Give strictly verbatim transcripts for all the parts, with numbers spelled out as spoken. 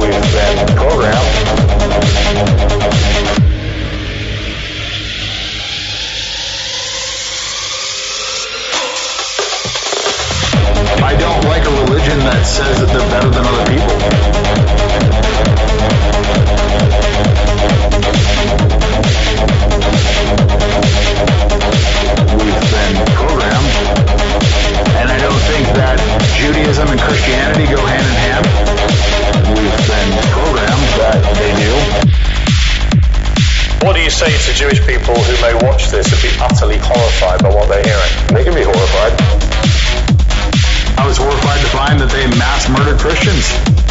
We've been programmed. I don't like a religion that says that they're better than other people. We've been programmed. And I don't think that Judaism and Christianity go hand in hand. We've been programmed that they do. What do you say to Jewish people who may watch this and be utterly horrified by what they're hearing? They can be horrified. I was horrified to find that they mass murdered Christians.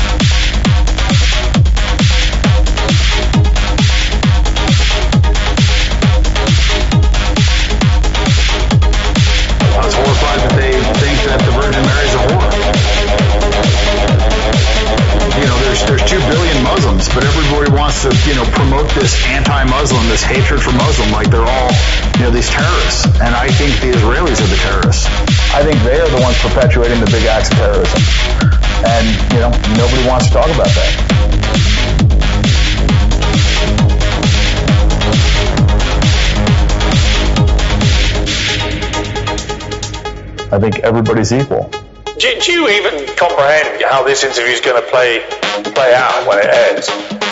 I was horrified that they think that the Virgin Mary is a whore. You know, there's there's two billion Muslims, but everybody wants to, you know, promote this anti-Muslim, this hatred for Muslim, like they're all, you know, these terrorists. And I think the Israelis are the terrorists. I think they are the ones perpetuating the big acts of terrorism. And, you know, nobody wants to talk about that. I think everybody's equal. Do, do you even comprehend how this interview is going to play play out when it ends?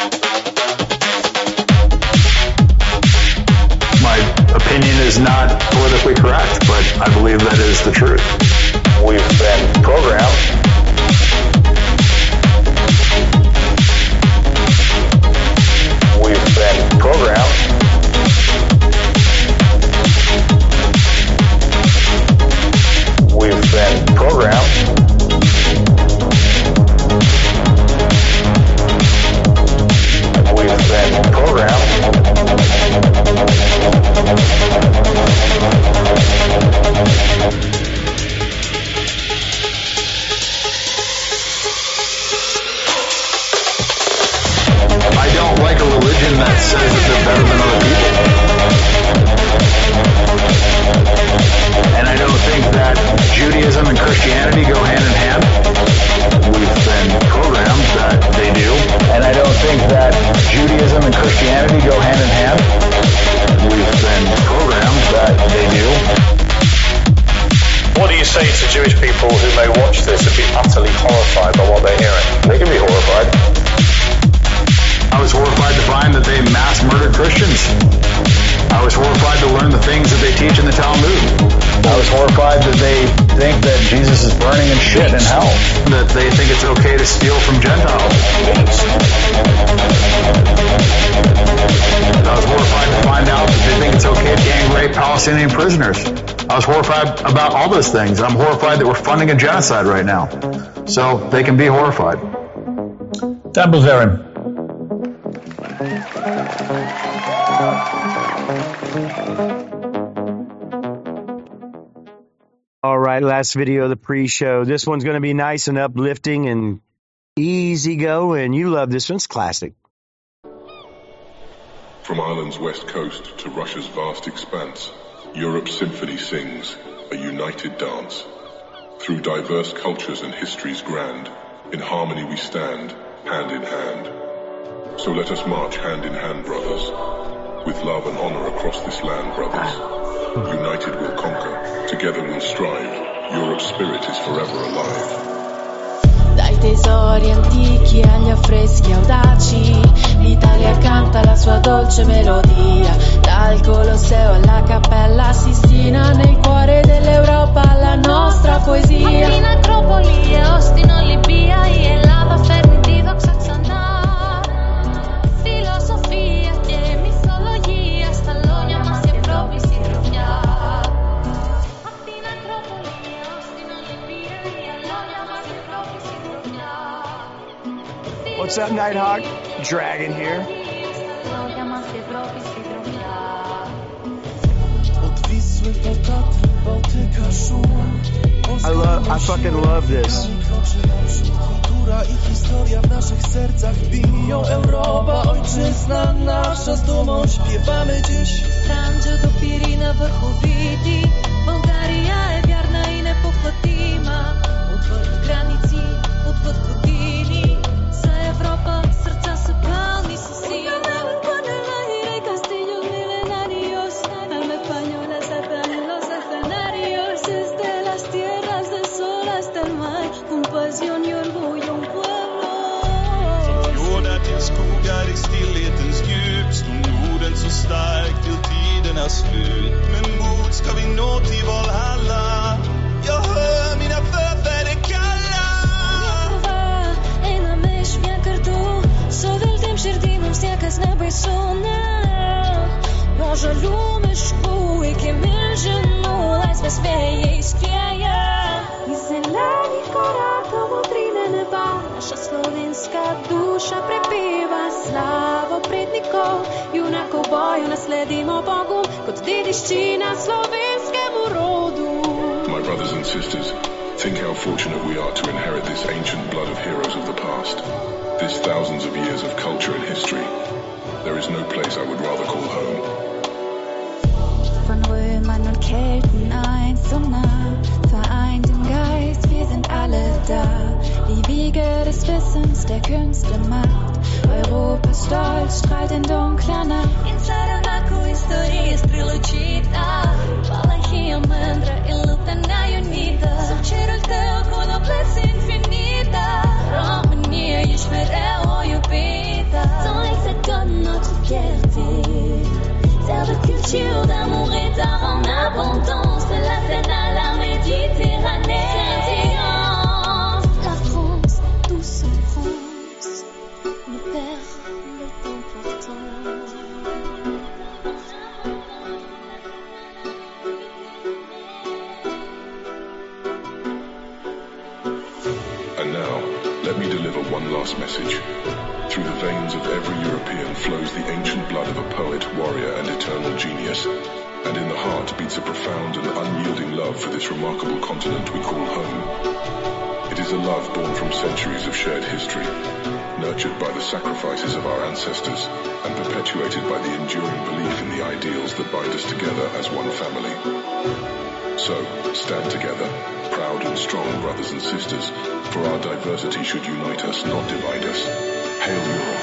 My opinion is not politically correct, but I believe that is the truth. We've been programmed. We've been programmed. We've been programmed. We've been programmed. I don't like a religion that says that they're better than other people. And I don't think that Judaism and Christianity go hand in hand. We've been programmed that they do. And I don't think that Judaism and Christianity go hand in hand. We've been programmed that they do. What do you say to Jewish people who may watch this and be utterly horrified by what they're hearing? They can be horrified. I was horrified to find that they mass murdered Christians. I was horrified to learn the things that they teach in the Talmud. I was horrified that they think that Jesus is burning in shit in hell. That they think it's okay to steal from Gentiles. I was horrified to find out that they think it's okay to gang rape Palestinian prisoners. I was horrified about all those things. I'm horrified that we're funding a genocide right now. So they can be horrified. Dan Bilzerian. All right, last video of the pre-show. This one's going to be nice and uplifting and easy go, and you love this one. It's classic. From Ireland's west coast to Russia's vast expanse, Europe's symphony sings a united dance. Through diverse cultures and histories grand, in harmony we stand, hand in hand. So let us march hand in hand, brothers, with love and honor across this land, brothers. United we'll conquer, together we'll strive. Europe's spirit is forever alive. Dai tesori antichi agli affreschi audaci, l'Italia canta la sua dolce melodia. Dal Colosseo alla Cappella Sistina, nel cuore dell'Europa la nostra poesia. Atina, Tropoli, Ostino, Libia, Jelava, Ferni, Dok, Saxonar. Filosofia e mitologia, Stallogna, ma si proprio si trofia. Atina, Tropoli, Ostino, Libia, Jelava, ma si proprio si trofia. What's up, Nighthawk? Dragon here. I love, I fucking love this. Kultura i historia w naszych sercach biją. Europa, ojczyzna nasza, z dumą śpiewamy dziś. Strange do Pirina върховити, България е вярна и непоклатима. Отвъд граници, отвъд години, за Европа armar compasión y orgullo un pueblo. Från fjordar till skogar i stillhetens djup stod Norden så stark till tidernas slut. Med mod ska vi nå till Valhalla. Jag hör mina förfäder kalla. Einam iš vien kartu su viltim širdį mums niekas nebaisu, ne. Nuo žalių miškų iki milžinų laisvės vėjai skrieja. I zeleni korato modrine neba naša slovenska duša prepeva slavo prednikov, junakov boju nasledimo Bogu kot dediščina slovenskemu rodu. My brothers and sisters, think how fortunate we are to inherit this ancient blood of heroes of the past. This thousands of years of culture and history. There is no place I would rather call home. Von Römern und Kelten einst so nah, vereint im Geist, wir sind alle da. Die Wiege des Wissens, der Künste Macht. Europas Stolz strahlt in dunkler Nacht. In Saramaku история стрелочита, Valachia mândră în luptă neunită. Sub cerul tău cu noblețe infinită, România ești mereu o iubită. Ton hexagone, notre fierté, terre de culture, d'amour et d'art en abondance, de la Seine à la Méditerranée. La France, douce France, nous perd le temps pourtant. And now, let me deliver one last message. Through the veins of every European flows the ancient blood of a poet, warrior, and eternal genius. And in the heart beats a profound and unyielding love for this remarkable continent we call home. It is a love born from centuries of shared history, nurtured by the sacrifices of our ancestors, and perpetuated by the enduring belief in the ideals that bind us together as one family. So, stand together, proud and strong brothers and sisters, for our diversity should unite us, not divide us. Hail Europe.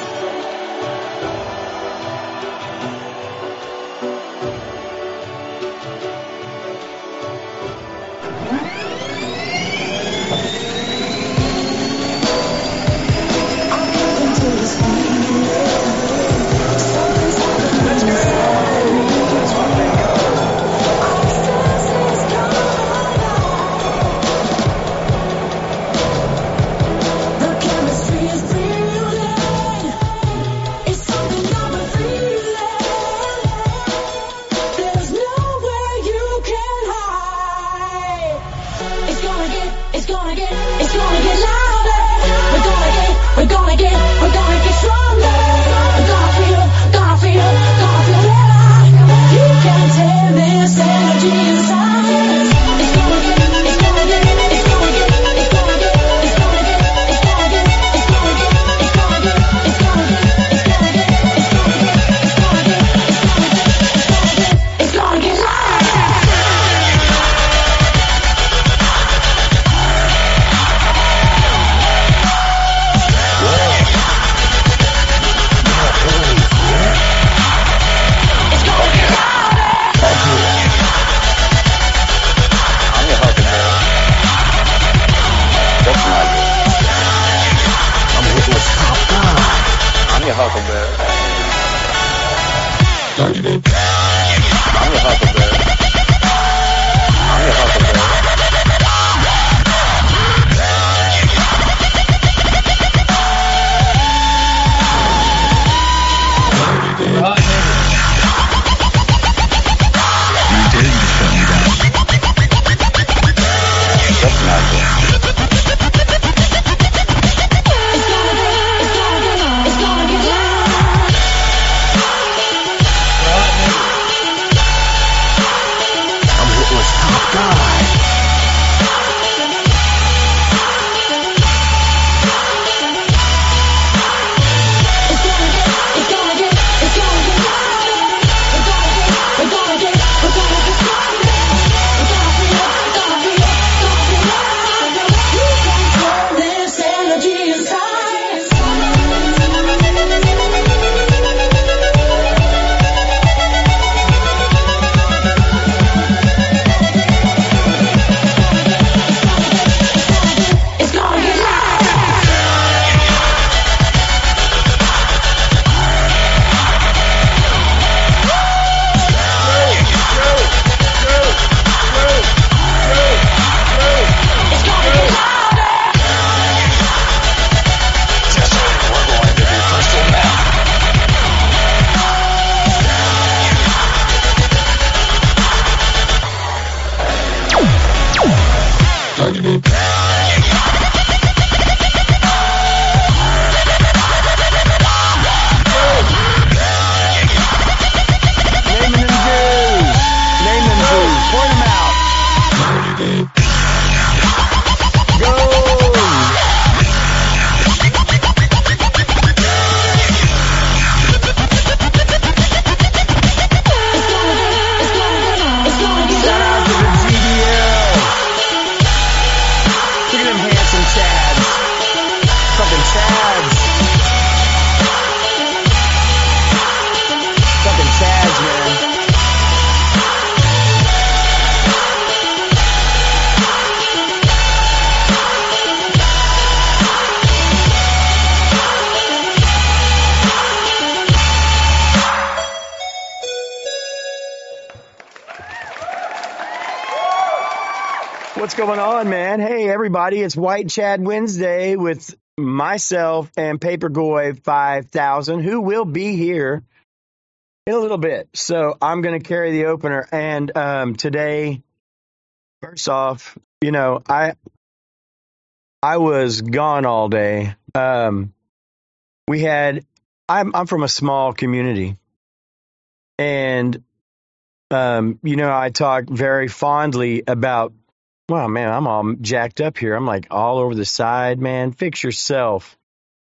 What's going on, man? Hey, everybody, it's White Chad Wednesday with myself and Papergoy five thousand, who will be here in a little bit. So I'm going to carry the opener. And um, today, first off, you know, I I was gone all day. Um, we had, I'm, I'm from a small community. And, um, you know, I talk very fondly about, wow, man, I'm all jacked up here. I'm like all over the side, man. Fix yourself.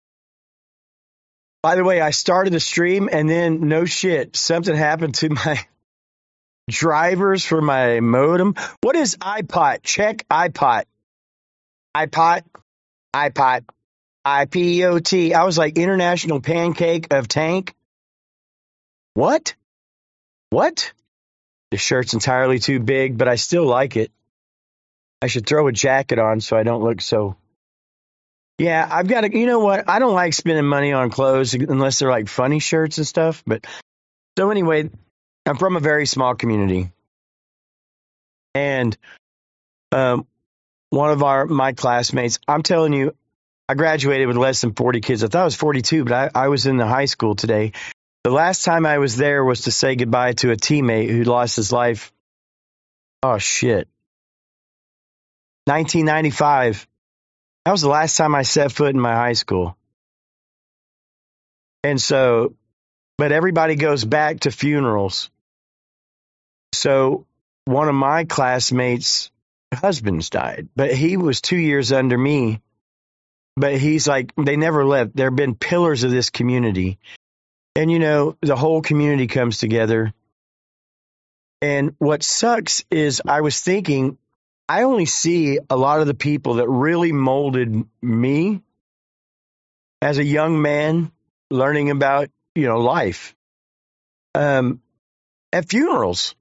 By the way, I started the stream and then no shit, something happened to my drivers for my modem. What is iPod? Check iPod. iPod, iPod, I P O T. I was like International Pancake of Tank. What? What? The shirt's entirely too big, but I still like it. I should throw a jacket on so I don't look so. Yeah, I've got to, you know what? I don't like spending money on clothes unless they're like funny shirts and stuff. But so anyway, I'm from a very small community. And um, one of our my classmates, I'm telling you, I graduated with less than forty kids. I thought it was forty-two, but I, I was in the high school today. The last time I was there was to say goodbye to a teammate who lost his life. Oh, shit. nineteen ninety-five. That was the last time I set foot in my high school. And so, but everybody goes back to funerals. So one of my classmates' husbands died, but he was two years under me. But he's like, they never left. There have been pillars of this community. And, you know, the whole community comes together. And what sucks is I was thinking, I only see a lot of the people that really molded me as a young man learning about, you know, life um, at funerals.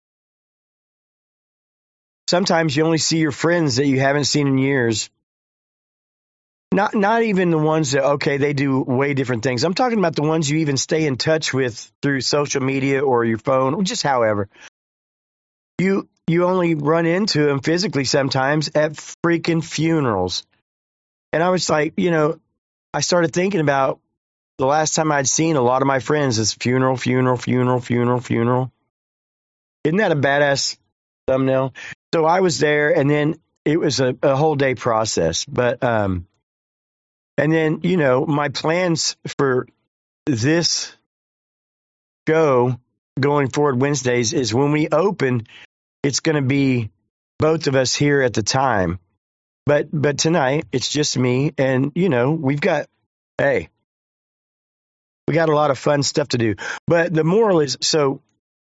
Sometimes you only see your friends that you haven't seen in years. Not not even the ones that, okay, they do way different things. I'm talking about the ones you even stay in touch with through social media or your phone, or just however. You you only run into them physically sometimes at freaking funerals. And I was like, you know, I started thinking about the last time I'd seen a lot of my friends is funeral, funeral, funeral, funeral, funeral. Isn't that a badass thumbnail? So I was there, and then it was a, a whole day process. But um, and then, you know, my plans for this go going forward Wednesdays is when we open, it's going to be both of us here at the time. But but tonight, it's just me. And, you know, we've got, hey, we got a lot of fun stuff to do. But the moral is, so,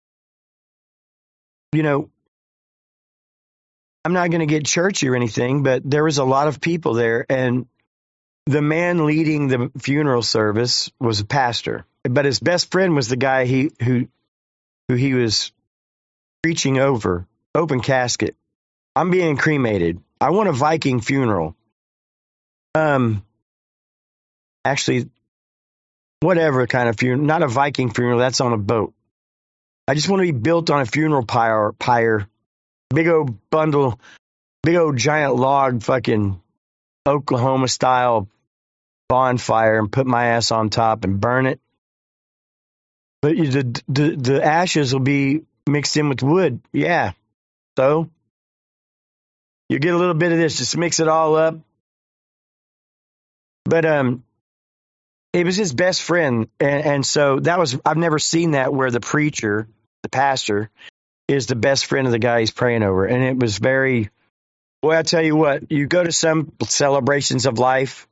you know, I'm not going to get churchy or anything, but there was a lot of people there. And the man leading the funeral service was a pastor. But his best friend was the guy he who who he was preaching over, open casket. I'm being cremated. I want a Viking funeral. Um, actually, whatever kind of funeral, not a Viking funeral. That's on a boat. I just want to be built on a funeral pyre, pyre, big old bundle, big old giant log, fucking Oklahoma style bonfire, and put my ass on top and burn it. But the the the ashes will be mixed in with wood. Yeah. So you get a little bit of this, just mix it all up. But um, it was his best friend, and, and so that was, I've never seen that where the preacher, the pastor, is the best friend of the guy he's praying over, and it was very. Boy, I tell you what, you go to some celebrations of life,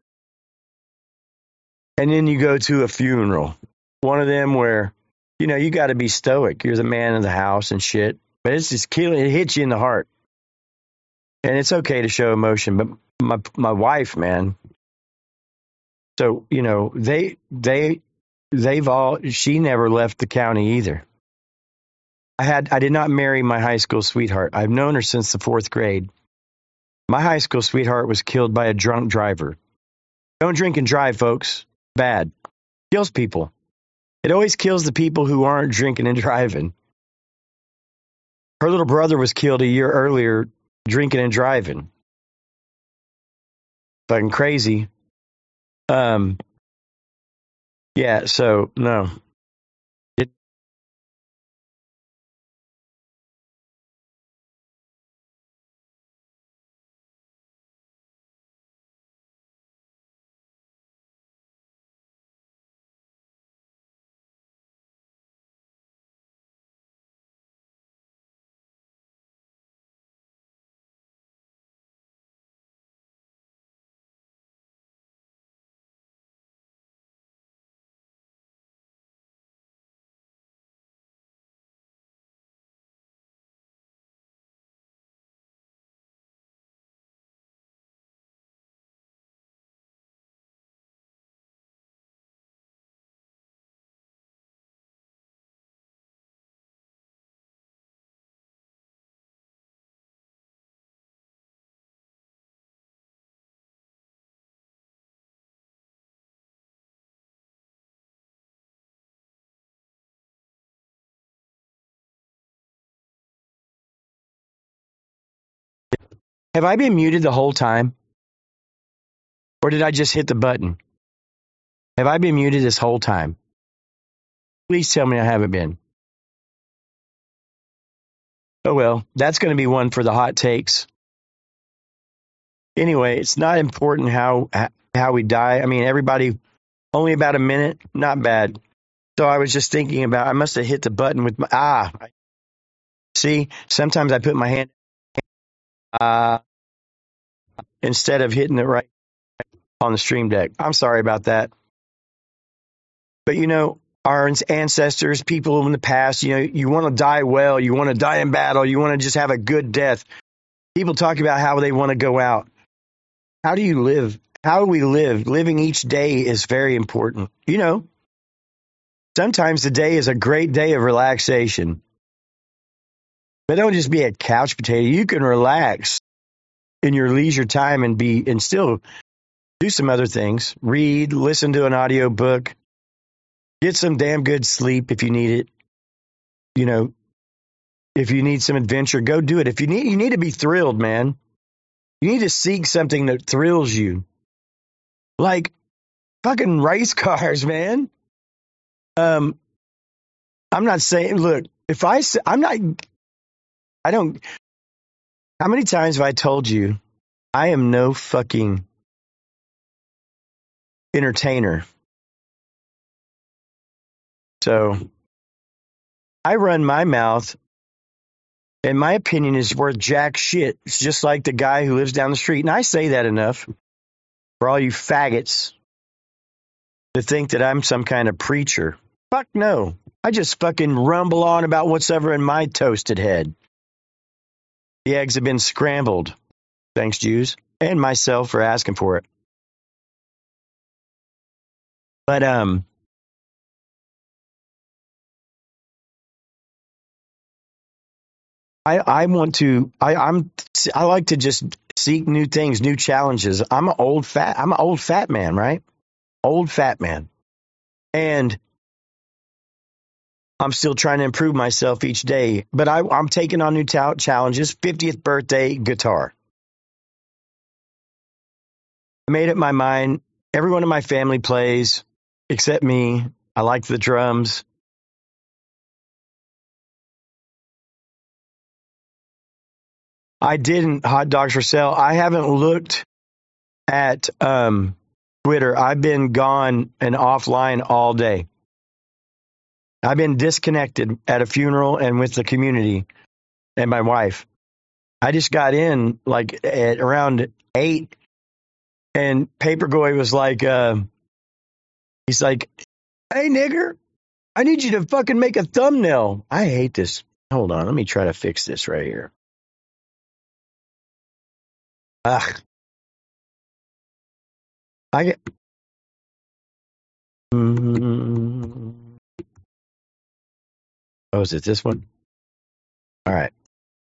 and then you go to a funeral. One of them where, you know, you got to be stoic. You're the man of the house and shit. But it's just killing. It hits you in the heart. And it's okay to show emotion. But my my wife, man. So, you know, they they they've all. She never left the county either. I had I did not marry my high school sweetheart. I've known her since the fourth grade. My high school sweetheart was killed by a drunk driver. Don't drink and drive, folks. Bad. Kills people. It always kills the people who aren't drinking and driving. Her little brother was killed a year earlier drinking and driving. Fucking crazy. Um, yeah, so no. It, have I been muted the whole time? Or did I just hit the button? Have I been muted this whole time? Please tell me I haven't been. Oh, well, that's going to be one for the hot takes. Anyway, it's not important how how we die. I mean, everybody, only about a minute, not bad. So I was just thinking about, I must have hit the button with my, ah, see, sometimes I put my hand, uh, instead of hitting it right on the stream deck. I'm sorry about that. But, you know, our ancestors, people in the past, you know, you want to die well, you want to die in battle, you want to just have a good death. People talk about how they want to go out. How do you live? How do we live? Living each day is very important. You know, sometimes the day is a great day of relaxation. But don't just be a couch potato. You can relax in your leisure time and be and still do some other things. Read, listen to an audio book. Get some damn good sleep if you need it. You know, if you need some adventure, go do it. If you need, you need to be thrilled, man. You need to seek something that thrills you. Like fucking race cars, man. Um, I'm not saying, look, if I say, I'm not, I don't, how many times have I told you I am no fucking entertainer? So I run my mouth, and my opinion is worth jack shit. It's just like the guy who lives down the street. And I say that enough for all you faggots to think that I'm some kind of preacher. Fuck no. I just fucking rumble on about what's ever in my toasted head. The eggs have been scrambled. Thanks, Jews. And myself for asking for it. But, um, I, I want to, I, I'm, I like to just seek new things, new challenges. I'm an old fat, I'm an old fat man, right? Old fat man. And I'm still trying to improve myself each day, but I, I'm taking on new ta- challenges. fiftieth birthday guitar. I made up my mind. Everyone in my family plays except me. I like the drums. I didn't hot dogs for sale. I haven't looked at um, Twitter. I've been gone and offline all day. I've been disconnected at a funeral and with the community and my wife. I just got in like at around eight, and Paperboy was like, uh, he's like, "Hey nigger, I need you to fucking make a thumbnail." I hate this. Hold on, let me try to fix this right here. Ugh. I get. Mm, oh, is it this one? All right.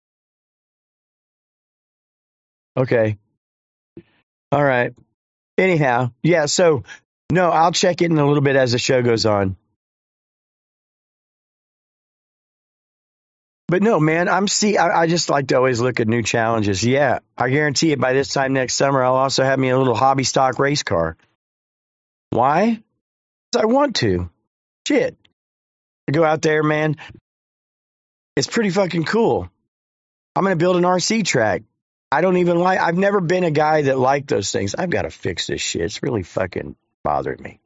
Okay. All right. Anyhow, yeah. So no, I'll check it in a little bit as the show goes on. But no, man, I'm see. I, I just like to always look at new challenges. Yeah, I guarantee you by this time next summer, I'll also have me a little hobby stock race car. Why? Because I want to. Shit. I go out there, man. It's pretty fucking cool. I'm going to build an R C track. I don't even like, I've never been a guy that liked those things. I've got to fix this shit. It's really fucking bothering me.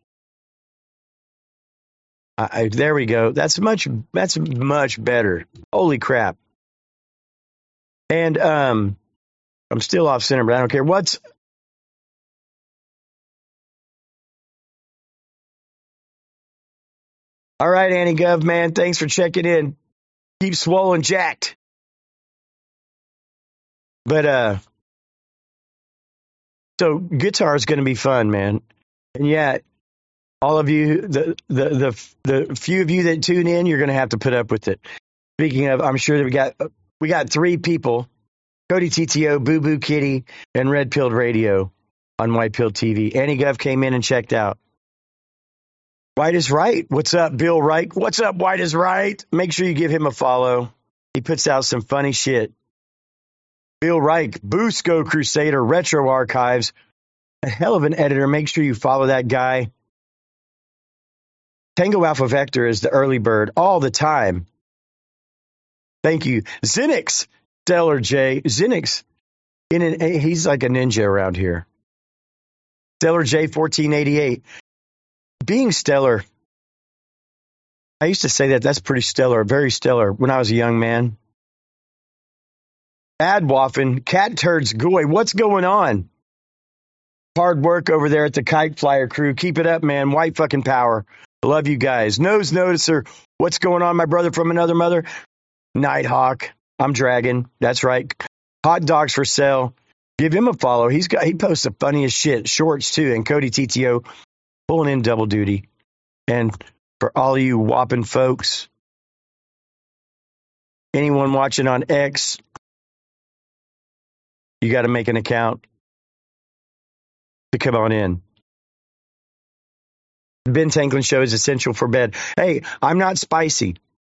I, I, there we go. That's much, that's much better. Holy crap. And um, I'm still off center, but I don't care. What's, all right, Annie Gov, man. Thanks for checking in. Keep swollen jacked. But, uh, so guitar is going to be fun, man. And yeah, all of you, the, the, the, the few of you that tune in, you're going to have to put up with it. Speaking of, I'm sure that we got, we got three people, Cody T T O, Boo Boo Kitty, and Red Pilled Radio on White Pill T V. Annie Gov came in and checked out. White is Right. What's up, Bill Wright? What's up, White is Right? Make sure you give him a follow. He puts out some funny shit. Bill Reich, Busco Crusader, Retro Archives, a hell of an editor. Make sure you follow that guy. Tango Alpha Vector is the early bird all the time. Thank you. Zinix, Stellar J. Zinix, in an, he's like a ninja around here. Stellar J fourteen eighty-eight. Being stellar, I used to say that. That's pretty stellar, very stellar when I was a young man. Adwaffen, Cat Turds, Goy, what's going on? Hard work over there at the Kite Flyer crew. Keep it up, man. White fucking power. Love you guys. Nose Noticer, what's going on, my brother from another mother? Nighthawk, I'm Dragon. That's right. Hot Dogs for Sale. Give him a follow. He's got he posts the funniest shit. Shorts too. And Cody T T O pulling in double duty. And for all you whopping folks, anyone watching on X, you got to make an account to come on in. Ben Tanklin Show is essential for bed. Hey, I'm not spicy.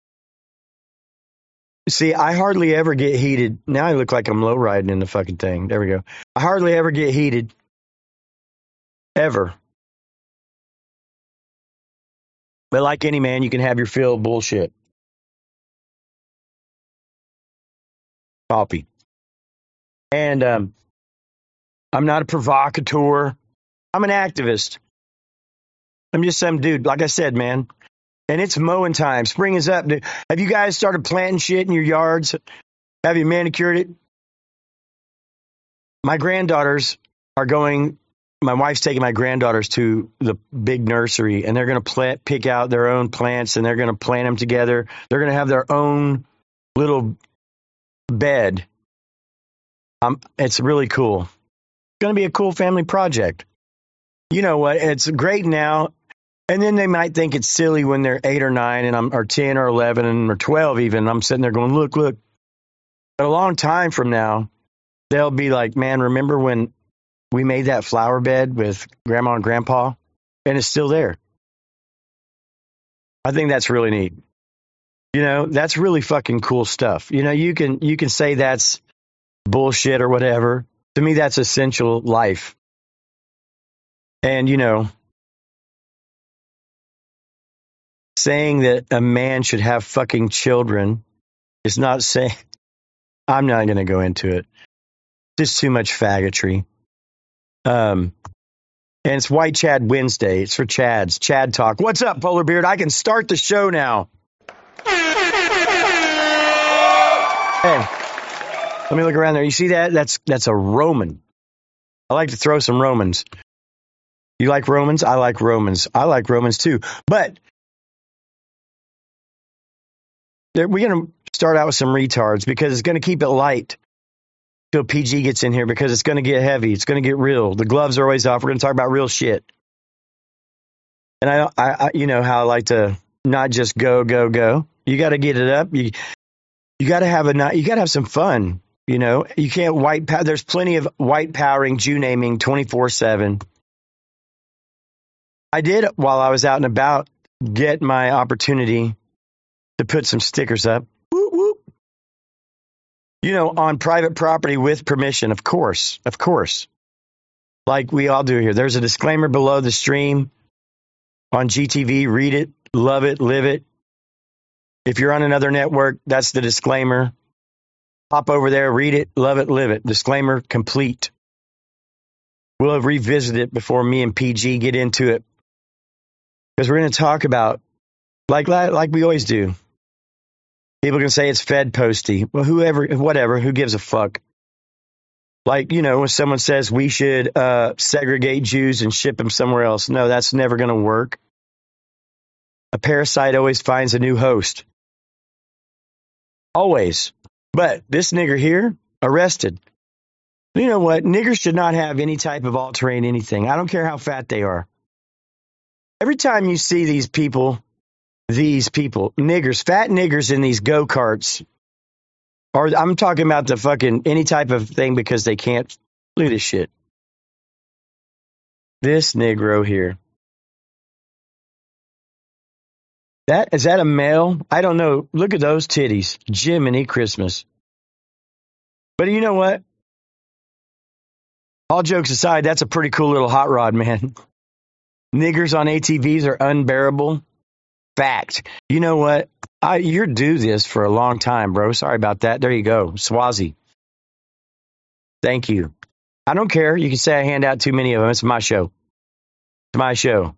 See, I hardly ever get heated. Now I look like I'm low riding in the fucking thing. There we go. I hardly ever get heated. Ever. But like any man, you can have your fill of bullshit. Copy. And um, I'm not a provocateur. I'm an activist. I'm just some dude. Like I said, man. And it's mowing time. Spring is up. Have you guys started planting shit in your yards? Have you manicured it? My granddaughters are going, my wife's taking my granddaughters to the big nursery, and they're going to plant, pick out their own plants, and they're going to plant them together. They're going to have their own little bed. Um, it's really cool. It's going to be a cool family project. You know what? It's great now. And then they might think it's silly when they're eight or nine and I'm, or ten or eleven and, or twelve even. And I'm sitting there going, look, look. But a long time from now, they'll be like, man, remember when we made that flower bed with grandma and grandpa? And it's still there. I think that's really neat. You know, that's really fucking cool stuff. You know, you can, you can say that's bullshit or whatever. To me, that's essential life. And, you know, saying that a man should have fucking children is not saying, I'm not going to go into it. Just too much faggotry. Um, and it's White Chad Wednesday. It's for Chads. Chad Talk. What's up, Polar Beard? I can start the show now. Hey, let me look around there. You see that? That's that's a Roman. I like to throw some Romans. You like Romans? I like Romans. I like Romans too. But we're going to start out with some retards because it's going to keep it light till P G gets in here because it's going to get heavy. It's going to get real. The gloves are always off. We're going to talk about real shit. And I, I, I you know how I like to not just go, go, go. You got to get it up. You, you got to have a, you got to have some fun. You know, you can't white power. There's plenty of white powering, Jew naming twenty-four seven. I did, while I was out and about, get my opportunity to put some stickers up. Whoop, whoop. You know, on private property with permission, of course, of course. Like we all do here. There's a disclaimer below the stream on G T V. Read it, love it, live it. If you're on another network, that's the disclaimer. Hop over there, read it, love it, live it. Disclaimer complete. We'll have revisited it before me and P G get into it. Because we're going to talk about, like, like we always do. People can say it's Fed posty. Well, whoever, whatever, who gives a fuck? Like, you know, when someone says we should uh, segregate Jews and ship them somewhere else. No, that's never going to work. A parasite always finds a new host. Always. But this nigger here, arrested. You know what? Niggers should not have any type of all-terrain anything. I don't care how fat they are. Every time you see these people, these people, niggers, fat niggers in these go-karts, or I'm talking about the fucking any type of thing because they can't. Look at this shit. This Negro here. That is that a male? I don't know. Look at those titties. Jiminy Christmas. But you know what? All jokes aside, that's a pretty cool little hot rod, man. Niggers on A T Vs are unbearable. Fact. You know what? I you're due this for a long time, bro. Sorry about that. There you go. Swazi. Thank you. I don't care. You can say I hand out too many of them. It's my show. It's my show.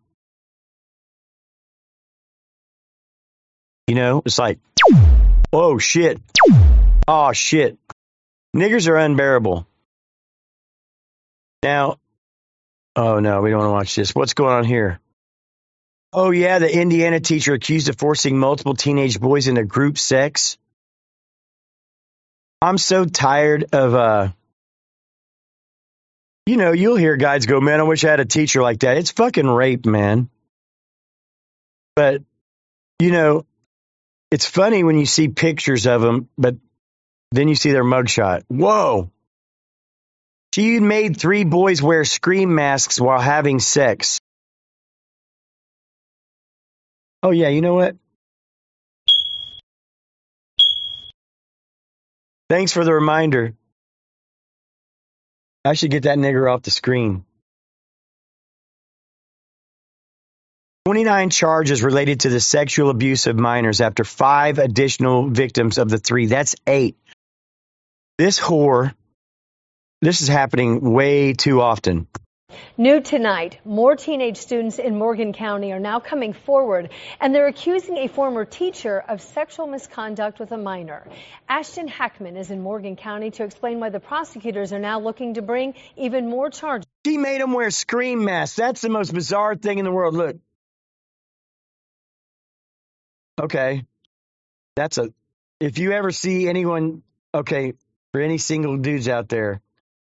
You know, it's like, oh, shit. Oh, shit. Niggers are unbearable. Now, oh, no, we don't want to watch this. What's going on here? Oh, yeah, the Indiana teacher accused of forcing multiple teenage boys into group sex. I'm so tired of, uh, you know, you'll hear guys go, man, I wish I had a teacher like that. It's fucking rape, man. But, you know, it's funny when you see pictures of them, but then you see their mugshot. Whoa. She made three boys wear scream masks while having sex. Oh, yeah, you know what? Thanks for the reminder. I should get that nigger off the screen. twenty-nine charges related to the sexual abuse of minors after five additional victims of the three. That's eight. This whore, this is happening way too often. New tonight, more teenage students in Morgan County are now coming forward, and they're accusing a former teacher of sexual misconduct with a minor. Ashton Hackman is in Morgan County to explain why the prosecutors are now looking to bring even more charges. She made them wear scream masks. That's the most bizarre thing in the world. Look. Okay. That's a, if you ever see anyone, okay, for any single dudes out there,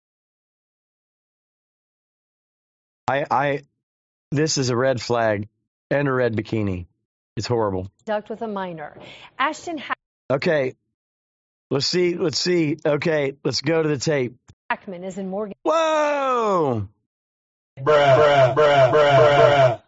I, I, this is a red flag and a red bikini. It's horrible. Conduct with a minor. Ashton Hackman. Okay. Let's see. Let's see. Okay. Let's go to the tape. Hackman is in Morgan. Whoa. Bruh, bruh, bruh, bruh, bruh.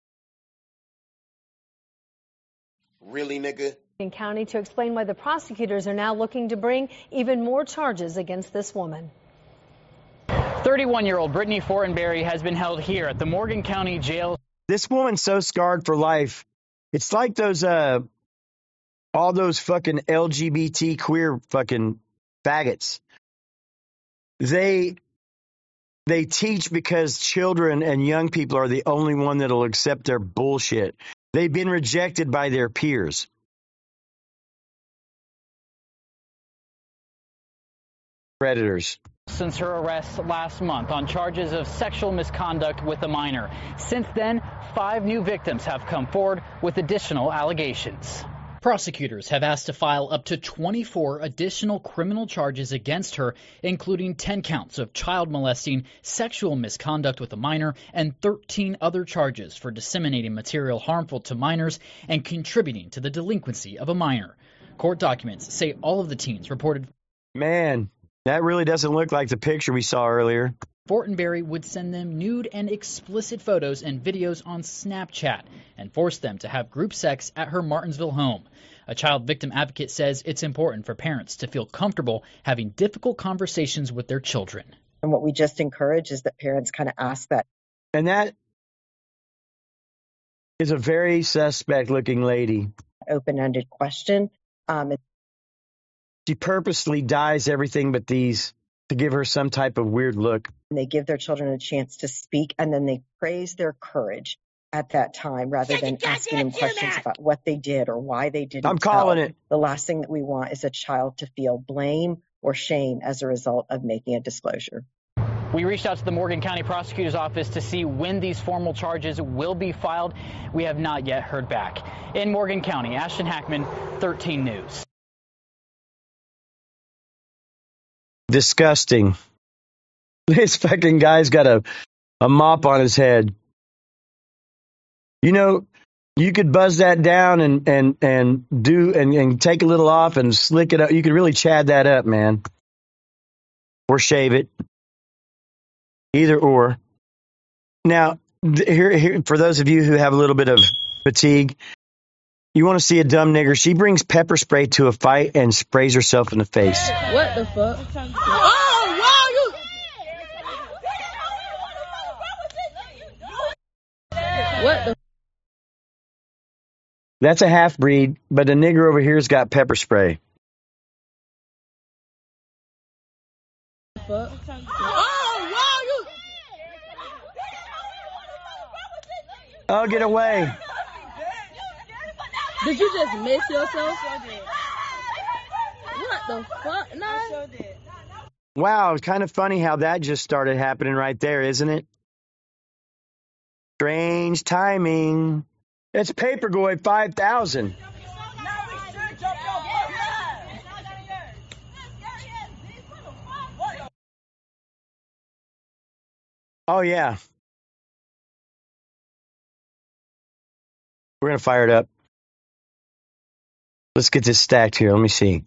Really, nigga? In County to explain why the prosecutors are now looking to bring even more charges against this woman. thirty-one-year-old Brittany Fortenberry has been held here at the Morgan County Jail. This woman's so scarred for life. It's like those, uh, all those fucking L G B T queer fucking faggots. They, they teach because children and young people are the only one that'll accept their bullshit. They've been rejected by their peers. Predators. Since her arrest last month on charges of sexual misconduct with a minor. Since then, five new victims have come forward with additional allegations. Prosecutors have asked to file up to twenty-four additional criminal charges against her, including ten counts of child molesting, sexual misconduct with a minor, and thirteen other charges for disseminating material harmful to minors and contributing to the delinquency of a minor. Court documents say all of the teens reported. Man, that really doesn't look like the picture we saw earlier. Fortenberry would send them nude and explicit photos and videos on Snapchat and force them to have group sex at her Martinsville home. A child victim advocate says it's important for parents to feel comfortable having difficult conversations with their children. And what we just encourage is that parents kind of ask that. And that is a very suspect-looking lady. Open-ended question. Um, she purposely dyes everything but these to give her some type of weird look. They give their children a chance to speak, and then they praise their courage at that time rather than asking them questions about what they did or why they didn't. I'm calling tell. it. The last thing that we want is a child to feel blame or shame as a result of making a disclosure. We reached out to the Morgan County Prosecutor's Office to see when these formal charges will be filed. We have not yet heard back. In Morgan County, Ashton Hackman, thirteen News. Disgusting. This fucking guy's got a, a mop on his head. You know, you could buzz that down and, and, and do and, and take a little off and slick it up. You could really chad that up, man. Or shave it. Either or. Now, here, here for those of you who have a little bit of fatigue, you want to see a dumb nigger? She brings pepper spray to a fight and sprays herself in the face. What the fuck? Oh, wow, you. What the? That's a half breed, but the nigger over here's got pepper spray. Fuck. Oh, wow, you. Oh, get away. Did you just miss yourself? What the fuck? No. Wow, it's kind of funny how that just started happening right there, isn't it? Strange timing. It's Paperboy five thousand. Oh, yeah. We're going to fire it up. Let's get this stacked here. Let me see.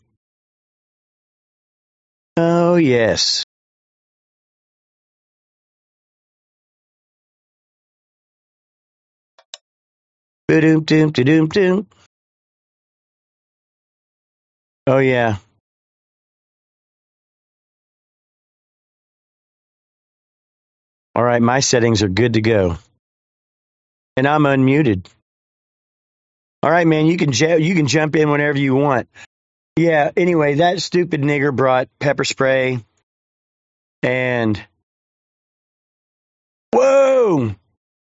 Oh, yes. Ba-doom, doom, doom, doom. Oh, yeah. All right, my settings are good to go. And I'm unmuted. All right, man, you can j- you can jump in whenever you want. Yeah, anyway, that stupid nigger brought pepper spray and whoa!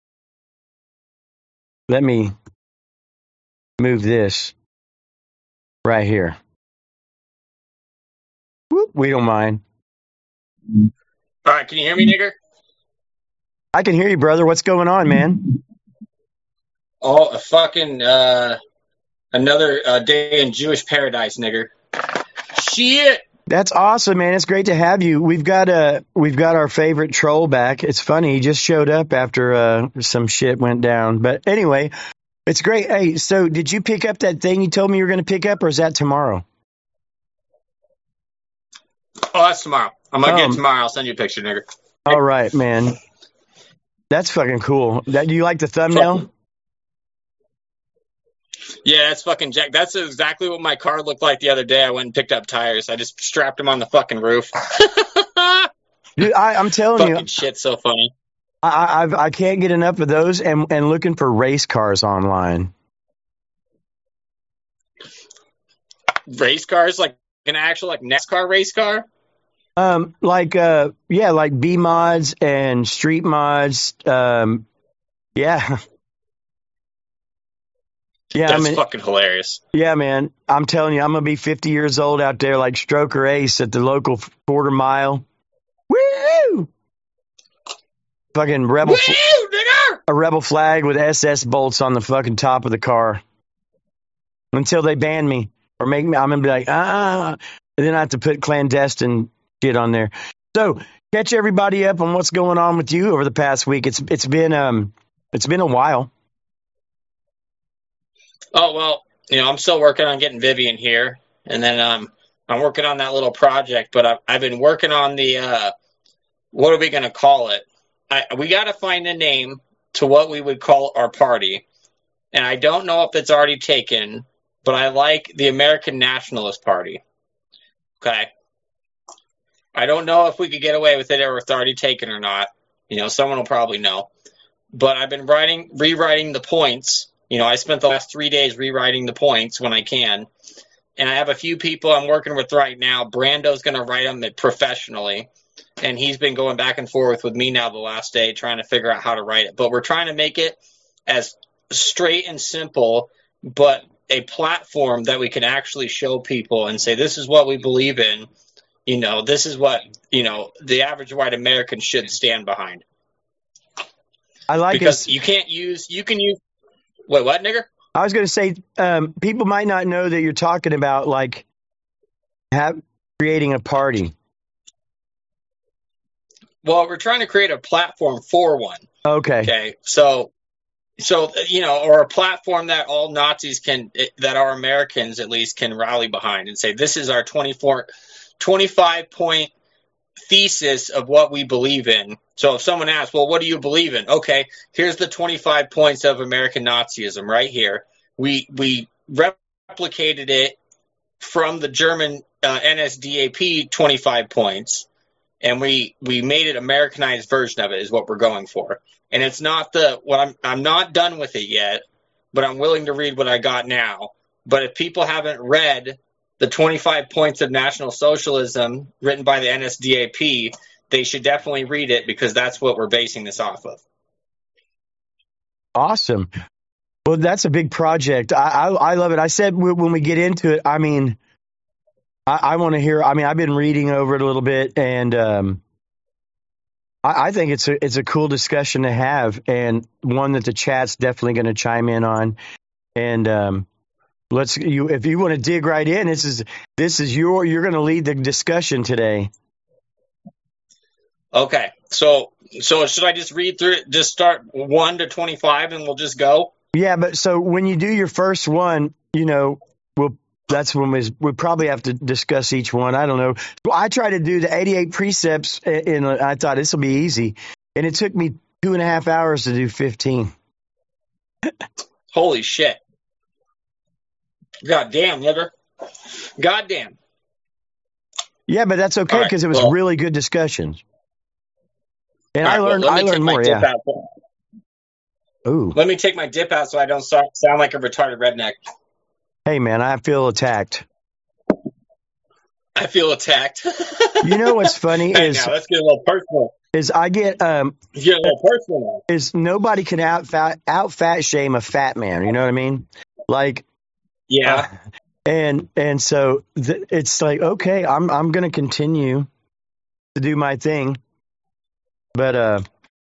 Let me move this right here. Whoop, we don't mind. All right, can you hear me, nigger? I can hear you, brother. What's going on, man? Oh, a fucking uh, another uh, day in Jewish paradise, nigger. Shit. That's awesome, man. It's great to have you. We've got uh, we've got our favorite troll back. It's funny, he just showed up after uh, some shit went down. But anyway, it's great. Hey, so did you pick up that thing you told me you were going to pick up, or is that tomorrow? Oh, that's tomorrow. I'm gonna Um, get it tomorrow. I'll send you a picture, nigger. All right, man. That's fucking cool. That, do you like the thumbnail? Yeah, that's fucking jack. That's exactly what my car looked like the other day. I went and picked up tires. I just strapped them on the fucking roof. Dude, I, I'm telling fucking you, shit's so funny. I, I've, I can't get enough of those and, and looking for race cars online. Race cars, like an actual like NASCAR race car. Um, like, uh, yeah, like B mods and street mods. Um, yeah. Yeah, That's I mean, fucking hilarious. yeah, man. I'm telling you, I'm going to be fifty years old out there like Stroker Ace at the local quarter mile. Woo! Fucking rebel, Woo, nigger! a rebel flag with S S bolts on the fucking top of the car. Until they ban me or make me, I'm going to be like, ah, and then I have to put clandestine shit on there. So catch everybody up on what's going on with you over the past week. It's it's been um it's been a while. Oh well, you know, I'm still working on getting Vivian here, and then um, I'm working on that little project. But I've I've been working on the uh, what are we going to call it? I, we got to find a name to what we would call our party, and I don't know if it's already taken. but I like the American Nationalist Party. Okay. I don't know if we could get away with it or if it's already taken or not. You know, someone will probably know. But I've been writing, rewriting the points. You know, I spent the last three days rewriting the points when I can. And I have a few people I'm working with right now. Brando's going to write them professionally. And he's been going back and forth with me now the last day trying to figure out how to write it. But we're trying to make it as straight and simple, but a platform that we can actually show people and say, this is what we believe in. You know, this is what, you know, the average white American should stand behind. I like because it. you can't use, you can use, wait, what, nigger? I was going to say, um, people might not know that you're talking about like have, creating a party. Well, we're trying to create a platform for one. Okay. Okay. So, so, you know, or a platform that all Nazis can, that our Americans at least can rally behind and say, this is our twenty-four, twenty-five point thesis of what we believe in. So if someone asks, well, what do you believe in? Okay, here's the twenty-five points of American Nazism right here. We, we replicated it from the German uh, N S D A P twenty-five points. And we, we made it Americanized version of it is what we're going for. And it's not the what I'm I'm not done with it yet, but I'm willing to read what I got now. But if people haven't read the twenty-five points of National Socialism written by the N S D A P, they should definitely read it because that's what we're basing this off of. Awesome. Well, that's a big project. I I, I love it. I said when we get into it, I mean, I, I want to hear. I mean, I've been reading over it a little bit, and um, I, I think it's a it's a cool discussion to have, and one that the chat's definitely going to chime in on. And um, let's you if you want to dig right in, this is this is your you're going to lead the discussion today. Okay, so so should I just read through it? Just start one to twenty-five, and we'll just go. Yeah, but so when you do your first one, you know, we'll. That's when we we probably have to discuss each one. I don't know. I tried to do the eighty-eight precepts, and I thought this will be easy, and it took me two and a half hours to do fifteen. Holy shit! God damn, nigger. God damn. Yeah, but that's okay because right, it was well, really good discussions, and right, I learned well, I learned more. Yeah. Out. Ooh. Let me take my dip out so I don't sound like a retarded redneck. Hey, man, I feel attacked. I feel attacked. You know what's funny hey, is now, let's get a little personal. Is I get um get a little personal. Is nobody can out fat out fat shame a fat man? You know what I mean? Like, yeah. Uh, and and so th- it's like okay, I'm I'm gonna continue to do my thing, but uh,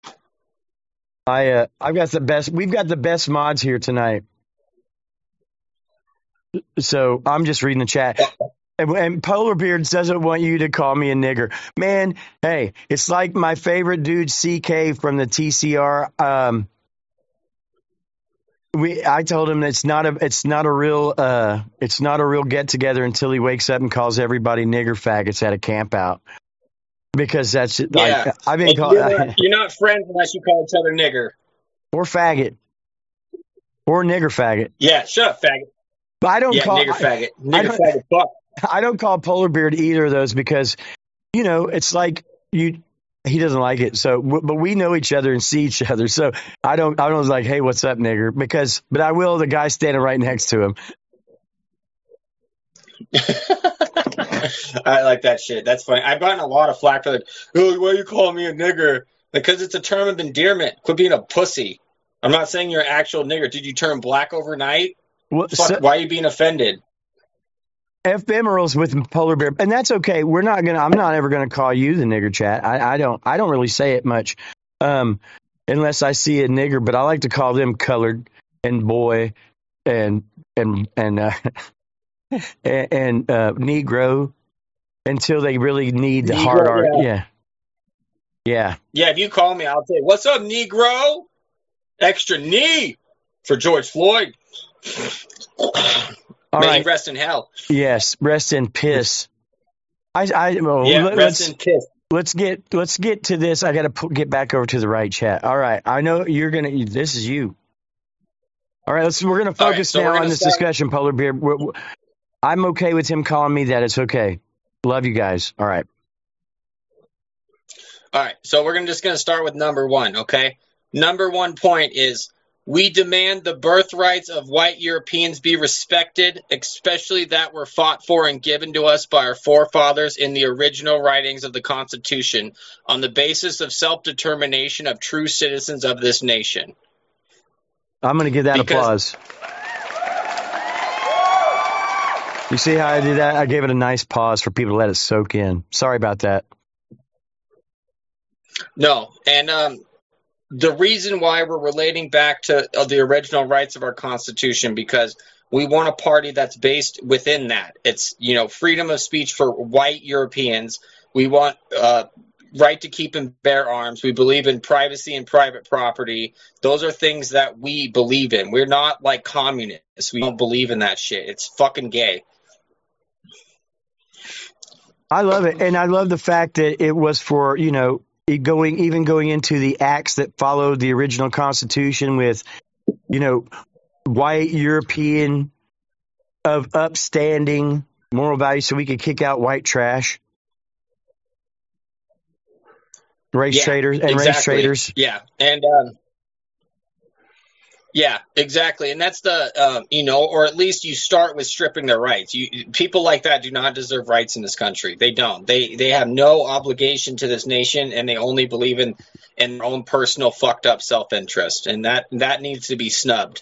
I uh I've got the best. We've got the best mods here tonight. So I'm just reading the chat. And, and Polar Beards doesn't want you to call me a nigger. Man, hey, it's like my favorite dude, C K from the T C R. Um, we, I told him it's not a, it's not a real, uh, it's not a real get together until he wakes up and calls everybody nigger faggots at a camp out. Because that's yeah. like, I've been called. You're, not, you're not friends unless you call each other nigger or faggot or nigger faggot. Yeah, shut up, faggot. But I don't yeah, call nigger I, faggot. Nigger I don't, faggot. Fuck. I don't call Polar Beard either of those because, you know, it's like you. He doesn't like it. So, but we know each other and see each other. So I don't. I don't like, hey, what's up, nigger? Because, but I will. The guy standing right next to him. I like that shit. That's funny. I've gotten a lot of flack for that. Oh, why are you calling me a nigger? Because it's a term of endearment. Quit being a pussy. I'm not saying you're an actual nigger. Did you turn black overnight? Well, Fuck, so, why are you being offended? Ephemerals with Polar Bear, and that's okay. We're not gonna. I'm not ever gonna call you the nigger, chat. I, I don't. I don't really say it much, um, unless I see a nigger. But I like to call them colored and boy, and and and uh, and, and uh, Negro until they really need the Negro, hard art. Yeah. yeah, yeah, yeah. If you call me, I'll say, "What's up, Negro?" Extra knee for George Floyd. All May right. he rest in hell. Yes, rest in piss. I, I well, yeah, let, rest let's, in piss. Let's get let's get to this. I got to get back over to the right chat. All right, I know you're gonna. This is you. All right, let's. We're going to All right, focus so we're now gonna on this start- discussion, Polar Bear. We're, we're- I'm okay with him calling me that. It's okay. Love you guys. All right. All right, so we're gonna, just going to start with number one, okay? Number one point is we demand the birthrights of white Europeans be respected, especially that were fought for and given to us by our forefathers in the original writings of the Constitution on the basis of self-determination of true citizens of this nation. I'm going to give that Because- applause. You see how I did that? I gave it a nice pause for people to let it soak in. Sorry about that. No, and um, the reason why we're relating back to uh, the original rights of our Constitution, because we want a party that's based within that. It's, you know, freedom of speech for white Europeans. We want uh, right to keep and bear arms. We believe in privacy and private property. Those are things that we believe in. We're not like communists. We don't believe in that shit. It's fucking gay. I love it. And I love the fact that it was for, you know, it going even going into the acts that followed the original Constitution with, you know, white European of upstanding moral values so we could kick out white trash. Race Yeah, traders and race exactly. traders. Yeah, and um, yeah, exactly, and that's the um, you know, or at least you start with stripping their rights. You people like that do not deserve rights in this country. They don't. They they have no obligation to this nation, and they only believe in in their own personal fucked up self interest, and that that needs to be snubbed.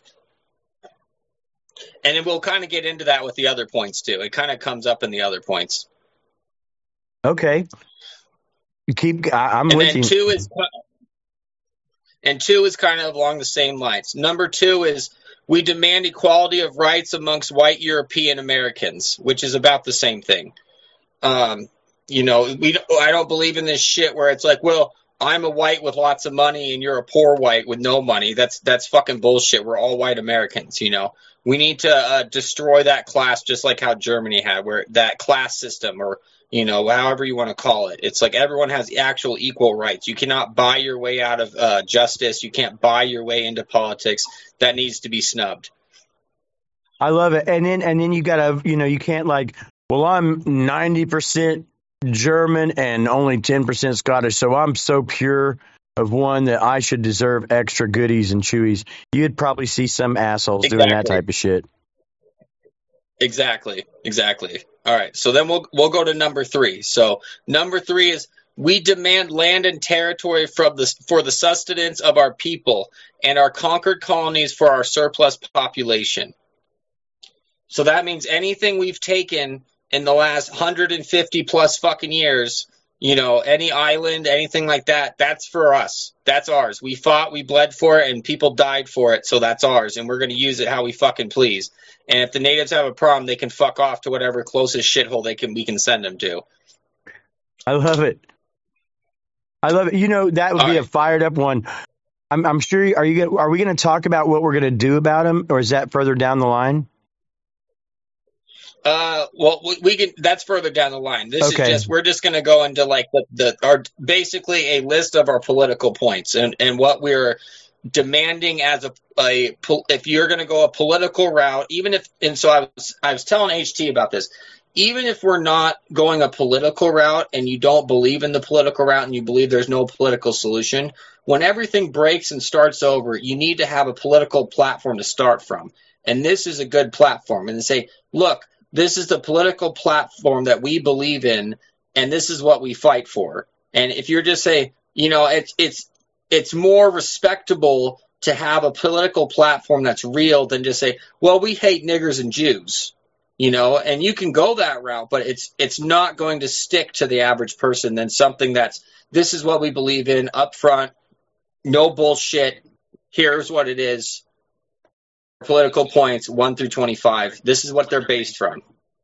And then we'll kind of get into that with the other points too. It kind of comes up in the other points. Okay. You keep I, I'm and with then you. two is and two is kind of along the same lines. Number two is we demand equality of rights amongst white European Americans, which is about the same thing. Um, you know, we I don't believe in this shit where it's like, well, I'm a white with lots of money and you're a poor white with no money. That's that's fucking bullshit. We're all white Americans, you know. We need to uh, destroy that class, just like how Germany had, where that class system, or you know, however you want to call it. It's like everyone has actual equal rights. You cannot buy your way out of uh, justice. You can't buy your way into politics. That needs to be snubbed. I love it. And then and then you gotta, you know, you can't like, well, I'm ninety percent German and only ten percent Scottish, so I'm so pure of one that I should deserve extra goodies and chewies. You'd probably see some assholes doing that Exactly. type of shit. Exactly. Exactly. All right. So then we'll we'll go to number three. So number three is we demand land and territory from the for the sustenance of our people and our conquered colonies for our surplus population. So that means anything we've taken in the last one hundred fifty plus fucking years, you know, any island, anything like that, that's for us. That's ours. We fought, we bled for it, and people died for it, so that's ours, and we're going to use it how we fucking please. And if the natives have a problem, they can fuck off to whatever closest shithole they can we can send them to. I love it. I love it. You know, that would All be a right. fired up one. I'm, I'm sure. Are you? Gonna, are we going to talk about what we're going to do about them, or is that further down the line? Uh, well, we, we can. That's further down the line. This Okay. is just we're just going to go into like the, the our basically a list of our political points and and what we're demanding as a a pol- if you're going to go a political route, even if and so I was I was telling H T about this. Even if we're not going a political route and you don't believe in the political route and you believe there's no political solution, when everything breaks and starts over, you need to have a political platform to start from. And this is a good platform. And to say, look, this is the political platform that we believe in, and this is what we fight for. And if you're just saying, you know, it's it's it's more respectable to have a political platform that's real than just say, well, we hate niggers and Jews. You know, and you can go that route, but it's it's not going to stick to the average person than something that's this is what we believe in up front, no bullshit. Here's what it is. Political points one through twenty-five. This is what they're based from.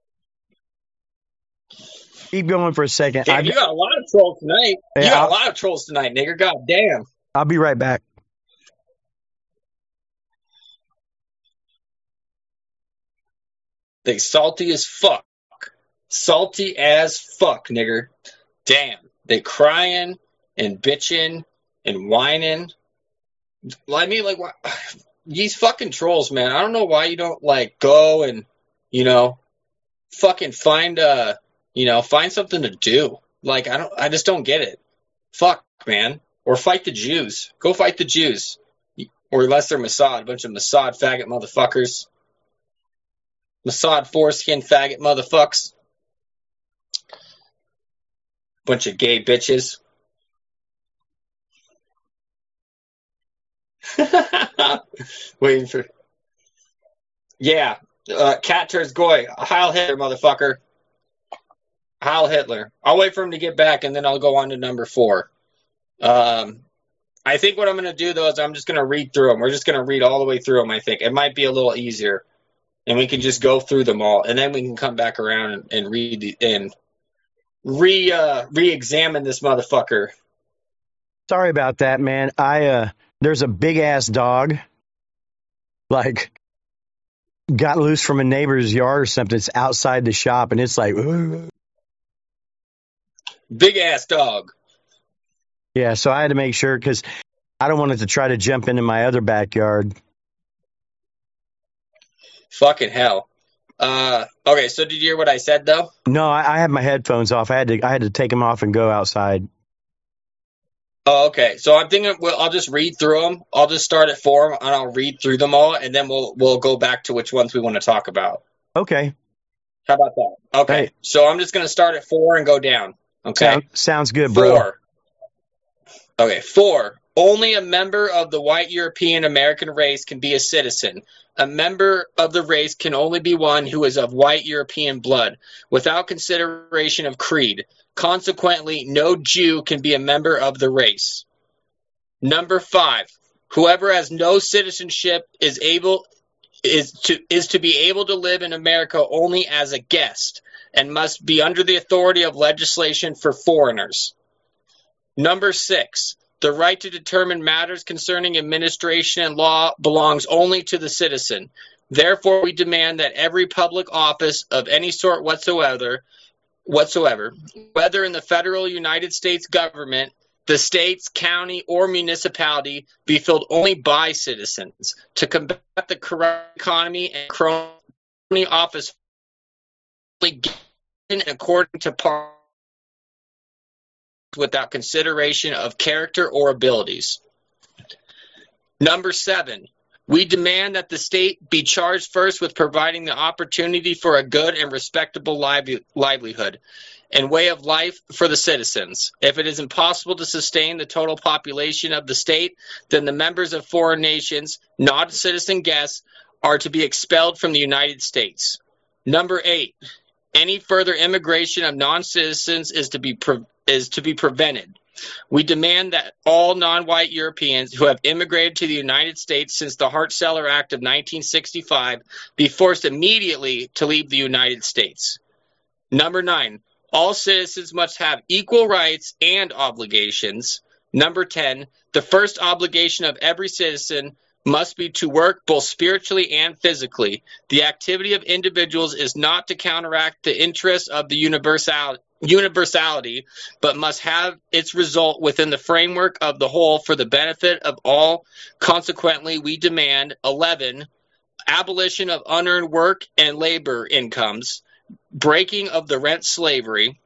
Keep going for a second. Damn, I've- you got a lot of trolls tonight. You Yeah, got I'll- a lot of trolls tonight, nigger. God damn. I'll be right back. They salty as fuck. Salty as fuck, nigger. Damn. They crying and bitching and whining. Well, I mean, like, why, these fucking trolls, man. I don't know why you don't like go and, you know, fucking find uh, you know, find something to do. Like I don't, I just don't get it. Fuck, man. Or fight the Jews. Go fight the Jews. Or unless they're Mossad, a bunch of Mossad faggot motherfuckers. Mossad foreskin faggot motherfucks. Bunch of gay bitches. Waiting for. Yeah. Uh, cat turns goy. Heil Hitler, motherfucker. Heil Hitler. I'll wait for him to get back and then I'll go on to number four. Um, I think what I'm going to do, though, is I'm just going to read through them. We're just going to read all the way through them, I think. It might be a little easier. And we can just go through them all. And then we can come back around and, and read the, and re, uh, re-examine this motherfucker. Sorry about that, man. I, uh, there's a big-ass dog, like, got loose from a neighbor's yard or something. It's outside the shop, and it's like... Big-ass dog. Yeah, so I had to make sure, because I don't want it to try to jump into my other backyard. Fucking hell. Uh, okay, so did you hear what I said, though? No, I, I had my headphones off. I had to I had to take them off and go outside. Oh, okay. So I'm thinking well, I'll just read through them. I'll just start at four, and I'll read through them all, and then we'll we'll go back to which ones we want to talk about. Okay. How about that? Okay. Hey. So I'm just going to start at four and go down. Okay. Sound, sounds good, bro. Four. Okay. Four. Only a member of the white European American race can be a citizen. A member of the race can only be one who is of white European blood, without consideration of creed. Consequently, no Jew can be a member of the race. Number five. Whoever has no citizenship is able is to is to be able to live in America only as a guest, and must be under the authority of legislation for foreigners. Number six. The right to determine matters concerning administration and law belongs only to the citizen. Therefore, we demand that every public office of any sort whatsoever, whatsoever, whether in the federal United States government, the states, county, or municipality, be filled only by citizens. To combat the corrupt economy and crony office given according to par without consideration of character or abilities. Number seven, we demand that the state be charged first with providing the opportunity for a good and respectable lively- livelihood and way of life for the citizens. If it is impossible to sustain the total population of the state, then the members of foreign nations, not citizen guests, are to be expelled from the United States. Number eight, any further immigration of non-citizens is to be pre- is to be prevented. We demand that all non-white Europeans who have immigrated to the United States since the Hart-Celler Act of nineteen sixty-five be forced immediately to leave the United States. Number nine, all citizens must have equal rights and obligations. Number ten, the first obligation of every citizen must be to work both spiritually and physically. The activity of individuals is not to counteract the interests of the universality. universality, but must have its result within the framework of the whole for the benefit of all. Consequently, we demand eleven, abolition of unearned work and labor incomes, breaking of the rent slavery.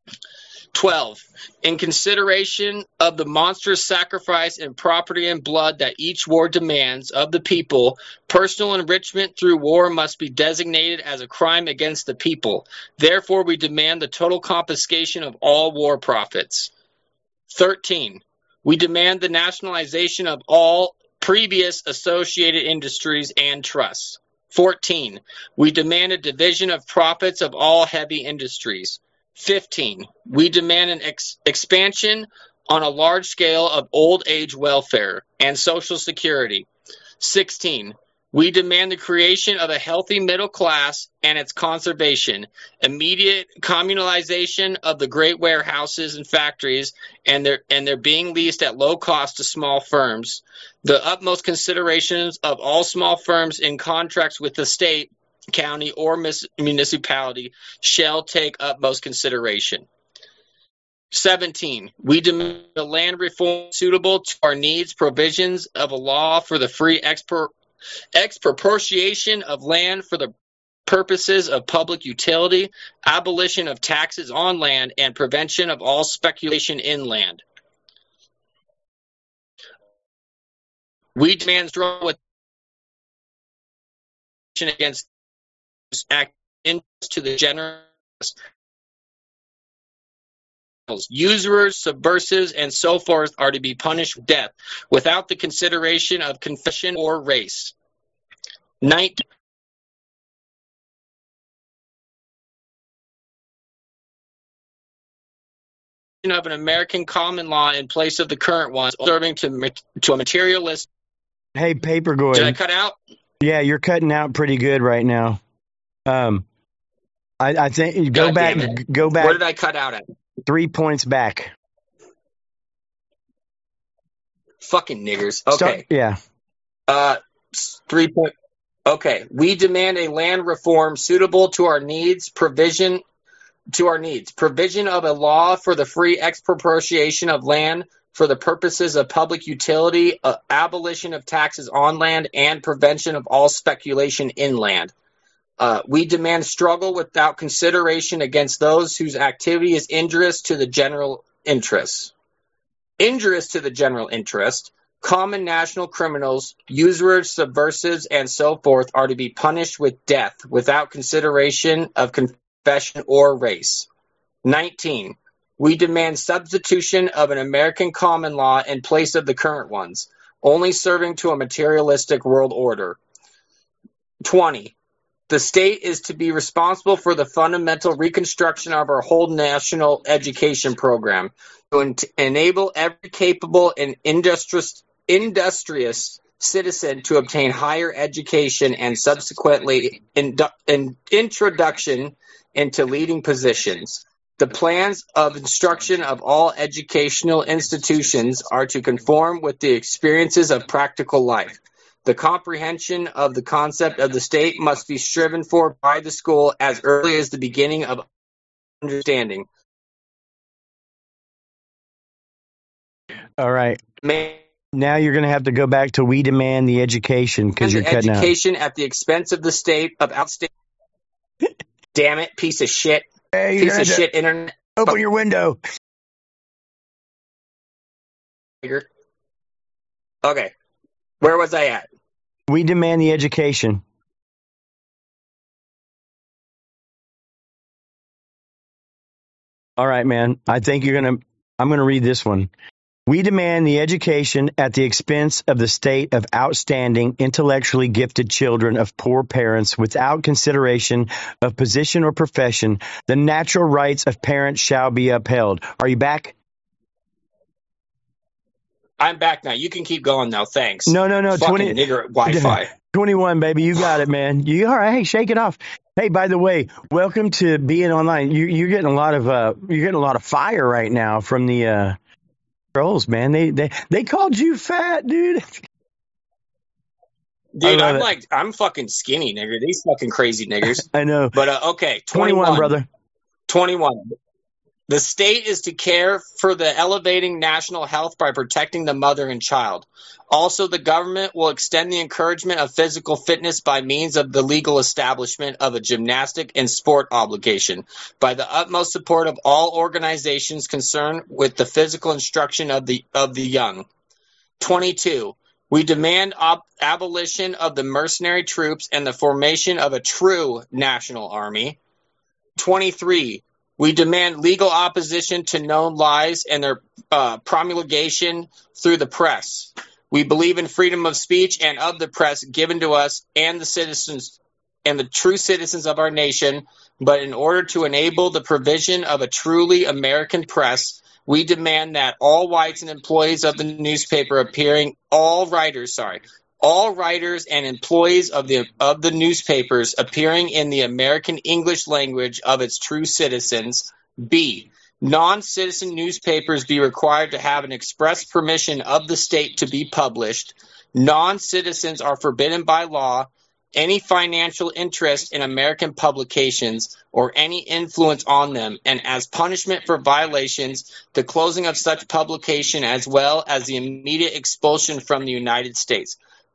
twelve, in consideration of the monstrous sacrifice in property and blood that each war demands of the people, personal enrichment through war must be designated as a crime against the people. Therefore, we demand the total confiscation of all war profits. thirteen, we demand the nationalization of all previous associated industries and trusts. fourteen, we demand a division of profits of all heavy industries. fifteen, we demand an ex- expansion on a large scale of old age welfare and Social Security. sixteen, we demand the creation of a healthy middle class and its conservation, immediate communalization of the great warehouses and factories and their, and their being leased at low cost to small firms, the utmost considerations of all small firms in contracts with the state, county, or mis- municipality shall take utmost consideration. seventeen, we demand a land reform suitable to our needs, provisions of a law for the free export expropriation of land for the purposes of public utility, abolition of taxes on land, and prevention of all speculation in land. We demand strong with against act to the general usurers, subversives, and so forth are to be punished with death without the consideration of confession or race. Ninth, of an American common law in place of the current ones, serving to to a materialist. Hey, Papergoy. Did I cut out? Yeah, you're cutting out pretty good right now. Um, I, I think go God back. Go back. Where did I cut out at? Three points back. Fucking niggers. Okay. Start, yeah. Uh, three point. Okay. We demand a land reform suitable to our needs, provision to our needs, provision of a law for the free expropriation of land for the purposes of public utility, uh, abolition of taxes on land, and prevention of all speculation in land. Uh, we demand struggle without consideration against those whose activity is injurious to the general interest. Injurious to the general interest, common national criminals, usurers, subversives, and so forth are to be punished with death without consideration of confession or race. nineteen. We demand substitution of an American common law in place of the current ones, only serving to a materialistic world order. twenty. The state is to be responsible for the fundamental reconstruction of our whole national education program to en- enable every capable and industrious, industrious citizen to obtain higher education and subsequently indu- in- introduction into leading positions. The plans of instruction of all educational institutions are to conform with the experiences of practical life. The comprehension of the concept of the state must be striven for by the school as early as the beginning of understanding. All right. May- now you're going to have to go back to we demand the education because you're cutting education out. At the expense of the state of outstanding. Damn it, piece of shit. Hey, piece of shit internet. Open Fuck. your window. Okay. Where was I at? We demand the education. All right, man. I think you're going to, I'm going to read this one. We demand the education at the expense of the state of outstanding, intellectually gifted children of poor parents without consideration of position or profession. The natural rights of parents shall be upheld. Are you back? I'm back now. You can keep going now. Thanks. No, no, no. Fucking twenty nigger Wi-Fi. twenty-one, baby. You got it, man. You all right? Hey, shake it off. Hey, by the way, welcome to being online. You, you're getting a lot of uh, you're getting a lot of fire right now from the uh, trolls, man. They they they called you fat, dude. Dude, I'm it. like I'm fucking skinny, nigger. These fucking crazy niggers. I know. But uh, okay, twenty-one, twenty-one, brother. twenty-one. The state is to care for the elevating national health by protecting the mother and child. Also, the government will extend the encouragement of physical fitness by means of the legal establishment of a gymnastic and sport obligation by the utmost support of all organizations concerned with the physical instruction of the of the young. twenty-two. We demand ob- abolition of the mercenary troops and the formation of a true national army. twenty-three. We demand legal opposition to known lies and their uh, promulgation through the press. We believe in freedom of speech and of the press given to us and the citizens and the true citizens of our nation. But in order to enable the provision of a truly American press, we demand that all whites and employees of the newspaper appearing, all writers, sorry, all writers and employees of the of the newspapers appearing in the American English language of its true citizens. B. Non-citizen newspapers be required to have an express permission of the state to be published. Non-citizens are forbidden by law any financial interest in American publications or any influence on them, and as punishment for violations, the closing of such publication as well as the immediate expulsion from the United States.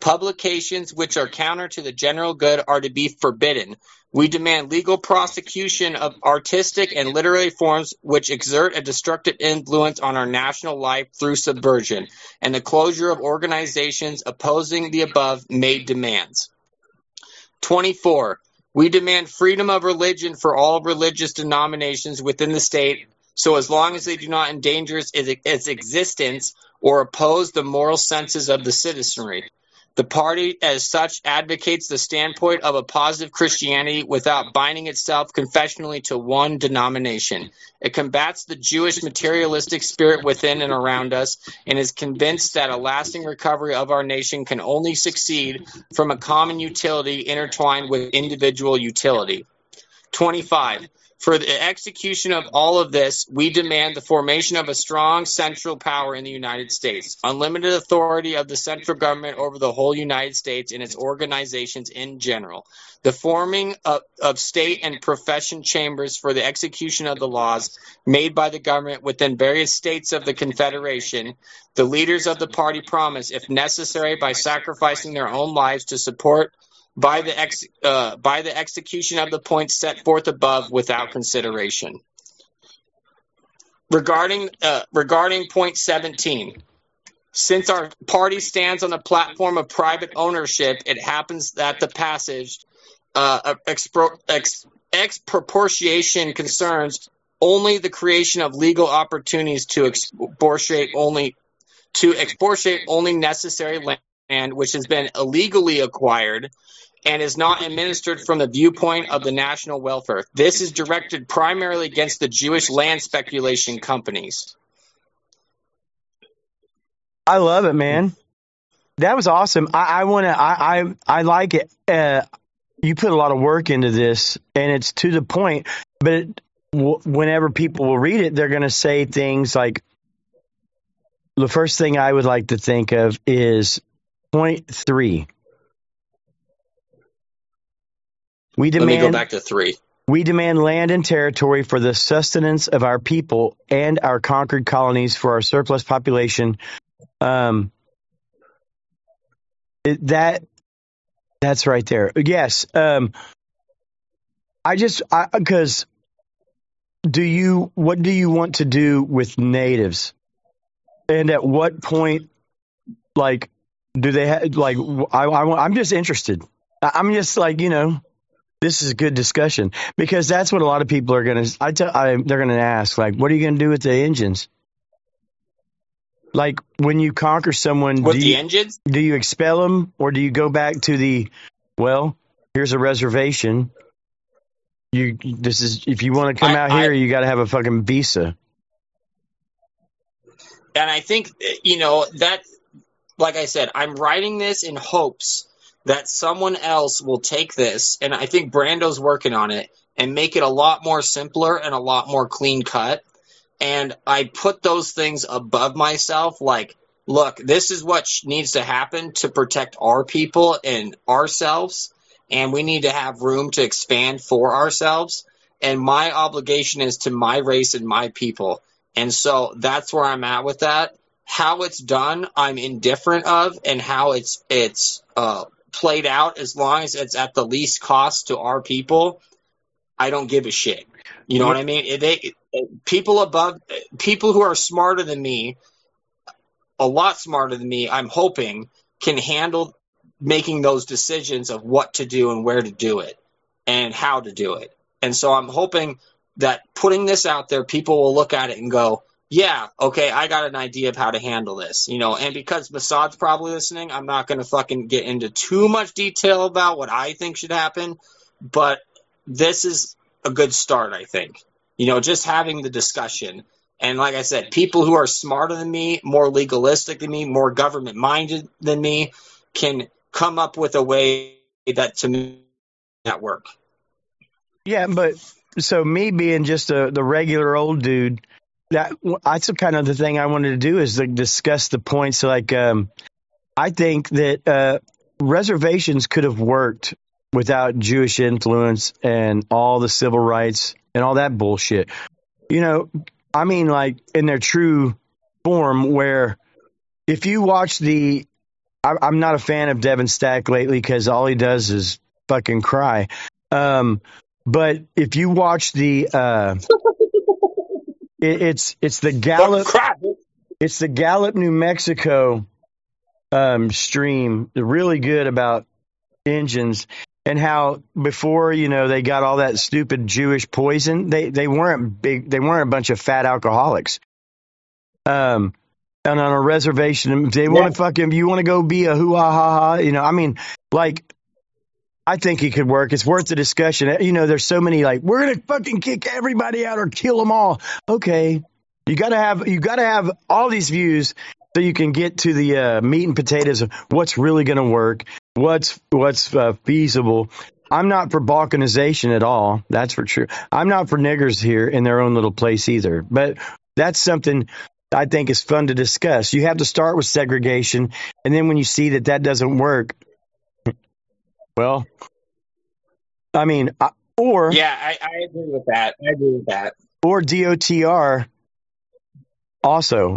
Publications which are counter to the general good are to be forbidden. We demand legal prosecution of artistic and literary forms which exert a destructive influence on our national life through subversion, and the closure of organizations opposing the above made demands. twenty-four. We demand freedom of religion for all religious denominations within the state, so as long as they do not endanger its, its existence or oppose the moral senses of the citizenry. The party, as such, advocates the standpoint of a positive Christianity without binding itself confessionally to one denomination. It combats the Jewish materialistic spirit within and around us and is convinced that a lasting recovery of our nation can only succeed from a common utility intertwined with individual utility. twenty-five. For the execution of all of this, we demand the formation of a strong central power in the United States, unlimited authority of the central government over the whole United States and its organizations in general, the forming of, of state and profession chambers for the execution of the laws made by the government within various states of the Confederation. The leaders of the party promise, if necessary, by sacrificing their own lives to support by the ex, uh, by the execution of the points set forth above without consideration. Regarding uh, regarding point seventeen, since our party stands on the platform of private ownership, it happens that the passage uh, of expro- ex- expropriation concerns only the creation of legal opportunities to expropriate only to expropriate only necessary land which has been illegally acquired and is not administered from the viewpoint of the national welfare. This is directed primarily against the Jewish land speculation companies. I love it, man. That was awesome. I, I want to. I, I I like it. Uh, you put a lot of work into this, and it's to the point. But it, w- whenever people will read it, they're going to say things like, the first thing I would like to think of is point three. We demand, Let me go back to three. We demand land and territory for the sustenance of our people and our conquered colonies for our surplus population. Um, it, that that's right there. Yes. Um, I just I, because do you what do you want to do with natives, and at what point, like, do they have like I, I I'm just interested. I'm just like you know. This is a good discussion because that's what a lot of people are going to, I tell, I, they're going to ask, like, what are you going to do with the engines? Like when you conquer someone, with do the you, engines, do you expel them or do you go back to the, well, here's a reservation. You, this is, if you want to come I, out I, here, you got to have a fucking visa. And I think, you know, that, like I said, I'm writing this in hopes that someone else will take this, and I think Brando's working on it, and make it a lot more simpler and a lot more clean cut. And I put those things above myself, like, look, this is what needs to happen to protect our people and ourselves, and we need to have room to expand for ourselves. And my obligation is to my race and my people. And so that's where I'm at with that. How it's done, I'm indifferent of, and how it's it's uh played out, as long as it's at the least cost to our people, I don't give a shit. You know what I mean? They people above, people who are smarter than me, a lot smarter than me, I'm hoping, can handle making those decisions of what to do and where to do it and how to do it. And so I'm hoping that putting this out there, people will look at it and go, yeah, okay, I got an idea of how to handle this, you know, and because Massad's probably listening, I'm not going to fucking get into too much detail about what I think should happen, but this is a good start, I think, you know, just having the discussion. And like I said, people who are smarter than me, more legalistic than me, more government minded than me can come up with a way that to me that work. Yeah, but so me being just a, the regular old dude, that that's kind of the thing I wanted to do is to discuss the points. Like, um, I think that uh, reservations could have worked without Jewish influence and all the civil rights and all that bullshit. You know, I mean, like in their true form, where if you watch the I, I'm not a fan of Devin Stack lately because all he does is fucking cry. Um, but if you watch the, uh, it, it's it's the Gallup, it's the Gallup, New Mexico um, stream. They're really good about engines and how before you know they got all that stupid Jewish poison. They they weren't big. They weren't a bunch of fat alcoholics. Um. And on a reservation, if they want to fucking, you want to go be a hoo ha ha ha, you know, I mean, like, I think it could work. It's worth the discussion. You know, there's so many like, we're going to fucking kick everybody out or kill them all. Okay. You got to have, you got to have all these views so you can get to the uh, meat and potatoes of what's really going to work, what's, what's uh, feasible. I'm not for balkanization at all. That's for sure. I'm not for niggers here in their own little place either, but that's something I think is fun to discuss. You have to start with segregation, and then when you see that that doesn't work, well, I mean, or yeah, I, I agree with that. I agree with that. Or D O T R also.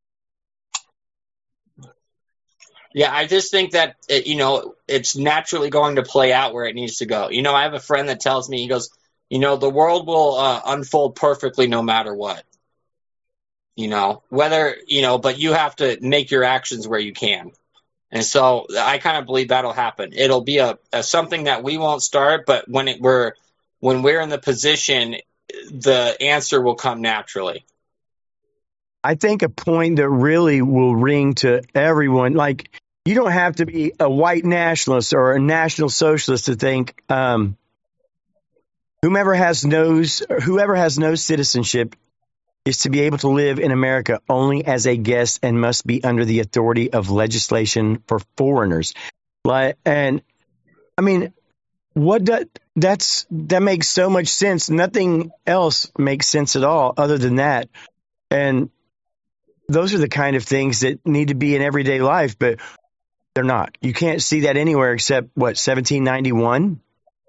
Yeah, I just think that it, you know it's naturally going to play out where it needs to go. You know, I have a friend that tells me, he goes, you know, the world will uh, unfold perfectly no matter what. You know, whether, you know, but you have to make your actions where you can. And so I kind of believe that'll happen. It'll be a, a something that we won't start, but when it we're when we're in the position, the answer will come naturally. I think a point that really will ring to everyone, like you don't have to be a white nationalist or a national socialist to think um, whomever has knows whoever has no citizenship is to be able to live in America only as a guest and must be under the authority of legislation for foreigners. Like, and I mean, what that that's that makes so much sense. Nothing else makes sense at all other than that. And those are the kind of things that need to be in everyday life, but they're not. You can't see that anywhere except what, seventeen ninety-one?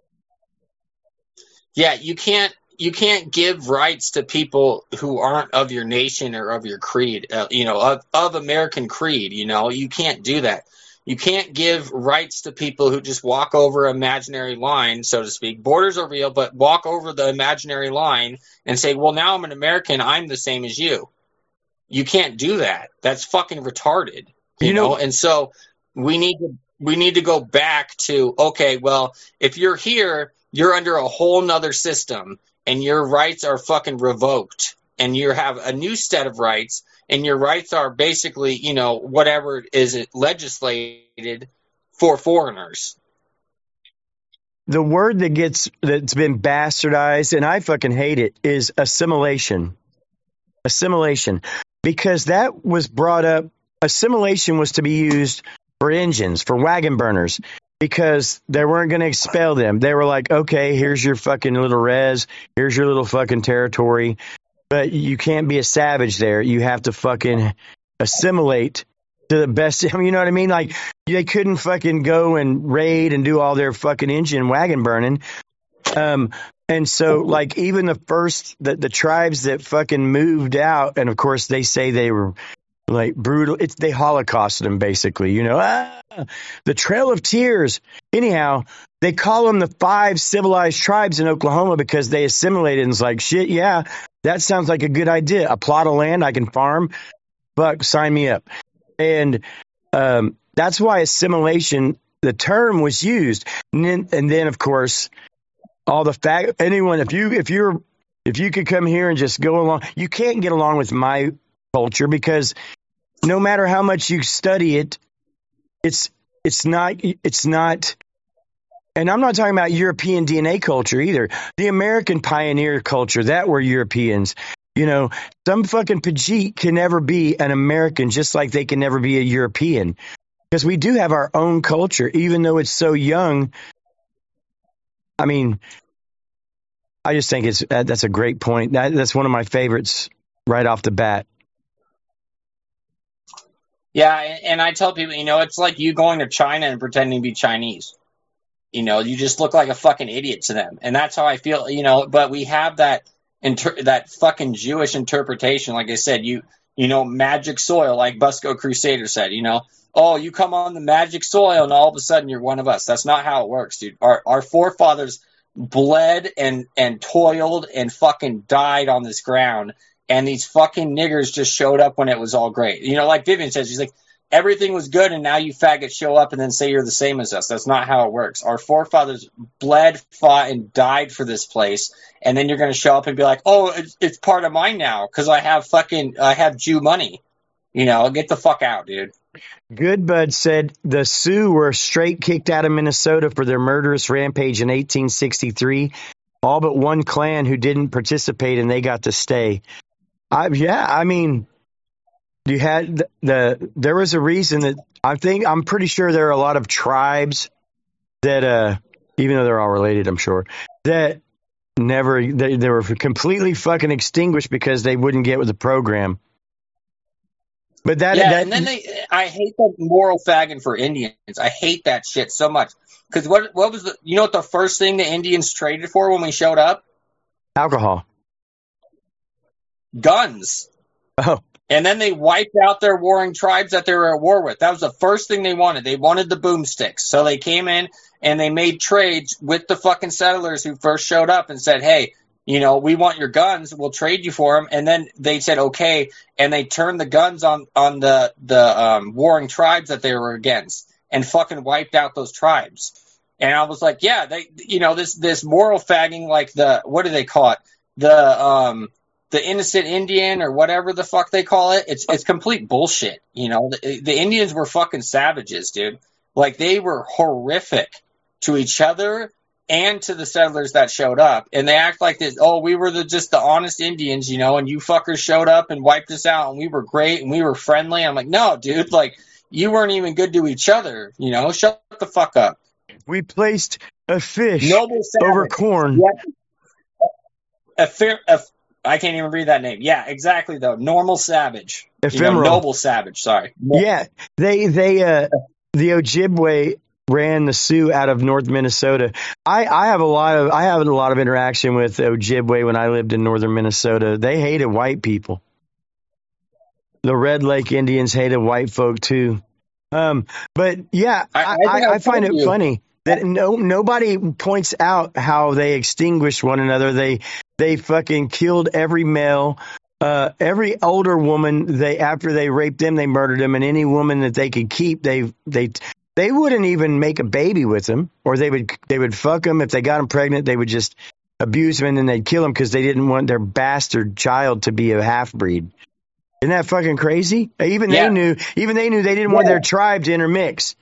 Yeah, you can't. You can't give rights to people who aren't of your nation or of your creed, uh, you know, of, of American creed. You know, you can't do that. You can't give rights to people who just walk over an imaginary line, so to speak. Borders are real, but walk over the imaginary line and say, well, now I'm an American. I'm the same as you. You can't do that. That's fucking retarded. You, you know? know, and so we need to we need to go back to, okay, well, if you're here, you're under a whole nother system. And your rights are fucking revoked, and you have a new set of rights, and your rights are basically, you know, whatever is legislated for foreigners. The word that gets that's been bastardized, and I fucking hate it, is assimilation. Assimilation, because that was brought up. Assimilation was to be used for engines, for wagon burners. Because they weren't going to expel them. They were like, okay, here's your fucking little res. Here's your little fucking territory. But you can't be a savage there. You have to fucking assimilate to the best. I mean, you know what I mean? Like, they couldn't fucking go and raid and do all their fucking engine wagon burning. Um, and so, like, even the first, the, the tribes that fucking moved out, and of course they say they were like brutal. It's they Holocausted them basically, you know, ah, the Trail of Tears. Anyhow, they call them the five civilized tribes in Oklahoma because they assimilated and it's like, shit, yeah, that sounds like a good idea. A plot of land I can farm. Fuck, sign me up. And um, that's why assimilation, the term was used. And then, and then of course, all the fact, anyone, if you, if you're, if you could come here and just go along, you can't get along with my culture because no matter how much you study it, it's it's not it's not. And I'm not talking about European D N A culture either. The American pioneer culture, that were Europeans. You know, some fucking Pajit can never be an American, just like they can never be a European, because we do have our own culture, even though it's so young. I mean, I just think it's that's a great point. That, that's one of my favorites right off the bat. Yeah, and I tell people, you know, it's like you going to China and pretending to be Chinese. You know, you just look like a fucking idiot to them. And that's how I feel, you know, but we have that inter- that fucking Jewish interpretation. Like I said, you you know, magic soil, like Busco Crusader said, you know, oh, you come on the magic soil and all of a sudden you're one of us. That's not how it works, dude. Our our forefathers bled and and toiled and fucking died on this ground, and these fucking niggers just showed up when it was all great. You know, like Vivian says, she's like, everything was good, and now you faggots show up and then say you're the same as us. That's not how it works. Our forefathers bled, fought, and died for this place, and then you're going to show up and be like, oh, it's, it's part of mine now because I have fucking I have Jew money. You know, get the fuck out, dude. Goodbud said the Sioux were straight kicked out of Minnesota for their murderous rampage in eighteen sixty-three. All but one clan who didn't participate, and they got to stay. I, yeah, I mean, you had the, the there was a reason that I think I'm pretty sure there are a lot of tribes that, uh, even though they're all related, I'm sure that never they, they were completely fucking extinguished because they wouldn't get with the program. But that, yeah, that, and then they, I hate the moral fagging for Indians. I hate that shit so much. Because what, what was the, you know what the first thing the Indians traded for when we showed up? Alcohol. Guns. Oh. And then they wiped out their warring tribes that they were at war with. That was the first thing they wanted. They wanted the boomsticks. So they came in and they made trades with the fucking settlers who first showed up and said, hey, you know, we want your guns. We'll trade you for them. And then they said, okay. And they turned the guns on, on the, the um, warring tribes that they were against and fucking wiped out those tribes. And I was like, yeah, they, you know, this, this moral fagging, like the, what do they call it? The, um, the innocent Indian or whatever the fuck they call it. It's, it's complete bullshit. You know, the, the Indians were fucking savages, dude. Like they were horrific to each other and to the settlers that showed up, and they act like this. Oh, we were the just the honest Indians, you know, and you fuckers showed up and wiped us out, and we were great and we were friendly. I'm like, no, dude, like you weren't even good to each other, you know. Shut the fuck up. We placed a fish Noble over corn. Yeah. A fair, a, I can't even read that name. Yeah, exactly though. Normal savage. Ephemeral. You know, noble savage. Sorry. Yeah, they they uh the Ojibwe ran the Sioux out of North Minnesota. I, I have a lot of I have a lot of interaction with Ojibwe when I lived in northern Minnesota. They hated white people. The Red Lake Indians hated white folk too. Um, but yeah, I, I, I, I find it you. funny that no nobody points out how they extinguished one another. They they fucking killed every male. Uh, every older woman, they after they raped them, they murdered them, and any woman that they could keep, they they they wouldn't even make a baby with them, or they would they would fuck them if they got them pregnant. They would just abuse them and then they'd kill them because they didn't want their bastard child to be a half breed. Isn't that fucking crazy? Even yeah. they knew. Even they knew they didn't yeah. want their tribe to intermix.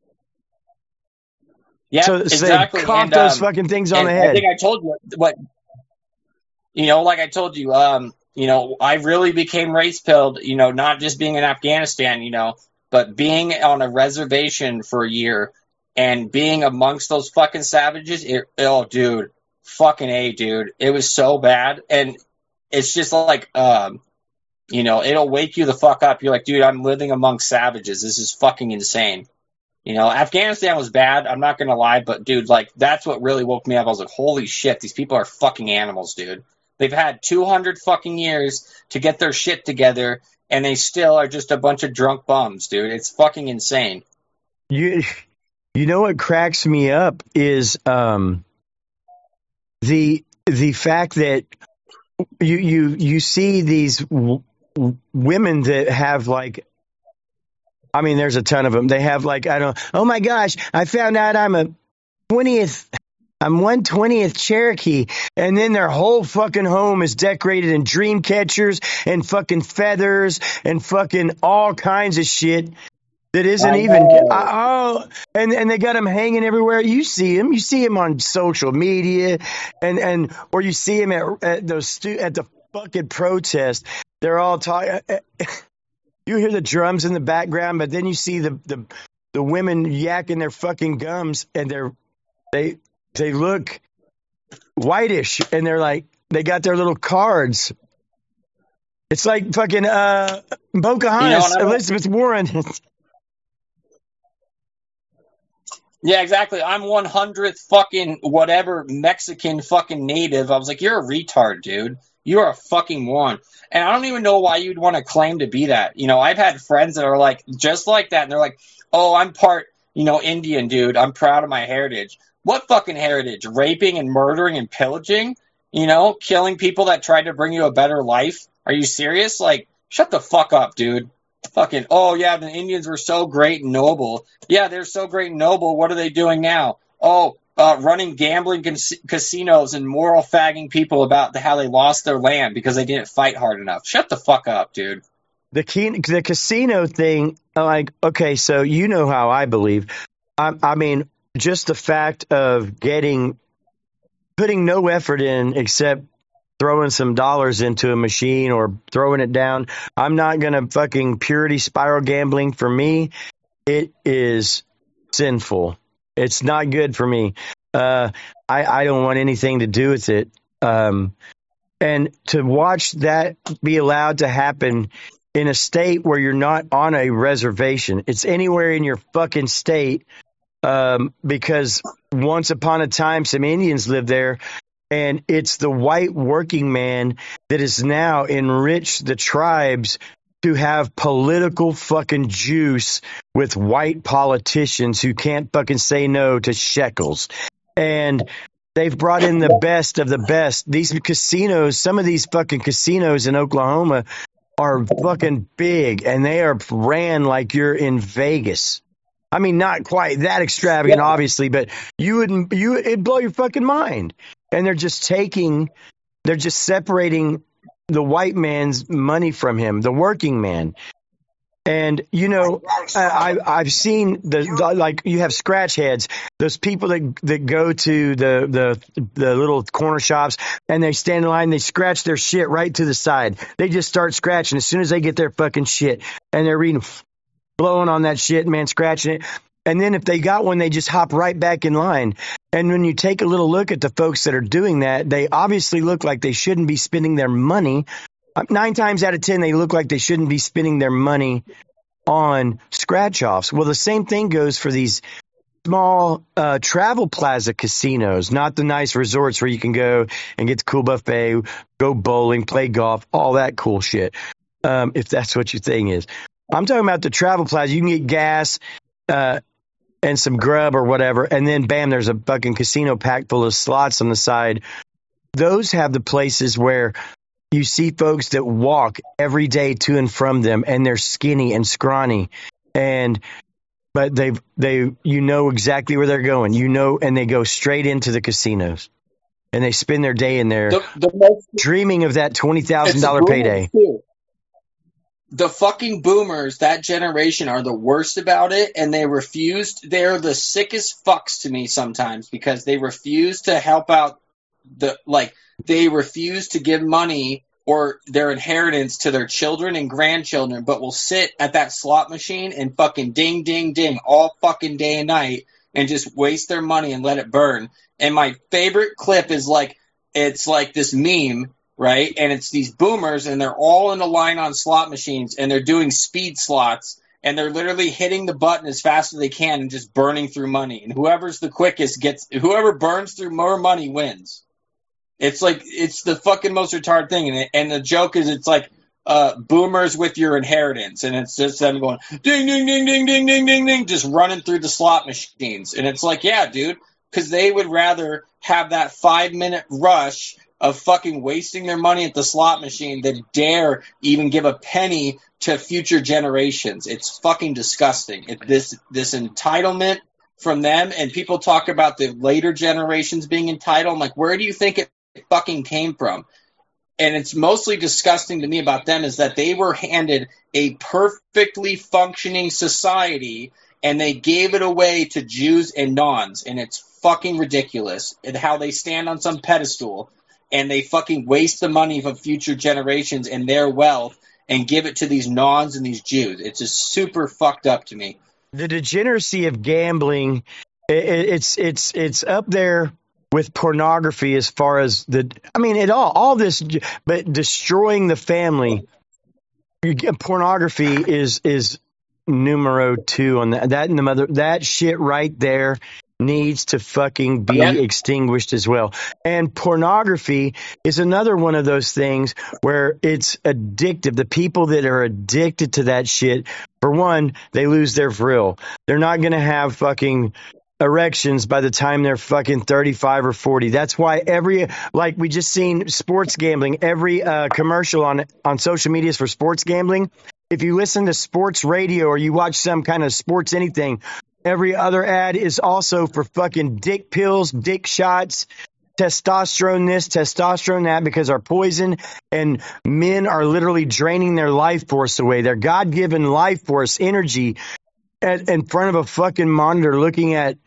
Yeah, so, exactly. So they coughed those um, fucking things on the head. I think I told you what. You know, like I told you, um, you know, I really became race pilled. You know, not just being in Afghanistan. You know. But being on a reservation for a year and being amongst those fucking savages, it, oh, dude, fucking A, dude. It was so bad. And it's just like, um, you know, it'll wake you the fuck up. You're like, dude, I'm living amongst savages. This is fucking insane. You know, Afghanistan was bad. I'm not going to lie. But, dude, like, that's what really woke me up. I was like, holy shit, these people are fucking animals, dude. They've had two hundred fucking years to get their shit together. And they still are just a bunch of drunk bums, dude. It's fucking insane. You, you know what cracks me up is um, the the fact that you you you see these w- women that have like, I mean, there's a ton of them. They have like, I don't. Oh my gosh, I found out I'm a twentieth. I'm one twentieth Cherokee, and then their whole fucking home is decorated in dream catchers and fucking feathers and fucking all kinds of shit that isn't I even. Oh, and and they got them hanging everywhere. You see them, you see them on social media, and and or you see them at, at those stu- at the fucking protest. They're all talking. You hear the drums in the background, but then you see the the the women yakking their fucking gums, and they're they. They look whitish, and they're like, they got their little cards. It's like fucking uh, Pocahontas, you know, Elizabeth Warren. Yeah, exactly. I'm one hundredth fucking whatever Mexican fucking native. I was like, you're a retard, dude. You are a fucking moron. And I don't even know why you'd want to claim to be that. You know, I've had friends that are like, just like that. And they're like, oh, I'm part, you know, Indian, dude. I'm proud of my heritage. What fucking heritage? Raping and murdering and pillaging? You know, killing people that tried to bring you a better life? Are you serious? Like, shut the fuck up, dude. Fucking, oh, yeah, the Indians were so great and noble. Yeah, they're so great and noble. What are they doing now? Oh, uh, running gambling cas- casinos and moral fagging people about the, how they lost their land because they didn't fight hard enough. Shut the fuck up, dude. The key, the casino thing, like, okay, so you know how I believe. I, I mean, just the fact of getting, putting no effort in except throwing some dollars into a machine or throwing it down. I'm not going to fucking purity spiral gambling. For me, it is sinful. It's not good for me. Uh, I, I don't want anything to do with it. Um, and to watch that be allowed to happen in a state where you're not on a reservation, it's anywhere in your fucking state. Um, because once upon a time, some Indians lived there, and it's the white working man that has now enriched the tribes to have political fucking juice with white politicians who can't fucking say no to shekels. And they've brought in the best of the best. These casinos, some of these fucking casinos in Oklahoma are fucking big, and they are ran like you're in Vegas. I mean, not quite that extravagant, obviously, but you wouldn't, you, it'd blow your fucking mind. And they're just taking, they're just separating the white man's money from him, the working man. And, you know, I, I've seen the, the, like, you have scratch heads, those people that that go to the, the, the little corner shops and they stand in line, they scratch their shit right to the side. They just start scratching as soon as they get their fucking shit, and they're reading, blowing on that shit, man, scratching it. And then if they got one, they just hop right back in line. And when you take a little look at the folks that are doing that, they obviously look like they shouldn't be spending their money. Nine times out of ten, they look like they shouldn't be spending their money on scratch-offs. Well, the same thing goes for these small uh, travel plaza casinos, not the nice resorts where you can go and get the cool buffet, go bowling, play golf, all that cool shit, um, if that's what your thing is. I'm talking about the travel plaza. You can get gas uh, and some grub or whatever, and then, bam, there's a fucking casino packed full of slots on the side. Those have the places where you see folks that walk every day to and from them, and they're skinny and scrawny, and but they they you know exactly where they're going. You know, and they go straight into the casinos, and they spend their day in there, The, the most, dreaming of that twenty thousand it's the dollar boomers payday. too. The fucking boomers, that generation, are the worst about it, and they refused. They're the sickest fucks to me sometimes because they refuse to help out the like. They refuse to give money or their inheritance to their children and grandchildren, but will sit at that slot machine and fucking ding, ding, ding all fucking day and night and just waste their money and let it burn. And my favorite clip is like, it's like this meme, right? And it's these boomers, and they're all in a line on slot machines, and they're doing speed slots, and they're literally hitting the button as fast as they can and just burning through money. And whoever's the quickest gets, whoever burns through more money wins. It's like, it's the fucking most retarded thing. And, it, and the joke is, it's like, uh, boomers with your inheritance. And it's just them going, ding, ding, ding, ding, ding, ding, ding, ding, just running through the slot machines. And it's like, yeah, dude, because they would rather have that five minute rush of fucking wasting their money at the slot machine than dare even give a penny to future generations. It's fucking disgusting. It, this, this entitlement from them, and people talk about the later generations being entitled. I'm like, where do you think it fucking came from? And it's mostly disgusting to me about them is that they were handed a perfectly functioning society and they gave it away to Jews and nons, and it's fucking ridiculous. And how they stand on some pedestal and they fucking waste the money of future generations and their wealth and give it to these nons and these Jews. It's just super fucked up to me. The degeneracy of gambling, it, it's it's it's up there with pornography as far as the, I mean, it all, all this, but destroying the family, pornography is, is numero two on that, that and the mother, that shit right there needs to fucking be Yeah. extinguished as well. And pornography is another one of those things where it's addictive. The people that are addicted to that shit, for one, they lose their thrill. They're not going to have fucking erections by the time they're fucking thirty-five or forty. That's why every, like we just seen sports gambling, every uh, commercial on on social medias for sports gambling. If you listen to sports radio or you watch some kind of sports anything, every other ad is also for fucking dick pills, dick shots, testosterone this, testosterone that, because our poison, and men are literally draining their life force away, their God-given life force energy, at, in front of a fucking monitor looking at,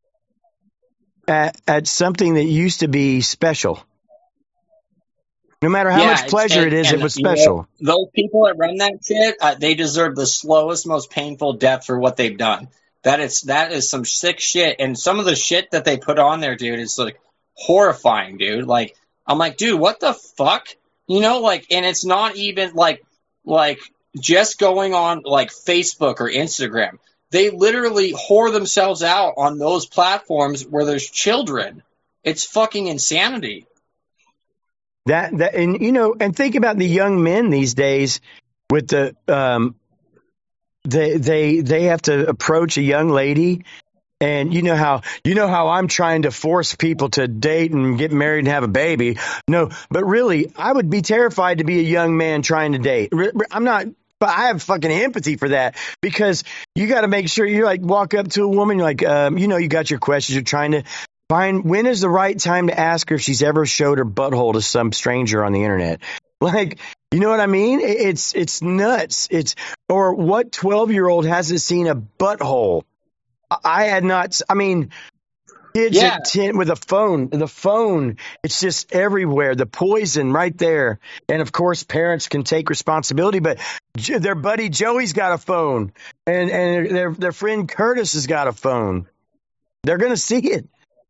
at at something that used to be special. No matter how Yeah, much pleasure and, it is, and, it was you know, special. those people that run that shit, uh, they deserve the slowest, most painful death for what they've done. That is that is some sick shit, and some of the shit that they put on there, dude, is like horrifying, dude. Like, I'm like, dude, what the fuck? You know, like, and it's not even like like just going on like Facebook or Instagram. They literally whore themselves out on those platforms where there's children. It's fucking insanity. That that and you know, and think about the young men these days with the um they they they have to approach a young lady, and you know how you know how I'm trying to force people to date and get married and have a baby. No, but really, I would be terrified to be a young man trying to date. I'm not, but I have fucking empathy for that, because you got to make sure you like walk up to a woman, you're like, um, you know, you got your questions, you're trying to find when is the right time to ask her if she's ever showed her butthole to some stranger on the internet. Like, you know what I mean? It's it's nuts. It's or what twelve year old hasn't seen a butthole? I had not. I mean, kids Yeah. at ten with a phone. The phone. It's just everywhere. The poison right there. And of course, parents can take responsibility. But J- their buddy Joey's got a phone, and and their their friend Curtis has got a phone. They're gonna see it.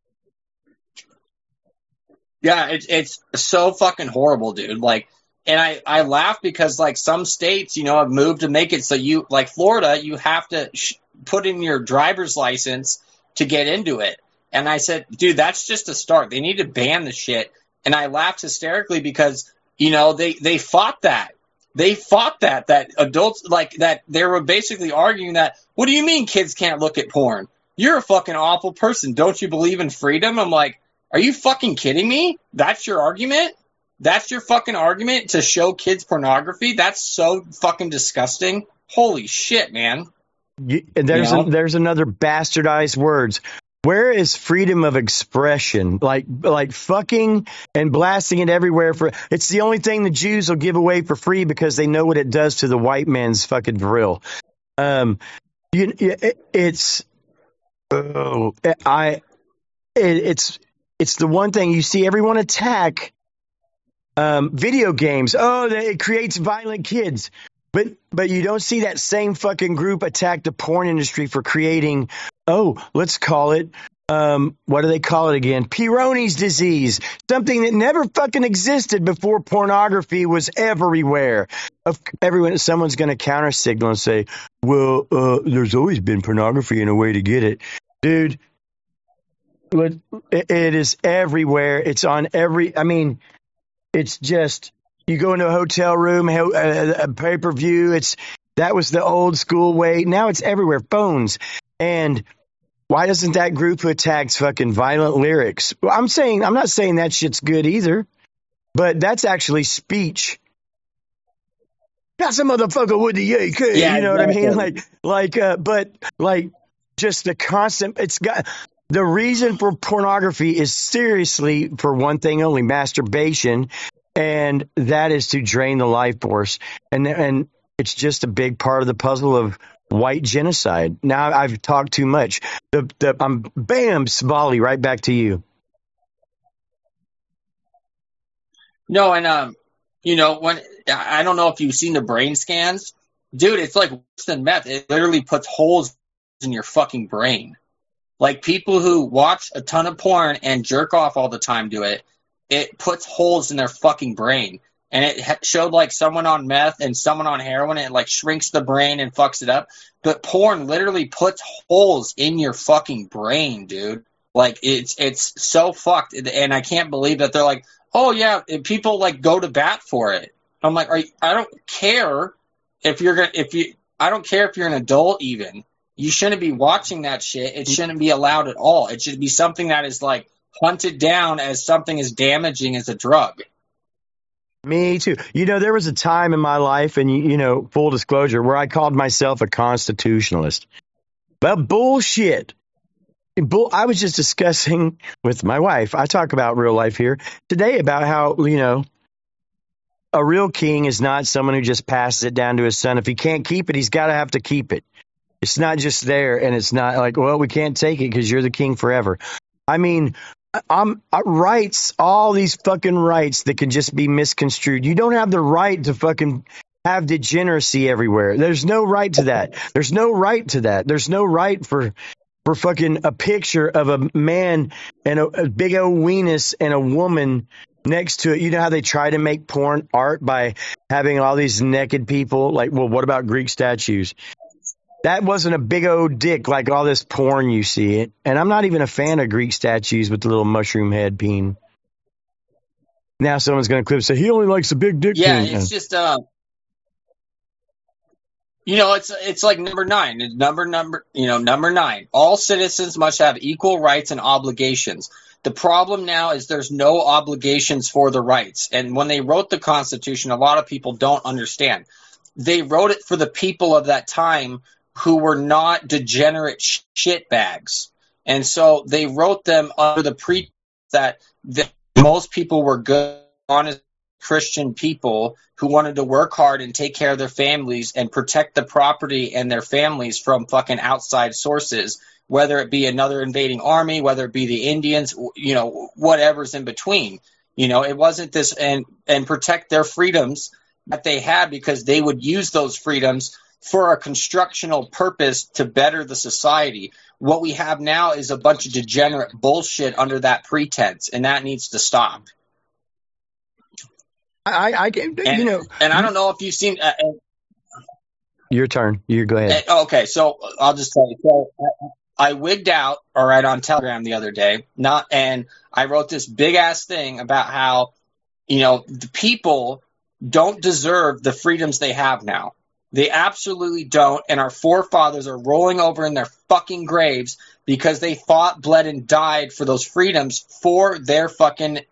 Yeah, it's it's so fucking horrible, dude. Like, and I, I laugh because like some states, you know, have moved to make it so you, like Florida, you have to sh- put in your driver's license to get into it. And I said, dude, that's just a start. They need to ban the shit. And I laughed hysterically because, you know, they, they fought that. They fought that, that adults, like that they were basically arguing that, what do you mean kids can't look at porn? You're a fucking awful person. Don't you believe in freedom? I'm like, are you fucking kidding me? That's your argument? That's your fucking argument to show kids pornography? That's so fucking disgusting. Holy shit, man. You, there's You know? a, there's another bastardized words. Where is freedom of expression? Like like fucking and blasting it everywhere for it's the only thing the Jews will give away for free because they know what it does to the white man's fucking drill. Um, you, it, it's oh, I it, it's it's the one thing you see everyone attack. Um, video games. Oh, it creates violent kids. But but you don't see that same fucking group attack the porn industry for creating, oh, let's call it, um, what do they call it again? Peyronie's disease, something that never fucking existed before pornography was everywhere. Of everyone, someone's going to counter signal and say, well, uh, there's always been pornography and a way to get it. Dude, it, it is everywhere. It's on every, I mean, it's just... You go into a hotel room, a, a pay-per-view. It's that was the old school way. Now it's everywhere, phones. And why doesn't that group who attacks fucking violent lyrics? Well, I'm saying I'm not saying that shit's good either, but that's actually speech. That's a motherfucker with the yay, Yeah, you know what I mean? exactly. Like, like, uh, but like, just the constant. It's got the reason for pornography is seriously for one thing only: masturbation. And that is to drain the life force. And and it's just a big part of the puzzle of white genocide. Now I've talked too much. The, the, I'm bam, Savali, right back to you. No, and, um, you know, when I don't know if you've seen the brain scans. Dude, it's like worse than meth. It literally puts holes in your fucking brain. Like people who watch a ton of porn and jerk off all the time do it. It puts holes in their fucking brain. and it ha- showed like someone on meth and someone on heroin, and it like shrinks the brain and fucks it up. But porn literally puts holes in your fucking brain, dude. Like it's it's so fucked, and I can't believe that they're like, oh yeah, and people like go to bat for it. I'm like, are you, I don't care if you're gonna if you I don't care if you're an adult even. You shouldn't be watching that shit. It shouldn't be allowed at all. It should be something that is like hunted down as something as damaging as a drug. Me too. You know, there was a time in my life, and you, you know, full disclosure, where I called myself a constitutionalist. But bullshit. Bull, I was just discussing with my wife. I talk about real life here today about how, you know, a real king is not someone who just passes it down to his son. If he can't keep it, he's got to have to keep it. It's not just there, and it's not like, well, we can't take it because you're the king forever. I mean, I'm uh, rights, all these fucking rights that can just be misconstrued. You don't have the right to fucking have degeneracy everywhere. There's no right to that. There's no right to that. There's no right for for fucking a picture of a man and a, a big old weenus and a woman next to it. You know how they try to make porn art by having all these naked people? Like, well, what about Greek statues? That wasn't a big old dick like all this porn you see it. And I'm not even a fan of Greek statues with the little mushroom head peen. Now someone's going to clip and say, he only likes a big dick Yeah, peen. it's just, uh, you know, it's it's like number nine. It's number, number, you know, number nine. All citizens must have equal rights and obligations. The problem now is there's no obligations for the rights. And when they wrote the Constitution, a lot of people don't understand. They wrote it for the people of that time who were not degenerate sh- shitbags. And so they wrote them under the pretense that the, most people were good, honest Christian people who wanted to work hard and take care of their families and protect the property and their families from fucking outside sources, whether it be another invading army, whether it be the Indians, you know, whatever's in between. You know, it wasn't this, and, and protect their freedoms that they had because they would use those freedoms for a constructional purpose to better the society. What we have now is a bunch of degenerate bullshit under that pretense, and that needs to stop. I, I, you and, know, and I don't know if you've seen. Uh, your turn. You go ahead. Uh, okay, so I'll just tell you. So I wigged out, all right, on Telegram the other day, not, and I wrote this big ass thing about how, you know, the people don't deserve the freedoms they have now. They absolutely don't, and our forefathers are rolling over in their fucking graves because they fought, bled, and died for those freedoms for their fucking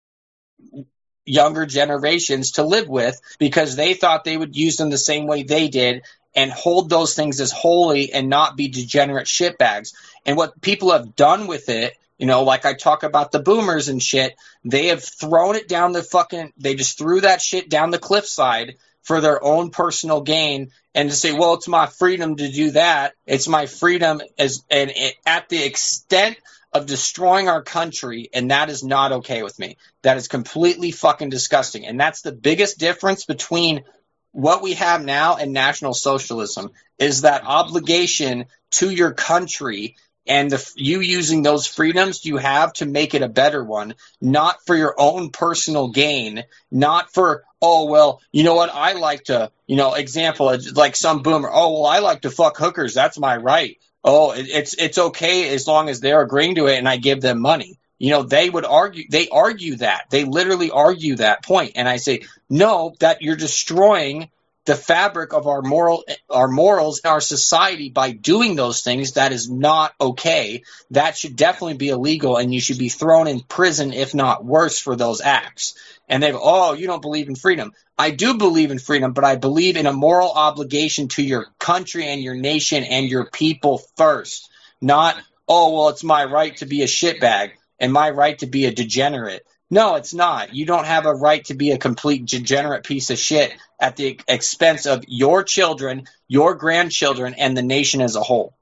younger generations to live with, because they thought they would use them the same way they did and hold those things as holy and not be degenerate shitbags. And what people have done with it, you know, like I talk about the boomers and shit, they have thrown it down the fucking, they just threw that shit down the cliffside for their own personal gain, and to say, well, it's my freedom to do that. It's my freedom as, and it, at the extent of destroying our country, and that is not okay with me. That is completely fucking disgusting. And that's the biggest difference between what we have now and National Socialism, is that obligation to your country and the, you using those freedoms you have to make it a better one, not for your own personal gain, not for, oh, well, you know what, I like to, you know, example, like some boomer, oh, well, I like to fuck hookers, that's my right. Oh, it, it's it's okay as long as they're agreeing to it and I give them money. You know, they would argue, they argue that. They literally argue that point. And I say, no, that you're destroying the fabric of our moral, our morals in our society by doing those things. That is not okay. That should definitely be illegal, and you should be thrown in prison, if not worse, for those acts. And they go, oh, you don't believe in freedom. I do believe in freedom, but I believe in a moral obligation to your country and your nation and your people first. Not, oh, well, it's my right to be a shitbag and my right to be a degenerate. No, it's not. You don't have a right to be a complete degenerate piece of shit at the expense of your children, your grandchildren, and the nation as a whole.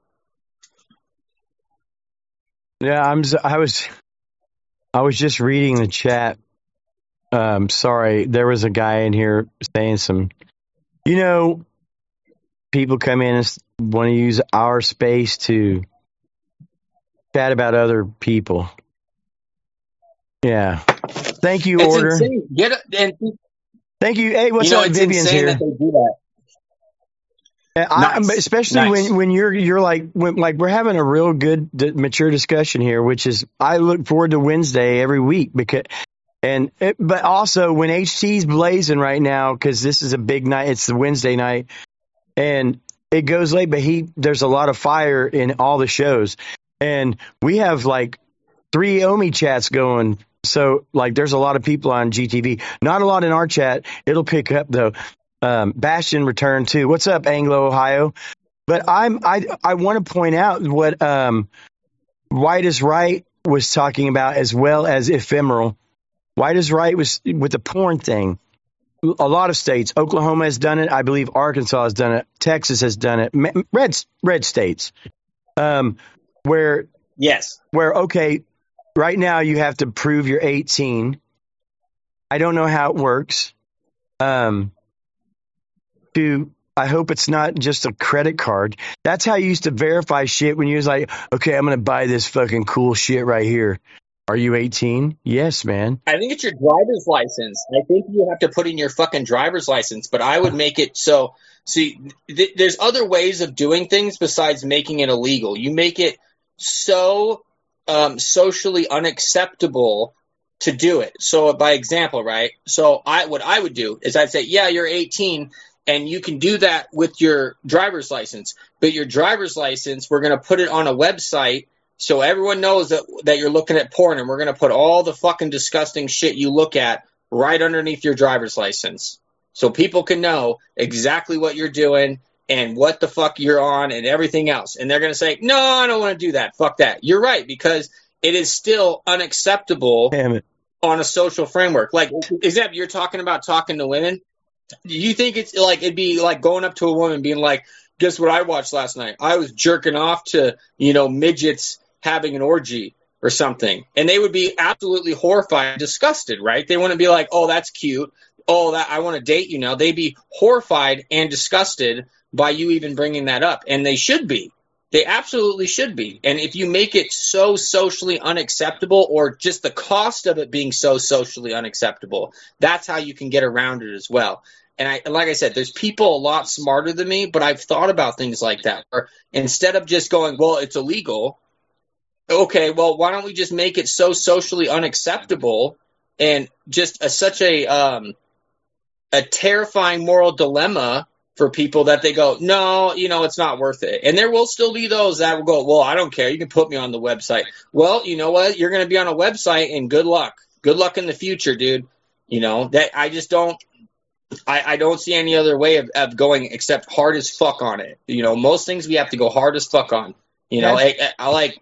Yeah, I'm. I was. I was just reading the chat. Um, sorry, there was a guy in here saying some. You know, people come in and want to use our space to chat about other people. Yeah. Thank you, It's Order. insane. Get it, and Thank you. Hey, what's you know, up? it's Vivian's insane here. that they do that. I, Nice. especially Nice. when, when you're you're like when, like we're having a real good d- mature discussion here, which is I look forward to Wednesday every week because and it, but also when H T's blazing right now because this is a big night. It's the Wednesday night and it goes late, but he there's a lot of fire in all the shows and we have like three Omi chats going. So like there's a lot of people on G T V. Not a lot in our chat. It'll pick up though. Um, Bastion returned too. What's up, Anglo, Ohio? But I'm I I want to point out what um, White is Right was talking about as well as ephemeral. White is Right was with the porn thing. A lot of states, Oklahoma has done it. I believe Arkansas has done it. Texas has done it. Red red states, um, where yes, where okay, right now you have to prove you're eighteen. I don't know how it works. Um. To, I hope it's not just a credit card. That's how you used to verify shit when you was like, okay, I'm going to buy this fucking cool shit right here. Are you eighteen? Yes, man. I think it's your driver's license. I think you have to put in your fucking driver's license, but I would make it so, see, th- there's other ways of doing things besides making it illegal. You make it so um, socially unacceptable to do it. So by example, right? So I, what I would do is I'd say, yeah, you're eighteen, and you can do that with your driver's license. But your driver's license, we're going to put it on a website so everyone knows that that you're looking at porn, and we're going to put all the fucking disgusting shit you look at right underneath your driver's license. So people can know exactly what you're doing and what the fuck you're on and everything else. And they're going to say, no, I don't want to do that. Fuck that. You're right, because it is still unacceptable Damn it. on a social framework. Like, except you're talking about talking to women. Do you think it's like it'd be like going up to a woman being like, guess what I watched last night? I was jerking off to, you know, midgets having an orgy or something. And they would be absolutely horrified and disgusted, right? They wouldn't be like, oh, that's cute. Oh, that I want to date you now. They'd be horrified and disgusted by you even bringing that up. And they should be. They absolutely should be. And if you make it so socially unacceptable, or just the cost of it being so socially unacceptable, that's how you can get around it as well. And I, like I said, there's people a lot smarter than me, but I've thought about things like that. Or instead of just going, well, it's illegal. Okay, well, why don't we just make it so socially unacceptable and just a, such a um, a terrifying moral dilemma for people that they go, no, you know, it's not worth it. And there will still be those that will go, well, I don't care. You can put me on the website. Well, you know what? You're going to be on a website, and good luck. Good luck in the future, dude. You know, that I just don't, I, I don't see any other way of, of going except hard as fuck on it. You know, most things we have to go hard as fuck on. You know, I, I, I like,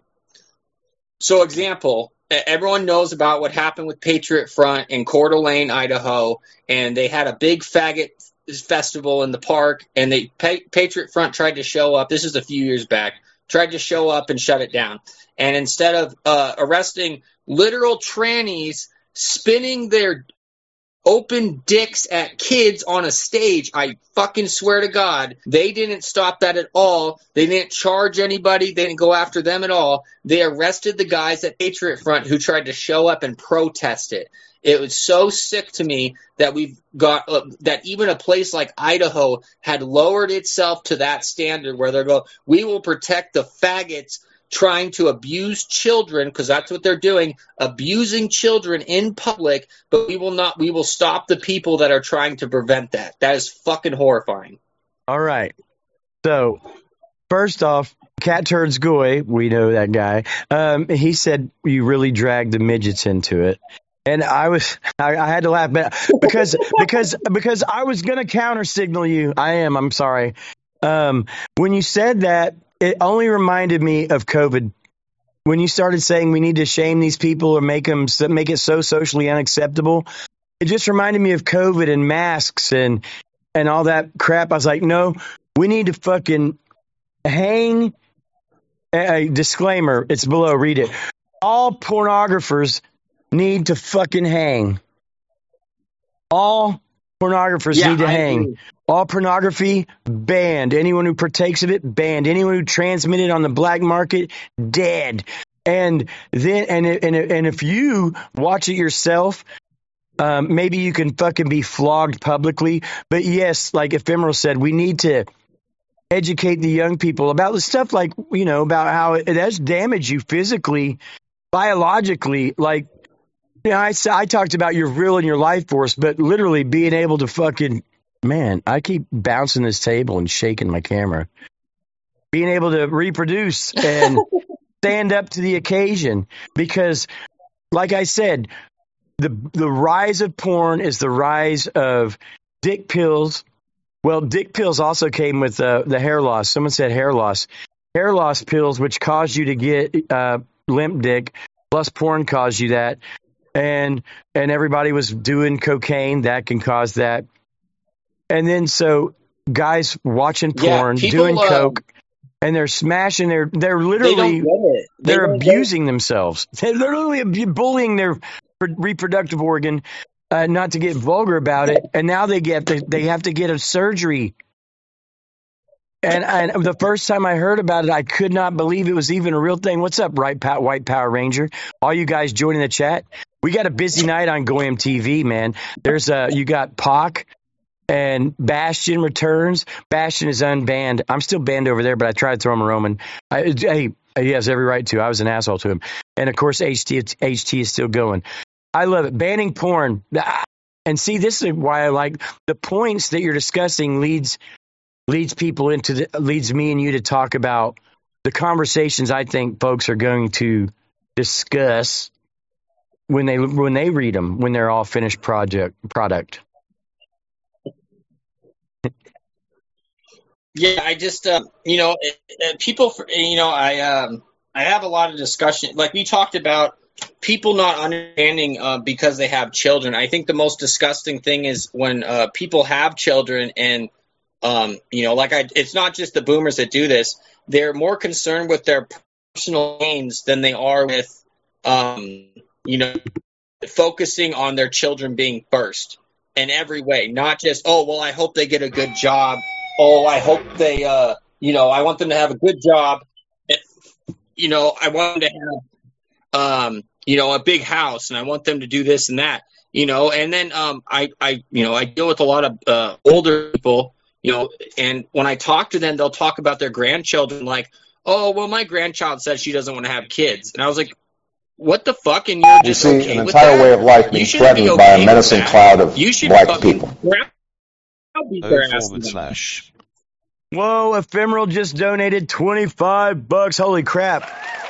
so example, everyone knows about what happened with Patriot Front in Coeur d'Alene, Idaho, and they had a big faggot festival in the park, and they pa- Patriot Front tried to show up. This is a few years back. Tried to show up and shut it down. And instead of uh, arresting literal trannies spinning their open dicks at kids on a stage, I fucking swear to God, they didn't stop that at all. They didn't charge anybody. They didn't go after them at all. They arrested the guys at Patriot Front who tried to show up and protest it. It was so sick to me that we've got uh, that even a place like Idaho had lowered itself to that standard where they're going, we will protect the faggots trying to abuse children, because that's what they're doing, abusing children in public, but we will not, we will stop the people that are trying to prevent that. That is fucking horrifying. All right. So, first off, Cat Turds Goy, we know that guy, um, he said you really dragged the midgets into it. And I was, I, I had to laugh because, because, because I was going to counter signal you. I am, I'm sorry. Um, when you said that, it only reminded me of COVID. When you started saying we need to shame these people or make them, make it so socially unacceptable, it just reminded me of COVID and masks and, and all that crap. I was like, no, we need to fucking hang. A disclaimer, it's below, read it. All pornographers need to fucking hang. All pornographers yeah, need to I hang. agree. All pornography banned. Anyone who partakes of it banned. Anyone who transmits it on the black market dead. And then and and and if you watch it yourself, Um, maybe you can fucking be flogged publicly. But yes, like Ephemeral said, we need to educate the young people about the stuff like, you know, about how it, it does damage you physically, biologically. Like, you know, I, I talked about your real and your life force, but literally being able to fucking, man, I keep bouncing this table and shaking my camera. Being able to reproduce and stand up to the occasion. Because, like I said, the the rise of porn is the rise of dick pills. Well, dick pills also came with uh, the hair loss. Someone said hair loss. Hair loss pills, which cause you to get uh, limp dick, plus porn caused you that. And and everybody was doing cocaine. That can cause that. And then so guys watching porn, yeah, people, doing uh, coke, and they're smashing their, they're They literally, don't get it. They they're don't get it. abusing themselves. They're literally abu- bullying their re- reproductive organ, uh, not to get vulgar about it. And now they get, to, they have to get a surgery. And, and the first time I heard about it, I could not believe it was even a real thing. What's up, right, Pat, White Power Ranger? All you guys joining the chat. We got a busy night on Goyam T V, man. There's uh, you got Pac. And Bastion returns. Bastion is unbanned. I'm still banned over there, but I tried to throw him a Roman. I, hey, he has every right to. I was an asshole to him. And, of course, H T, H T is still going. I love it. Banning porn. And see, this is why I like the points that you're discussing leads leads people into the, leads me and you to talk about the conversations I think folks are going to discuss when they when they read them, when they're all finished project product. Yeah, I just, uh, you know, it, it, people, you know, I um, I have a lot of discussion. Like we talked about people not understanding uh, because they have children. I think the most disgusting thing is when uh, people have children and, um, you know, like I, it's not just the boomers that do this. They're more concerned with their personal gains than they are with, um, you know, focusing on their children being first in every way. Not just, oh, well, I hope they get a good job. Oh, I hope they, uh, you know, I want them to have a good job. You know, I want them to have, um, you know, a big house, and I want them to do this and that, you know. And then um, I, I, you know, I deal with a lot of uh, older people, you know, and when I talk to them, they'll talk about their grandchildren like, oh, well, my grandchild said she doesn't want to have kids. And I was like, what the fuck? And you're You just see, okay an with entire that? way of life You being shouldn't be threatened by okay a with menacing that. cloud of You should black fucking people. grab- beat their ass forward for that. slash. Whoa, Ephemeral just donated twenty-five bucks. Holy crap.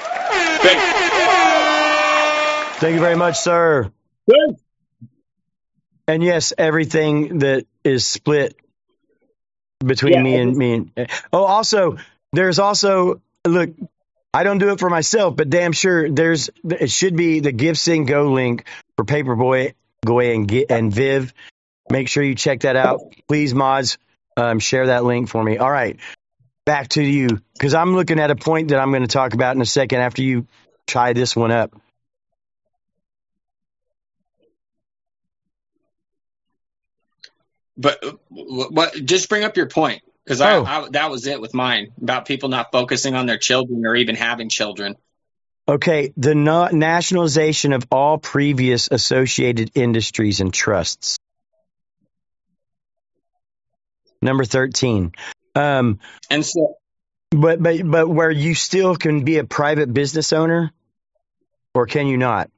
Thank you very much, sir. Good. And yes, everything that is split between Yeah, me and me and oh, also there's also look, I don't do it for myself, but damn sure there's it should be the GiveSend Go link for Paperboy, Goy, and Gi- and Viv. Make sure you check that out, please, mods. Um, share that link for me. All right, back to you because I'm looking at a point that I'm going to talk about in a second after you tie this one up. But uh, what? Just bring up your point because Oh. I, I that was it with mine about people not focusing on their children or even having children. Okay, the na- nationalization of all previous associated industries and trusts. Number thirteen. Um, And so, but but but where you still can be a private business owner, or can you not?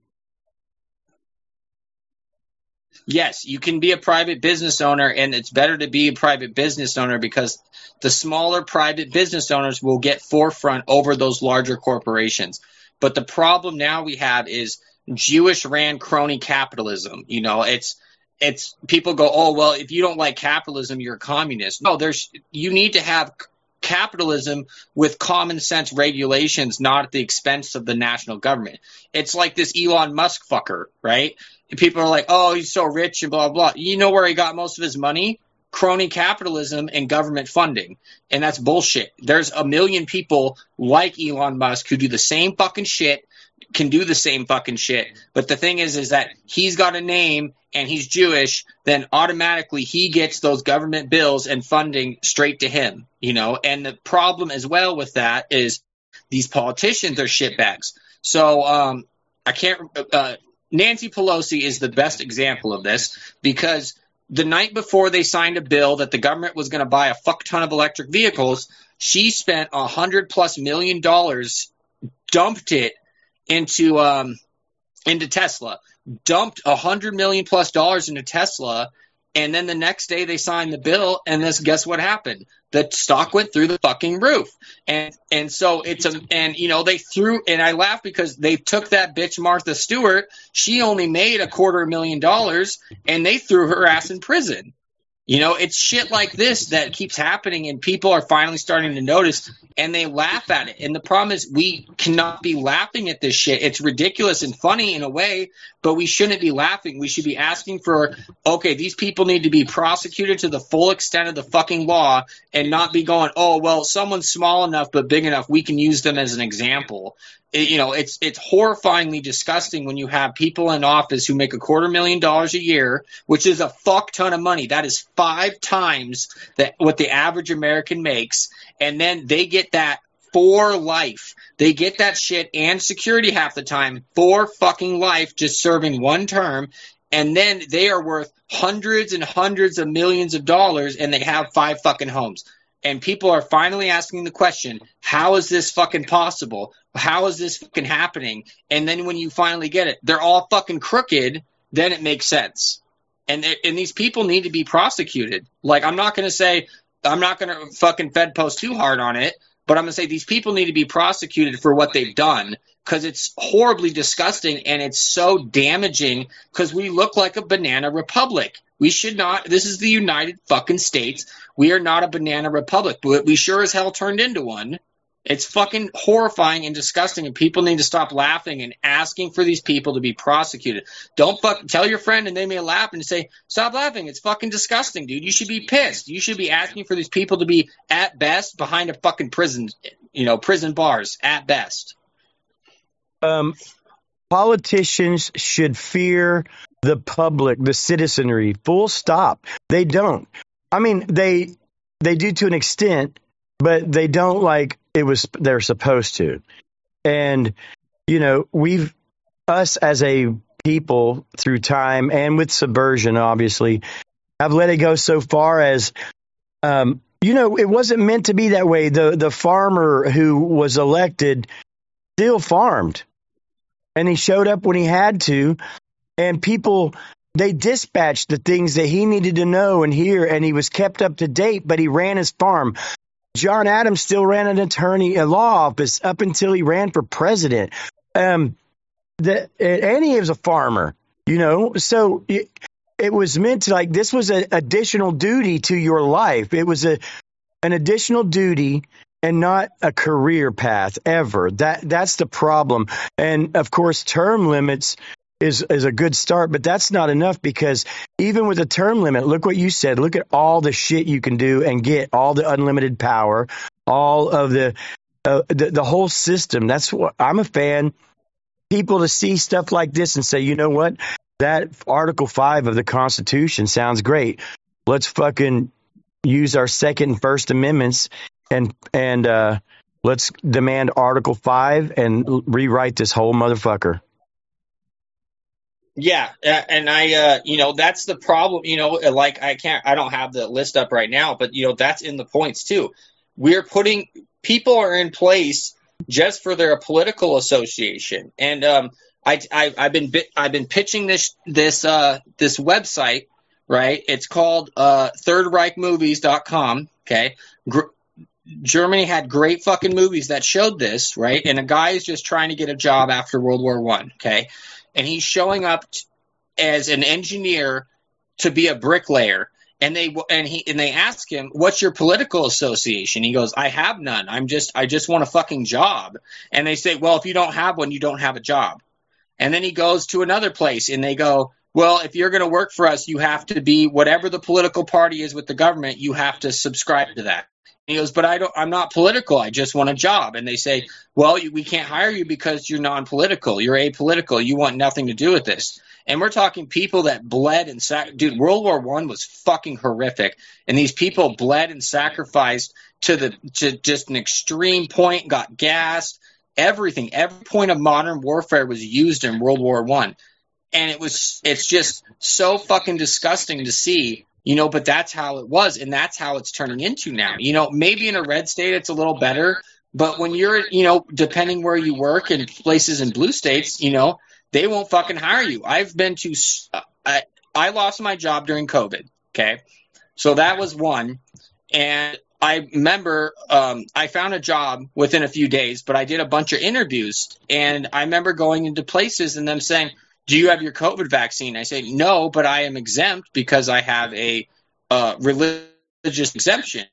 yes, you can be a private business owner, and it's better to be a private business owner because the smaller private business owners will get forefront over those larger corporations. But the problem now we have is Jewish ran crony capitalism. You know, it's it's people go, oh, well, if you don't like capitalism, you're a communist. No, there's you need to have c- capitalism with common sense regulations, not at the expense of the national government. It's like this Elon Musk fucker, right? And people are like, oh, he's so rich and blah, blah. You know where he got most of his money? Crony capitalism and government funding. And that's bullshit. There's a million people like Elon Musk who do the same fucking shit, can do the same fucking shit. But the thing is, is that he's got a name and he's Jewish, then automatically he gets those government bills and funding straight to him, you know? And the problem as well with that is these politicians are shitbags. So um, I can't, uh, Nancy Pelosi is the best example of this, because the night before they signed a bill that the government was going to buy a fuck ton of electric vehicles, she spent a hundred plus million dollars, dumped it into um, into Tesla, dumped a hundred million plus dollars into Tesla, and then the next day they signed the bill, and this guess what happened? The stock went through the fucking roof, and and so it's a and you know they threw and I laugh because they took that bitch Martha Stewart. She only made a quarter million dollars, and they threw her ass in prison. You know, it's shit like this that keeps happening, and people are finally starting to notice, and they laugh at it. And the problem is we cannot be laughing at this shit. It's ridiculous and funny in a way, but we shouldn't be laughing. We should be asking for, okay, these people need to be prosecuted to the full extent of the fucking law, and not be going, oh, well, someone's small enough but big enough, we can use them as an example. It, you know, it's it's horrifyingly disgusting when you have people in office who make a quarter million dollars a year, which is a fuck ton of money. That is five times that what the average American makes, and then they get that for life. They get that shit and security half the time for fucking life, just serving one term, and then they are worth hundreds and hundreds of millions of dollars, and they have five fucking homes. And people are finally asking the question, how is this fucking possible? How is this fucking happening? And then when you finally get it, they're all fucking crooked, then it makes sense. And and these people need to be prosecuted. Like, I'm not going to say, I'm not going to fucking Fed post too hard on it, but I'm going to say these people need to be prosecuted for what they've done, because it's horribly disgusting, and it's so damaging, because we look like a banana republic. We should not. This is the United fucking States. We are not a banana republic, but we sure as hell turned into one. It's fucking horrifying and disgusting, and people need to stop laughing and asking for these people to be prosecuted. Don't fuck tell your friend, and they may laugh and say, stop laughing. It's fucking disgusting, dude. You should be pissed. You should be asking for these people to be, at best, behind a fucking prison, you know, prison bars, at best. Um, politicians should fear the public, the citizenry, full stop. They don't. I mean, they they do to an extent, but they don't like it was they're supposed to. And, you know, we've, us as a people through time and with subversion, obviously, have let it go so far as, um, you know, it wasn't meant to be that way. The the farmer who was elected still farmed, and he showed up when he had to, and people, they dispatched the things that he needed to know and hear, and he was kept up to date, but he ran his farm. John Adams still ran an attorney, a law office up until he ran for president. Um, the, and he was a farmer, you know, so it, it was meant to, like, this was an additional duty to your life. It was a an additional duty and not a career path ever. That that's the problem. And of course, term limits is is a good start, but that's not enough, because even with a term limit, look what you said. Look at all the shit you can do and get, all the unlimited power, all of the uh, the, the whole system. That's what I'm a fan. People to see stuff like this and say, you know what, that Article Five of the Constitution sounds great. Let's fucking use our Second and First Amendments and and uh, let's demand Article Five and rewrite this whole motherfucker. Yeah, and I, uh, you know, that's the problem. You know, like I can't, I don't have the list up right now, but you know, that's in the points too. We're putting people are in place just for their political association, and um, I, I, I've been, I've been pitching this, this, uh, this website, right? It's called uh, third reich movies dot com. Okay, Gr- Germany had great fucking movies that showed this, right? And a guy is just trying to get a job after World War One. Okay. And he's showing up t- as an engineer to be a bricklayer, and they and he and they ask him, "What's your political association?" He goes, "I have none. I'm just I just want a fucking job." And they say, "Well, if you don't have one, you don't have a job." And then he goes to another place, and they go, "Well, if you're going to work for us, you have to be whatever the political party is with the government. You have to subscribe to that." And he goes, "But I don't. I'm not political. I just want a job." And they say, "Well, you, we can't hire you because you're non-political. You're apolitical. You want nothing to do with this." And we're talking people that bled and sac- dude. World War One was fucking horrific, and these people bled and sacrificed to the to just an extreme point. Got gassed. Everything. Every point of modern warfare was used in World War One. And it was, it's just so fucking disgusting to see, you know, but that's how it was. And that's how it's turning into now. You know, maybe in a red state, it's a little better. But when you're, you know, depending where you work in places in blue states, you know, they won't fucking hire you. I've been to, uh, I, I lost my job during COVID. Okay. So that was one. And I remember um, I found a job within a few days, but I did a bunch of interviews. And I remember going into places and them saying, do you have your COVID vaccine? I say, no, but I am exempt because I have a uh, religious exemption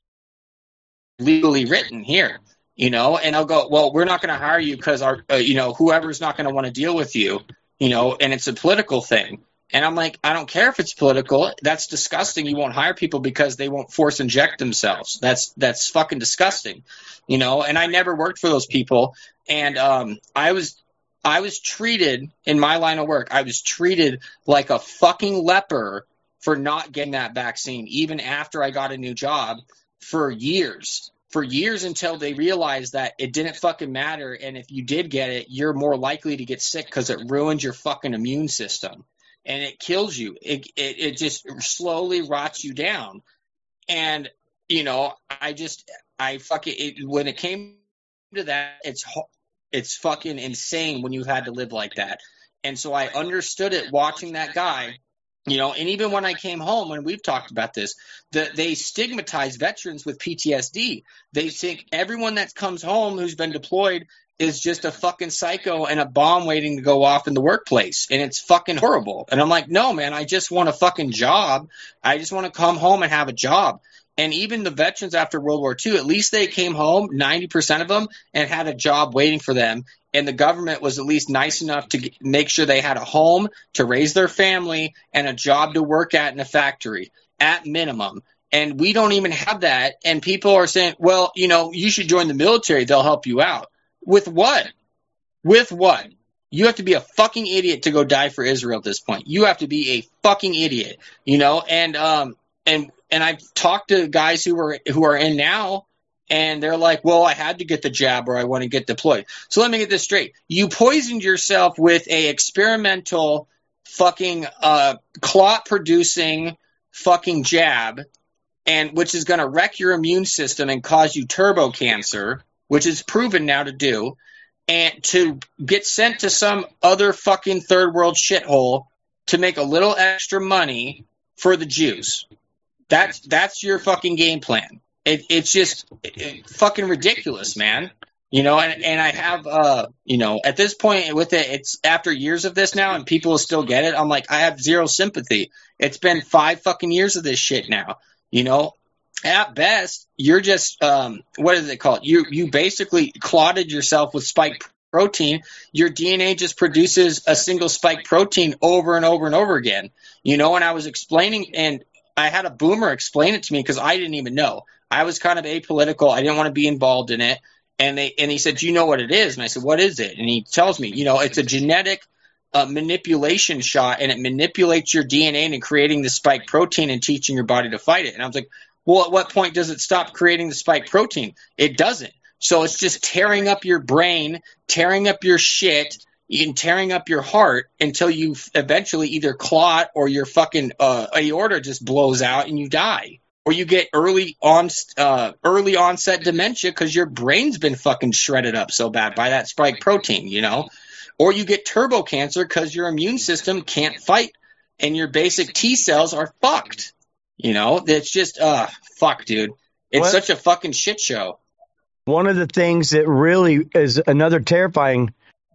legally written here, you know, and I'll go, well, we're not going to hire you because our, uh, you know, whoever's not going to want to deal with you, you know, and it's a political thing. And I'm like, I don't care if it's political. That's disgusting. You won't hire people because they won't force inject themselves. That's that's fucking disgusting, you know. And I never worked for those people. And um, I was I was treated in my line of work. I was treated like a fucking leper for not getting that vaccine, even after I got a new job for years, for years until they realized that it didn't fucking matter. And if you did get it, you're more likely to get sick because it ruins your fucking immune system. And it kills you. It, it it just slowly rots you down. And, you know, I just, I fucking, it, when it came to that, it's it's fucking insane when you had to live like that. And so I understood it watching that guy, you know, and even when I came home, and we've talked about this, the, they stigmatize veterans with P T S D. They think everyone that comes home who's been deployed is just a fucking psycho and a bomb waiting to go off in the workplace. And it's fucking horrible. And I'm like, no, man, I just want a fucking job. I just want to come home and have a job. And even the veterans after World War Two, at least they came home, ninety percent of them, and had a job waiting for them. And the government was at least nice enough to get, make sure they had a home to raise their family and a job to work at in a factory at minimum. And we don't even have that. And people are saying, well, you know, you should join the military. They'll help you out. With what? With what? You have to be a fucking idiot to go die for Israel at this point. You have to be a fucking idiot, you know? And, um, and, and I've talked to guys who are, who are in now, and they're like, well, I had to get the jab or I want to get deployed. So let me get this straight. You poisoned yourself with a experimental fucking, uh, clot producing fucking jab, and which is going to wreck your immune system and cause you turbo cancer, which is proven now to do, and to get sent to some other fucking third world shithole to make a little extra money for the Jews. That's that's your fucking game plan. It, it's just it, it, fucking ridiculous, man. You know, and, and I have, uh, you know, at this point with it, it's after years of this now and people still get it. I'm like, I have zero sympathy. It's been five fucking years of this shit now, you know. At best, you're just um, what is it called? You you basically clotted yourself with spike protein. Your D N A just produces a single spike protein over and over and over again. You know, and I was explaining, and I had a boomer explain it to me because I didn't even know. I was kind of apolitical. I didn't want to be involved in it. And they and he said, "Do you know what it is?" And I said, "What is it?" And he tells me, you know, it's a genetic uh, manipulation shot, and it manipulates your D N A into creating the spike protein and teaching your body to fight it. And I was like, well, at what point does it stop creating the spike protein? It doesn't. So it's just tearing up your brain, tearing up your shit, and tearing up your heart until you eventually either clot or your fucking uh, aorta just blows out and you die. Or you get early on, uh, early onset dementia because your brain's been fucking shredded up so bad by that spike protein, you know? Or you get turbo cancer because your immune system can't fight and your basic T cells are fucked. You know, it's just, uh, fuck, dude. It's what? Such a fucking shit show. One of the things that really is another terrifying,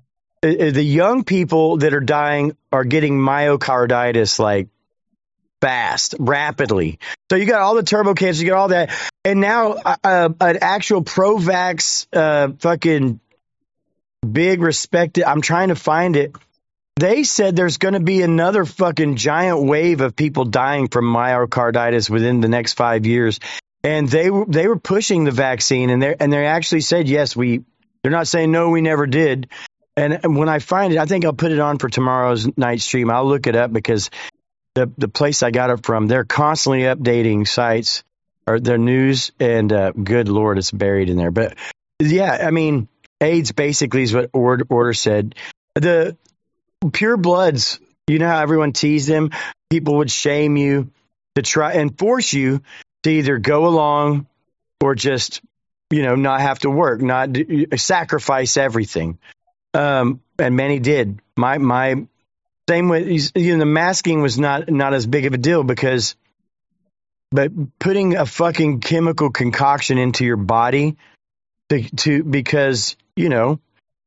is the young people that are dying are getting myocarditis like fast, rapidly. So you got all the turbo cancer, you got all that. And now uh, an actual pro-vax uh, fucking big respected, I'm trying to find it. They said there's going to be another fucking giant wave of people dying from myocarditis within the next five years. And they were they were pushing the vaccine, and they and they actually said, yes, we. They're not saying no, we never did. And, and when I find it, I think I'll put it on for tomorrow's night stream. I'll look it up because the the place I got it from, they're constantly updating sites or their news, and uh, good Lord, it's buried in there. But yeah, I mean, AIDS basically is what order, order said. The Pure Bloods You know how everyone teased him? People would shame you to try and force you to either go along or just, you know, not have to work, not do, sacrifice everything. Um, and many did. My, my, same with, you know, the masking was not, not as big of a deal because, but putting a fucking chemical concoction into your body to, to, because, you know,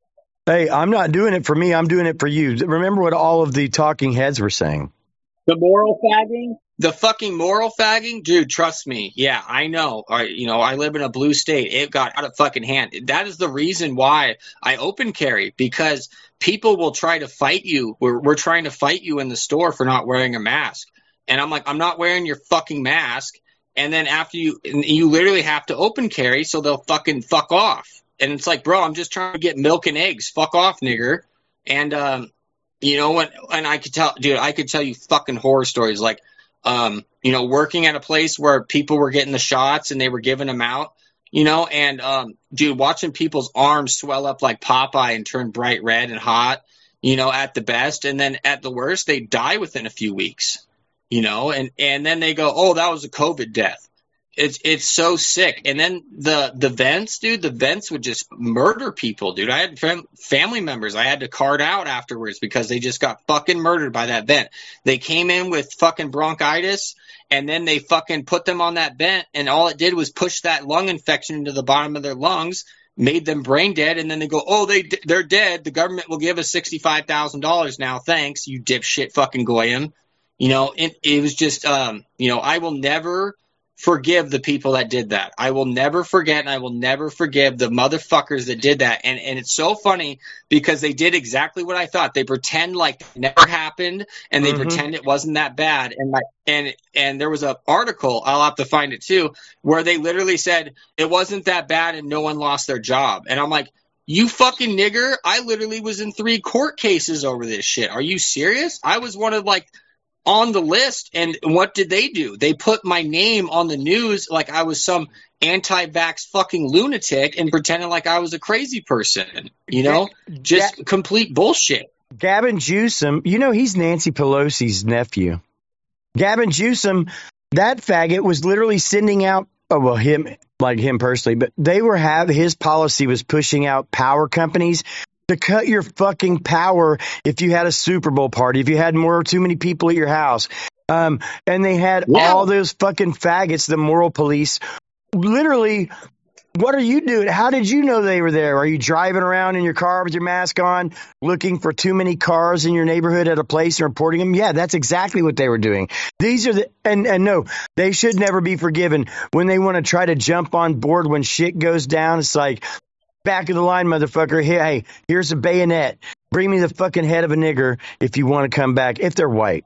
hey, I'm not doing it for me. I'm doing it for you. Remember what all of the talking heads were saying. The moral fagging? The fucking moral fagging? Dude, trust me. Yeah, I know. I, you know, I live in a blue state. It got out of fucking hand. That is the reason why I open carry, because people will try to fight you. We're, we're trying to fight you in the store for not wearing a mask. And I'm like, I'm not wearing your fucking mask. And then after you, you literally have to open carry, so they'll fucking fuck off. And it's like, bro, I'm just trying to get milk and eggs. Fuck off, nigger. And, um, you know, when, and I could tell, dude, I could tell you fucking horror stories like, um, you know, working at a place where people were getting the shots and they were giving them out, you know, and, um, dude, watching people's arms swell up like Popeye and turn bright red and hot, you know, at the best. And then at the worst, they die within a few weeks, you know, and, and then they go, oh, that was a COVID death. It's it's so sick. And then the the vents, dude, the vents would just murder people, dude. I had fam- family members I had to cart out afterwards because they just got fucking murdered by that vent. They came in with fucking bronchitis, and then they fucking put them on that vent, and all it did was push that lung infection into the bottom of their lungs, made them brain dead, and then they go, oh, they, they're dead. The government will give us sixty-five thousand dollars now. Thanks, you dipshit fucking goyim. You know, it, it was just, um, you know, I will never forgive the people that did that. I will never forget, and I will never forgive the motherfuckers that did that. And and it's so funny because they did exactly what I thought. They pretend like it never happened, and they mm-hmm. pretend it wasn't that bad. And my and and there was an article, I'll have to find it too, where they literally said it wasn't that bad and no one lost their job. And I'm like, you fucking nigger! I literally was in three court cases over this shit. Are you serious? I was one of like. on the list, and what did they do? They put my name on the news like I was some anti-vax fucking lunatic and pretending like I was a crazy person, you know? Just Ga- complete bullshit. Gavin Newsom, you know, he's Nancy Pelosi's nephew. Gavin Newsom, that faggot was literally sending out, oh, well, him, like him personally, but they were have his policy was pushing out power companies to cut your fucking power if you had a Super Bowl party, if you had more or too many people at your house. Um, and they had yeah. all those fucking faggots, the moral police. Literally, what are you doing? How did you know they were there? Are you driving around in your car with your mask on, looking for too many cars in your neighborhood at a place and reporting them? Yeah, that's exactly what they were doing. These are the, and, and no, they should never be forgiven. When they want to try to jump on board when shit goes down, it's like, back of the line, motherfucker. Hey, hey, here's a bayonet. Bring me the fucking head of a nigger if you want to come back, if they're white.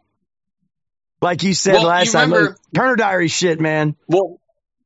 Like you said well, last you remember, time, Turner Diary shit, man. Well,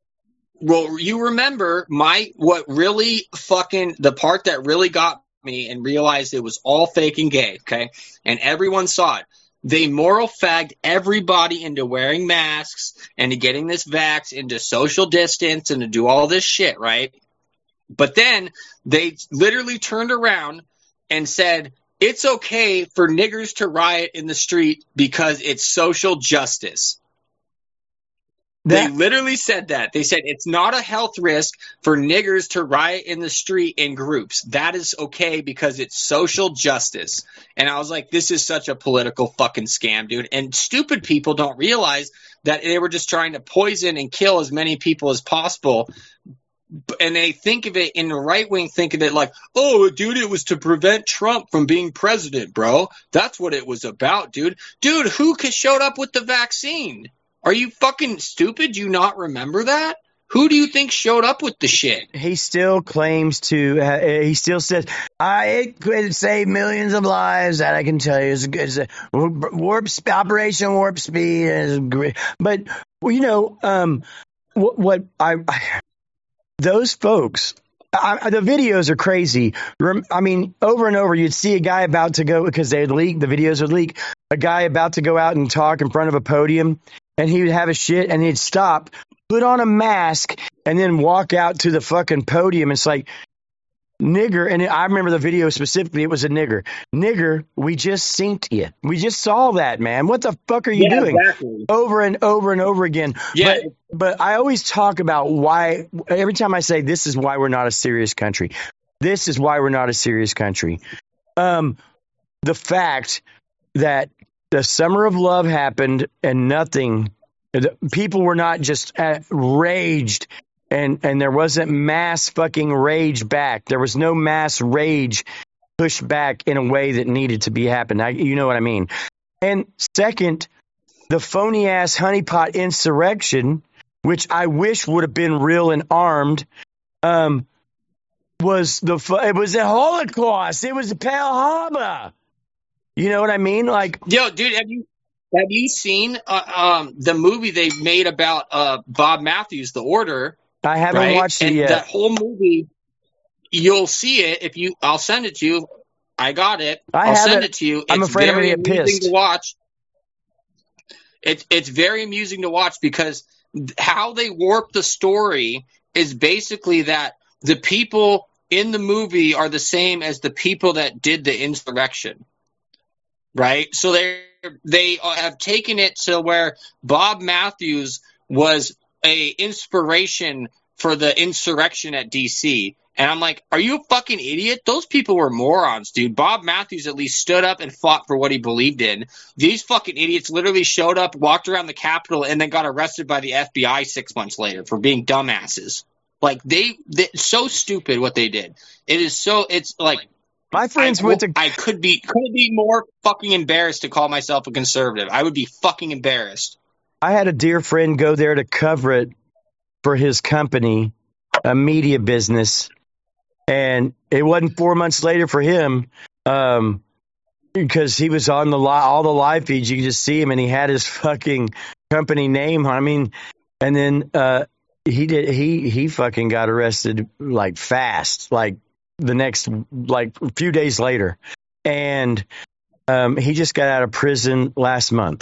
well, you remember my what really fucking the part that really got me and realized it was all fake and gay, okay? And everyone saw it. They moral fagged everybody into wearing masks and to getting this vax, into social distance, and to do all this shit, right? But then they literally turned around and said, it's okay for niggers to riot in the street because it's social justice. That- they literally said that. They said it's not a health risk for niggers to riot in the street in groups. That is okay because it's social justice. And I was like, this is such a political fucking scam, dude. And stupid people don't realize that they were just trying to poison and kill as many people as possible. And they think of it in the right wing, think of it like, oh, dude, it was to prevent Trump from being president, bro. That's what it was about, dude. Dude, who showed up with the vaccine? Are you fucking stupid? Do you not remember that? Who do you think showed up with the shit? He still claims to, uh, he still says, I could save millions of lives. That I can tell you is a, warp, Operation Warp Speed is great. But, well, you know, um, what, what I, I those folks, I, the videos are crazy. I mean, over and over, you'd see a guy about to go, because they'd leak, the videos would leak, a guy about to go out and talk in front of a podium, and he would have a shit, and he'd stop, put on a mask, and then walk out to the fucking podium. It's like, nigger, and I remember the video specifically, it was a nigger. Nigger, we just synced you. We just saw that, man. What the fuck are you Yeah, doing? exactly. Over and over and over again. Yeah. But, but I always talk about why, every time I say this is why we're not a serious country. This is why we're not a serious country. Um, the fact that the summer of love happened and nothing, people were not just uh, raged. And and there wasn't mass fucking rage back. There was no mass rage pushed back in a way that needed to be happened. I, you know what I mean? And second, the phony ass honeypot insurrection, which I wish would have been real and armed, um, was the it was a Holocaust. It was Pearl Harbor. You know what I mean? Like, yo, dude, have you have you seen uh, um the movie they made about uh Bob Matthews, The Order? I haven't right? watched it and yet. That whole movie, you'll see it if you. I'll send it to you. I got it. I I'll have send it. it to you. It's I'm afraid I'm very gonna get amusing pissed. to watch. It's it's very amusing to watch because how they warp the story is basically that the people in the movie are the same as the people that did the insurrection, right? So they they have taken it to where Bob Matthews was a inspiration for the insurrection at D C. And I'm like, are you a fucking idiot? Those people were morons, dude. Bob Matthews at least stood up and fought for what he believed in. These fucking idiots literally showed up, walked around the Capitol, and then got arrested by the F B I six months later for being dumbasses. Like, they, they so stupid what they did. It is so, it's like, my friends I, went to. I could be, could be more fucking embarrassed to call myself a conservative. I would be fucking embarrassed. I had a dear friend go there to cover it for his company, a media business. And it wasn't four months later for him, um, because he was on the li- all the live feeds. You could just see him, and he had his fucking company name. I mean, and then uh, he did he he fucking got arrested like fast, like the next like a few days later, and um, he just got out of prison last month.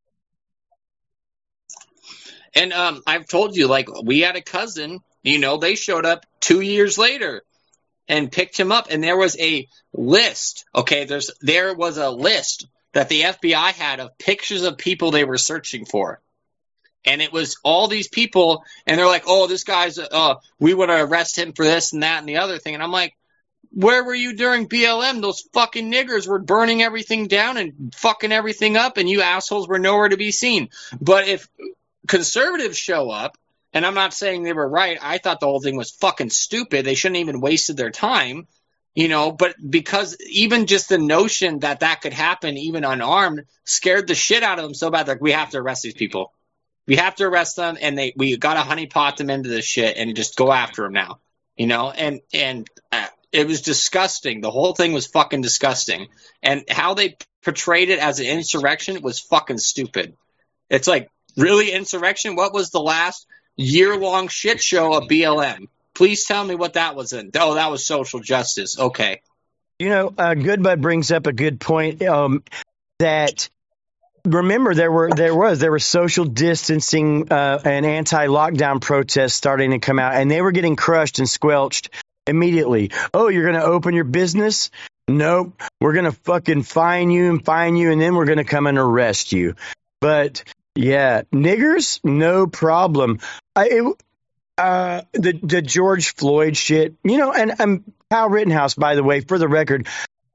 And um, I've told you, like, we had a cousin. You know, they showed up two years later and picked him up, and there was a list. Okay, there's there was a list that the F B I had of pictures of people they were searching for, and it was all these people. And they're like, "Oh, this guy's uh, we want to arrest him for this and that and the other thing." And I'm like, "Where were you during B L M? Those fucking niggers were burning everything down and fucking everything up, and you assholes were nowhere to be seen." But if conservatives show up, and I'm not saying they were right. I thought the whole thing was fucking stupid. They shouldn't even wasted their time, you know, but because even just the notion that that could happen, even unarmed, scared the shit out of them so bad. Like, we have to arrest these people. We have to arrest them, and they we got to honeypot them into this shit and just go after them now, you know, and, and uh, it was disgusting. The whole thing was fucking disgusting. And how they portrayed it as an insurrection was fucking stupid. It's like, really, insurrection? What was the last year-long shit show of B L M? Please tell me what that was in. Oh, that was social justice. Okay. You know, uh, Goodbud brings up a good point. Um, that remember there were there was there were social distancing uh, and anti-lockdown protests starting to come out, and they were getting crushed and squelched immediately. Oh, you're going to open your business? Nope. We're going to fucking fine you and fine you, and then we're going to come and arrest you. But yeah, niggers, no problem. I, it, uh, the the George Floyd shit, you know, and um, Kyle Rittenhouse, by the way, for the record,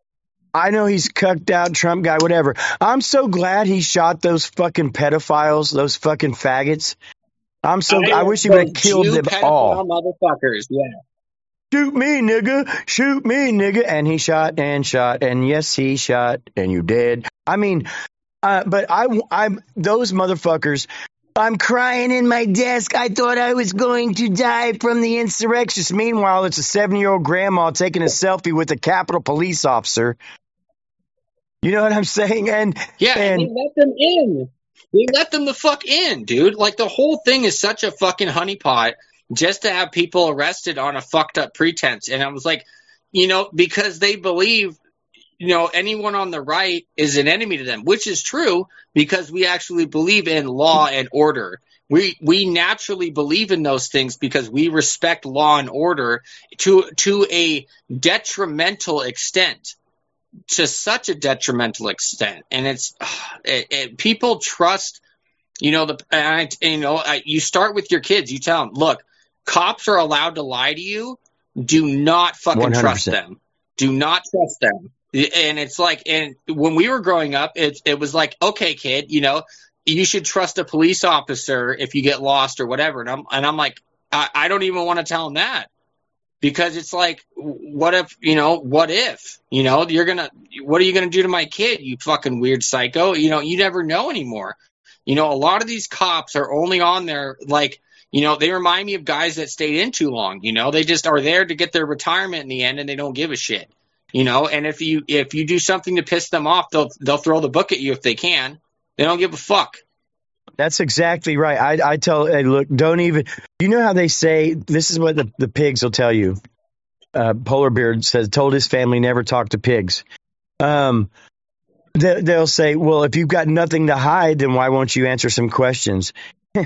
I know he's cucked out, Trump guy, whatever. I'm so glad he shot those fucking pedophiles, those fucking faggots. I'm so. I, I wish he would have killed Jew them pedophile all. Motherfuckers, yeah. Shoot me, nigga. Shoot me, nigga. And he shot and shot, and yes, he shot, and you dead. I mean. Uh, but I, I'm those motherfuckers. I'm crying in my desk. I thought I was going to die from the insurrectionists. Meanwhile, it's a seventy-year-old grandma taking a selfie with a Capitol police officer. You know what I'm saying? And yeah, and, and they let them in. They let them the fuck in, dude. Like, the whole thing is such a fucking honeypot just to have people arrested on a fucked up pretense. And I was like, you know, because they believe, you know, anyone on the right is an enemy to them, which is true because we actually believe in law and order. We we naturally believe in those things because we respect law and order to to a detrimental extent, to such a detrimental extent. And it's it, it, people trust, you know, the and I, you know I, you start with your kids. You tell them, look, cops are allowed to lie to you. Do not fucking one hundred trust percent. them. Do not trust them. And it's like, and when we were growing up, it it was like, okay, kid, you know, you should trust a police officer if you get lost or whatever. And I'm, and I'm like, I, I don't even want to tell them that, because it's like, what if, you know, what if, you know, you're going to, what are you going to do to my kid? You fucking weird psycho. You know, you never know anymore. You know, a lot of these cops are only on there, like, you know, they remind me of guys that stayed in too long. You know, they just are there to get their retirement in the end and they don't give a shit, you know, and if you, if you do something to piss them off, they'll, they'll throw the book at you if they can. They don't give a fuck. That's exactly right. I, I tell, hey, look, don't even, you know how they say, this is what the, the pigs will tell you. Uh, Polar Bear says, told his family never talk to pigs. Um, they, they'll say, well, if you've got nothing to hide, then why won't you answer some questions? uh,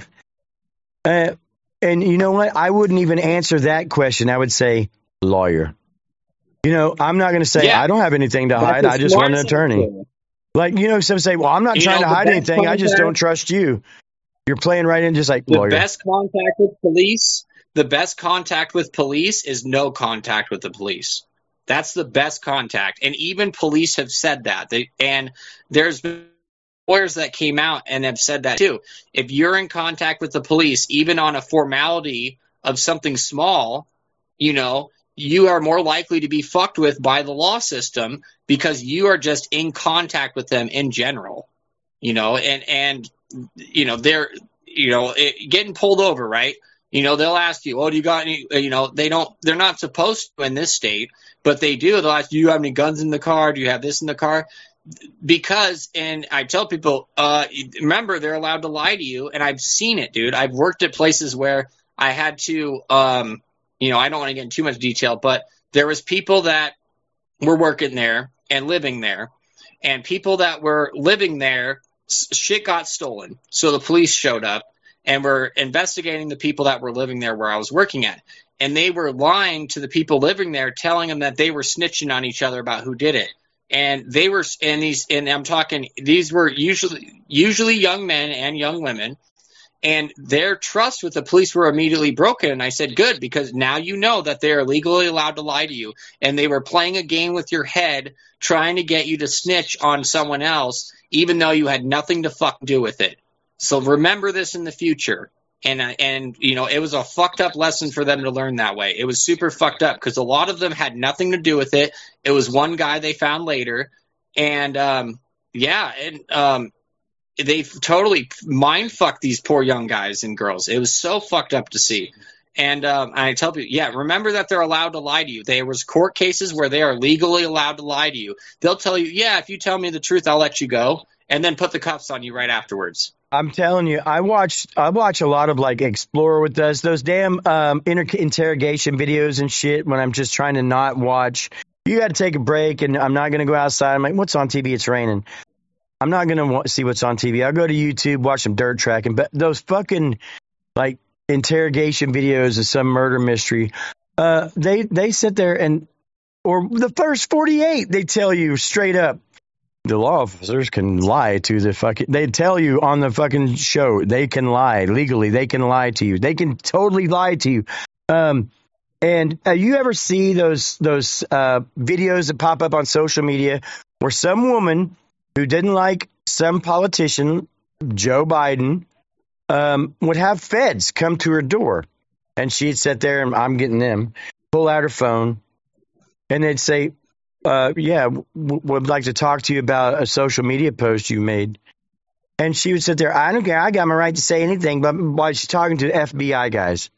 and you know what? I wouldn't even answer that question. I would say, lawyer. You know, I'm not going to say, Yeah. I don't have anything to That's hide. the I just want an smartest attorney. thing. Like, you know, some say, well, I'm not You trying know, to the hide best anything. I just contact- don't trust you. You're playing right in just like The lawyer. best contact with police, the best contact with police is no contact with the police. That's the best contact. And even police have said that. They, and there's been lawyers that came out and have said that too. If you're in contact with the police, even on a formality of something small, you know, you are more likely to be fucked with by the law system because you are just in contact with them in general, you know, and, and, you know, they're, you know, it, getting pulled over, right? You know, they'll ask you, oh, do you got any, you know, they don't, they're not supposed to in this state, but they do. They'll ask, do you have any guns in the car? Do you have this in the car? Because, and I tell people, uh, remember, they're allowed to lie to you. And I've seen it, dude. I've worked at places where I had to, um, you know, I don't want to get into too much detail, but there was people that were working there and living there, and people that were living there, shit got stolen. So the police showed up and were investigating the people that were living there where I was working at. And they were lying to the people living there, telling them that they were snitching on each other about who did it. And they were, and these, and I'm talking, these were usually, usually young men and young women. And their trust with the police were immediately broken. And I said, good, because now you know that they are legally allowed to lie to you. And they were playing a game with your head, trying to get you to snitch on someone else, even though you had nothing to fuck do with it. So remember this in the future. And, and you know, it was a fucked up lesson for them to learn that way. It was super fucked up because a lot of them had nothing to do with it. It was one guy they found later. And, um, yeah, and, um, they totally mind fucked these poor young guys and girls. It was so fucked up to see. And um, I tell people, yeah, remember that they're allowed to lie to you. There was court cases where they are legally allowed to lie to you. They'll tell you, yeah, if you tell me the truth, I'll let you go, and then put the cuffs on you right afterwards. I'm telling you, I watch I watch a lot of like Explorer with us, those damn um, inter- interrogation videos and shit when I'm just trying to not watch. You got to take a break, and I'm not going to go outside. I'm like, what's on T V? It's raining. I'm not going to see what's on T V. I'll go to YouTube, watch some dirt tracking. But those fucking like interrogation videos of some murder mystery, uh, they they sit there and, or the first forty-eight, they tell you straight up, the law officers can lie to the fucking, they tell you on the fucking show, they can lie legally. They can lie to you. They can totally lie to you. Um, and uh, you ever see those, those uh, videos that pop up on social media where some woman who didn't like some politician, Joe Biden, um, would have feds come to her door, and she'd sit there and I'm getting them, pull out her phone, and they'd say, uh, yeah, w- would like to talk to you about a social media post you made. And she would sit there, I don't care, I got my right to say anything, but while she's talking to F B I guys.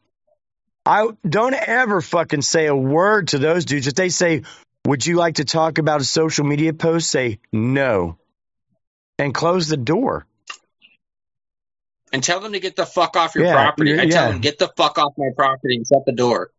I don't ever fucking say a word to those dudes. If they say, would you like to talk about a social media post? Say no. And close the door. And tell them to get the fuck off your Yeah, property. you're- I tell yeah. them, get the fuck off my property and shut the door.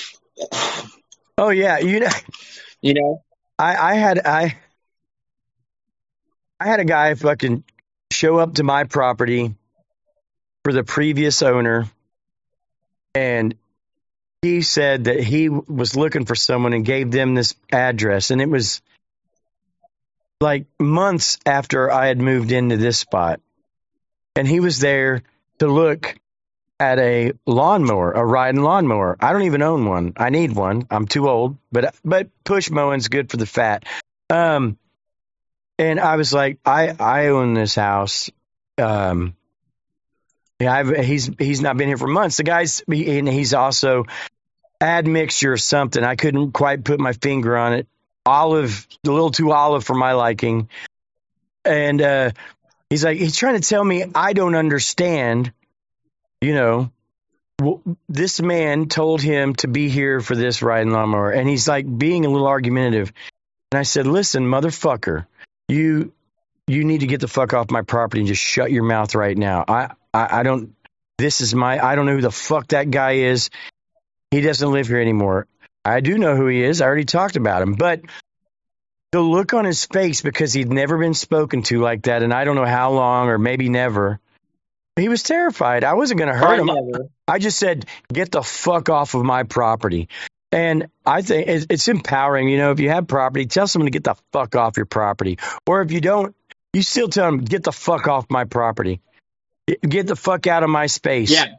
Oh yeah, you know, You know? I, I had I I had a guy fucking show up to my property for the previous owner, and he said that he was looking for someone and gave them this address, and it was like months after I had moved into this spot, and he was there to look at a lawnmower, a riding lawnmower. I don't even own one. I need one. I'm too old, but but push mowing's good for the fat. Um, and I was like, I I own this house. Um, yeah, I've, he's he's not been here for months. The guy's and he's also admixture of something. I couldn't quite put my finger on it. Olive, a little too olive for my liking. And uh, he's like, he's trying to tell me I don't understand. You know, well, this man told him to be here for this riding lawnmower, and he's like being a little argumentative. And I said, listen, motherfucker, you you need to get the fuck off my property and just shut your mouth right now. I, I, I don't, this is my, I don't know who the fuck that guy is. He doesn't live here anymore. I do know who he is. I already talked about him. But the look on his face, because he'd never been spoken to like that, and I don't know how long, or maybe never, he was terrified. I wasn't going to hurt him. Never. I just said, get the fuck off of my property. And I think it's empowering. You know, if you have property, tell someone to get the fuck off your property. Or if you don't, you still tell them, get the fuck off my property. Get the fuck out of my space. Yeah.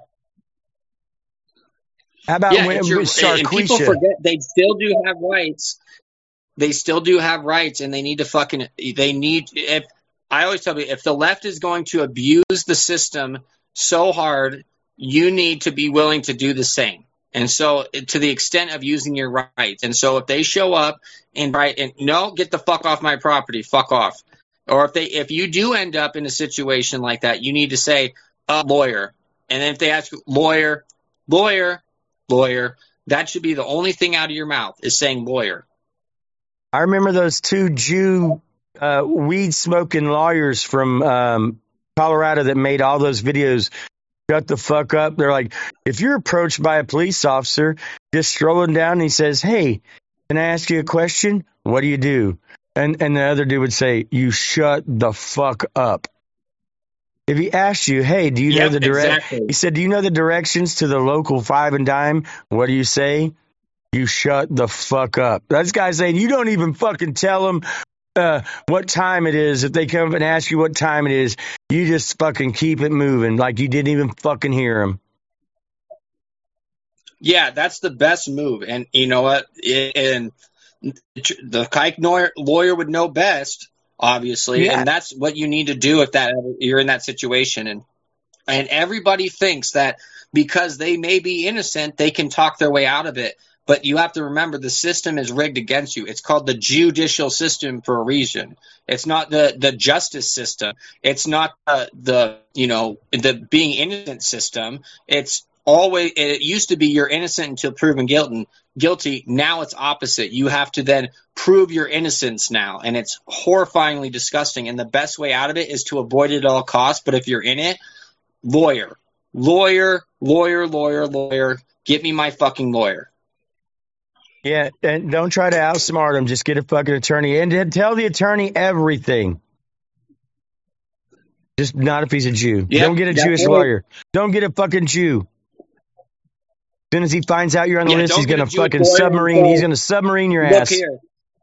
How about yeah, when it's your, with and people Sarquisha? forget they still do have rights. They still do have rights, and they need to fucking. They need. If I always tell you, if the left is going to abuse the system so hard, you need to be willing to do the same. And so, to the extent of using your rights, and so if they show up and right and no, get the fuck off my property, fuck off. Or if they, if you do end up in a situation like that, you need to say, uh, lawyer. And then if they ask you, lawyer, lawyer, lawyer, that should be the only thing out of your mouth is saying lawyer. I remember those two Jew uh, weed smoking lawyers from um, Colorado that made all those videos. Shut the fuck up. They're like, if you're approached by a police officer just strolling down and he says, hey, can I ask you a question? What do you do? And and the other dude would say, you shut the fuck up. If he asked you, hey, do you Yep, know the direct? exactly. He said, do you know the directions to the local five and dime? What do you say? You shut the fuck up. That's guy saying, you don't even fucking tell them uh, what time it is. If they come up and ask you what time it is, you just fucking keep it moving like you didn't even fucking hear them. Yeah, that's the best move. And you know what? It, and the Kike lawyer would know best, obviously, Yeah. and that's what you need to do if that you're in that situation. And and everybody thinks that because they may be innocent, they can talk their way out of it. But you have to remember the system is rigged against you. It's called the judicial system for a reason. It's not the, the justice system. It's not uh, the you know the being innocent system. It's always it used to be you're innocent until proven guilty. Guilty. Now it's opposite. You have to then prove your innocence now, and it's horrifyingly disgusting. And the best way out of it is to avoid it at all costs. But if you're in it, lawyer, lawyer, lawyer, lawyer, lawyer. Get me my fucking lawyer. Yeah, and don't try to outsmart him. Just get a fucking attorney and then tell the attorney everything. Just not if he's a Jew. Yep, Don't get a Jewish definitely. lawyer. Don't get a fucking Jew. As soon as he finds out you're on the Yeah, list, don't he's get going a to Jewish fucking lawyer submarine. until- He's going to submarine your Look ass. here.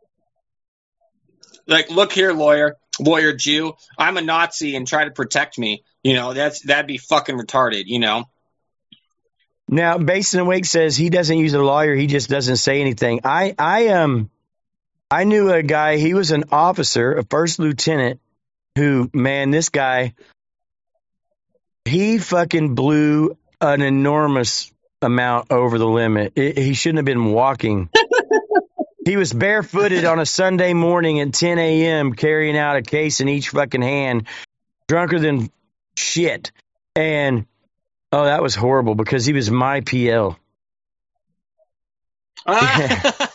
Like, look here, lawyer, lawyer Jew. I'm a Nazi and try to protect me. You know, that's that'd be fucking retarded. You know. Now, Basin Awake says he doesn't use a lawyer. He just doesn't say anything. I, I, um, I knew a guy. He was an officer, a first lieutenant, who, man, this guy, he fucking blew an enormous amount over the limit. It, he shouldn't have been walking. He was barefooted on a Sunday morning at ten a.m. carrying out a case in each fucking hand, drunker than shit. And oh, that was horrible because he was my P L. Ah.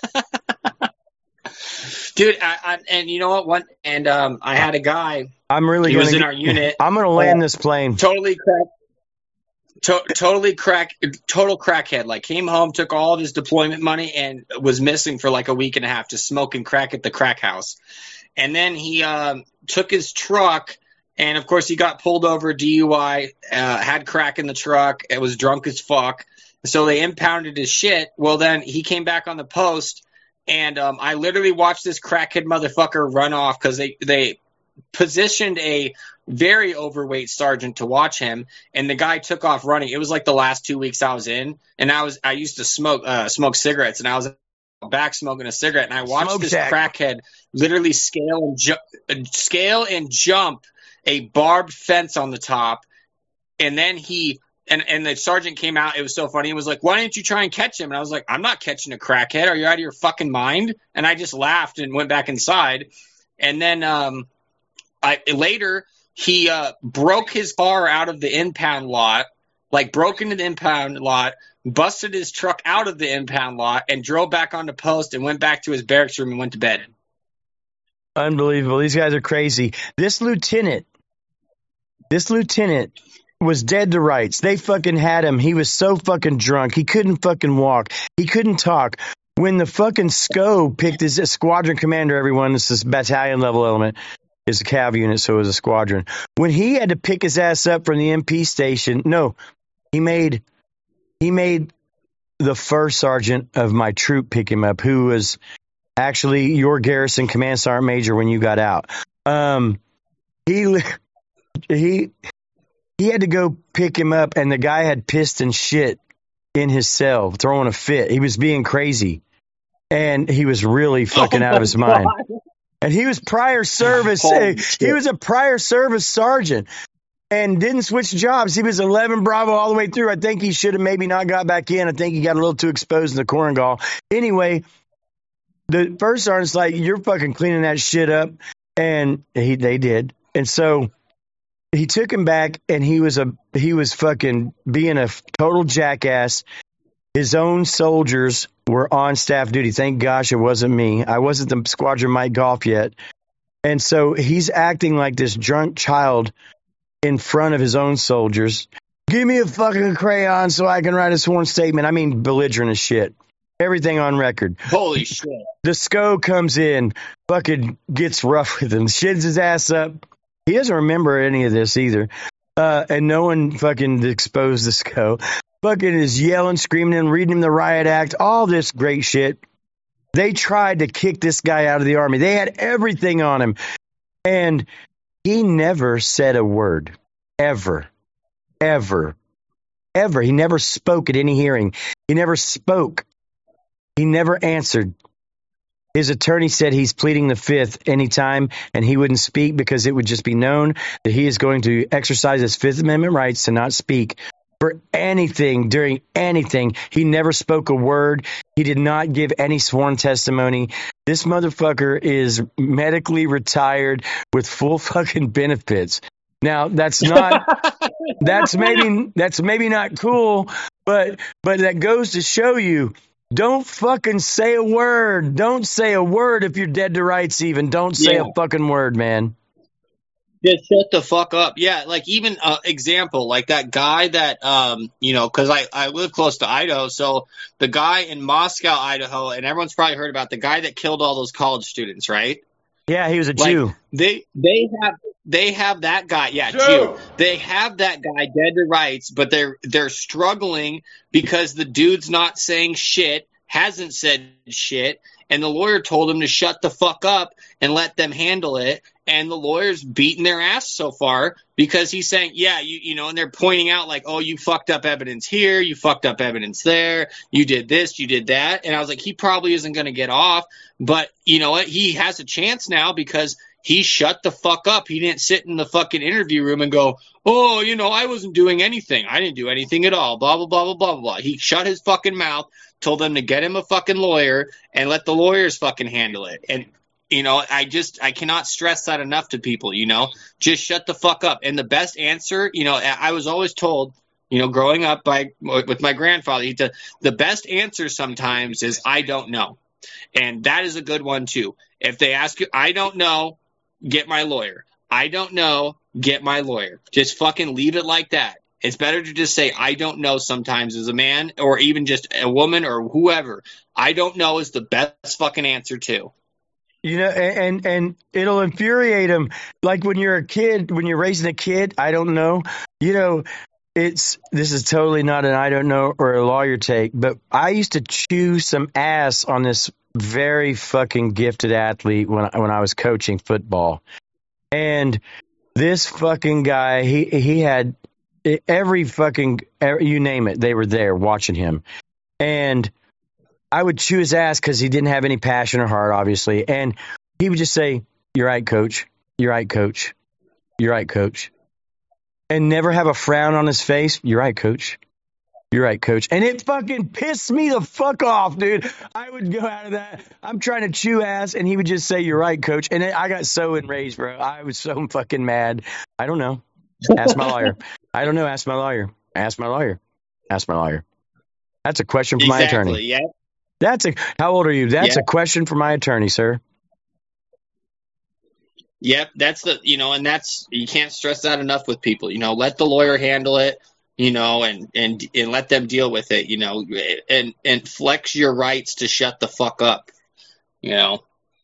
Dude, I, I, and you know what? One and um, I had a guy. I'm really He gonna was in get- our unit. I'm going to land Uh, this plane. Totally crack. To- totally crack. Total crackhead. Like came home, took all of his deployment money, and was missing for like a week and a half, just smoking crack at the crack house. And then he um, took his truck And of course, he got pulled over, D U I, uh, had crack in the truck. It was drunk as fuck. So they impounded his shit. Well, then he came back on the post, and um, I literally watched this crackhead motherfucker run off because they, they positioned a very overweight sergeant to watch him, and the guy took off running. It was like the last two weeks I was in, and I was I used to smoke uh, smoke cigarettes, and I was back smoking a cigarette, and I watched Smoke this shack. crackhead literally scale and ju- scale and jump a barbed fence on the top, and then he and and the sergeant came out. It was so funny. He was like, "Why didn't you try and catch him?" And I was like, "I'm not catching a crackhead. Are you out of your fucking mind?" And I just laughed and went back inside. And then um, I later he uh, broke his car out of the impound lot, like broke into the impound lot, busted his truck out of the impound lot, and drove back on the post and went back to his barracks room and went to bed. Unbelievable. These guys are crazy. This lieutenant, this lieutenant was dead to rights. They fucking had him. He was so fucking drunk. He couldn't fucking walk. He couldn't talk. When the fucking S C O picked his squadron commander, everyone, this is battalion level element, is a cav unit, so it was a squadron. When he had to pick his ass up from the M P station, no, he made, he made the first sergeant of my troop pick him up, who was actually your garrison command sergeant major when you got out. Um, he, he, he had to go pick him up, and the guy had pissed and shit in his cell, throwing a fit. He was being crazy, and he was really fucking Oh out of his my mind. God. And he was prior service. Holy uh, shit. he was a prior service sergeant and didn't switch jobs. He was eleven Bravo all the way through. I think he should have maybe not got back in. I think he got a little too exposed in the Korengal. Anyway, the first sergeant's like, "You're fucking cleaning that shit up," and he they did. And so he took him back, and he was a he was fucking being a total jackass. His own soldiers were on staff duty. Thank gosh it wasn't me. I wasn't the Squadron Mike Golf yet. And so he's acting like this drunk child in front of his own soldiers. "Give me a fucking crayon so I can write a sworn statement." I mean, belligerent as shit. Everything on record. Holy shit. The S C O comes in, fucking gets rough with him, shins his ass up. He doesn't remember any of this either. Uh, and no one fucking exposed the S C O. Fucking is yelling, screaming, and reading him the riot act, all this great shit. They tried to kick this guy out of the Army. They had everything on him. And he never said a word. Ever. Ever. Ever. He never spoke at any hearing. He never spoke. He never answered. His attorney said he's pleading the fifth anytime, and he wouldn't speak because it would just be known that he is going to exercise his Fifth Amendment rights to not speak for anything during anything. He never spoke a word. He did not give any sworn testimony. This motherfucker is medically retired with full fucking benefits. Now, that's not, that's maybe, that's maybe not cool, but, but that goes to show you, don't fucking say a word. Don't say a word if you're dead to rights even. Don't say Yeah. a fucking word, man. Just shut the fuck up. Yeah, like even uh, example, like that guy that, um, you know, because I, I live close to Idaho, so the guy in Moscow, Idaho, and everyone's probably heard about the guy that killed all those college students, right? Yeah, he was a Like, Jew. They they have they have that guy, yeah, Jew. Jew. They have that guy dead to rights, but they're they're struggling because the dude's not saying shit, hasn't said shit, and the lawyer told him to shut the fuck up and let them handle it. And the lawyer's beating their ass so far because he's saying, yeah, you you know, and they're pointing out like, oh, you fucked up evidence here, you fucked up evidence there, you did this, you did that. And I was like, he probably isn't going to get off, but you know what? He has a chance now because he shut the fuck up. He didn't sit in the fucking interview room and go, oh, you know, I wasn't doing anything. I didn't do anything at all. Blah, blah, blah, blah, blah, blah. He shut his fucking mouth, told them to get him a fucking lawyer and let the lawyers fucking handle it. And, you know, I just, I cannot stress that enough to people, you know, just shut the fuck up. And the best answer, you know, I was always told, you know, growing up by with my grandfather, he said, the best answer sometimes is, I don't know. And that is a good one too. If they ask you, I don't know, get my lawyer. I don't know, get my lawyer. Just fucking leave it like that. It's better to just say, I don't know sometimes as a man or even just a woman or whoever. I don't know is the best fucking answer too. You know, and, and it'll infuriate them. Like when you're a kid, when you're raising a kid, I don't know, you know, it's, this is totally not an I don't know or a lawyer take, but I used to chew some ass on this very fucking gifted athlete when I, when I was coaching football. And this fucking guy, he, he had every fucking, you name it, they were there watching him. And I would chew his ass because he didn't have any passion or heart, obviously. And he would just say, "You're right, coach. You're right, coach. You're right, coach." And never have a frown on his face. "You're right, coach. You're right, coach." And it fucking pissed me the fuck off, dude. I would go out of that. I'm trying to chew ass, and he would just say, "You're right, coach." And I got so enraged, bro. I was so fucking mad. I don't know. Ask my lawyer. I don't know. Ask my lawyer. Ask my lawyer. Ask my lawyer. That's a question for exactly, my attorney. Yeah. That's a. How old are you? That's Yeah. a question for my attorney, sir. Yep, that's the you know, and that's you can't stress that enough with people. You know, let the lawyer handle it. You know, and and and let them deal with it. You know, and and flex your rights to shut the fuck up. You know,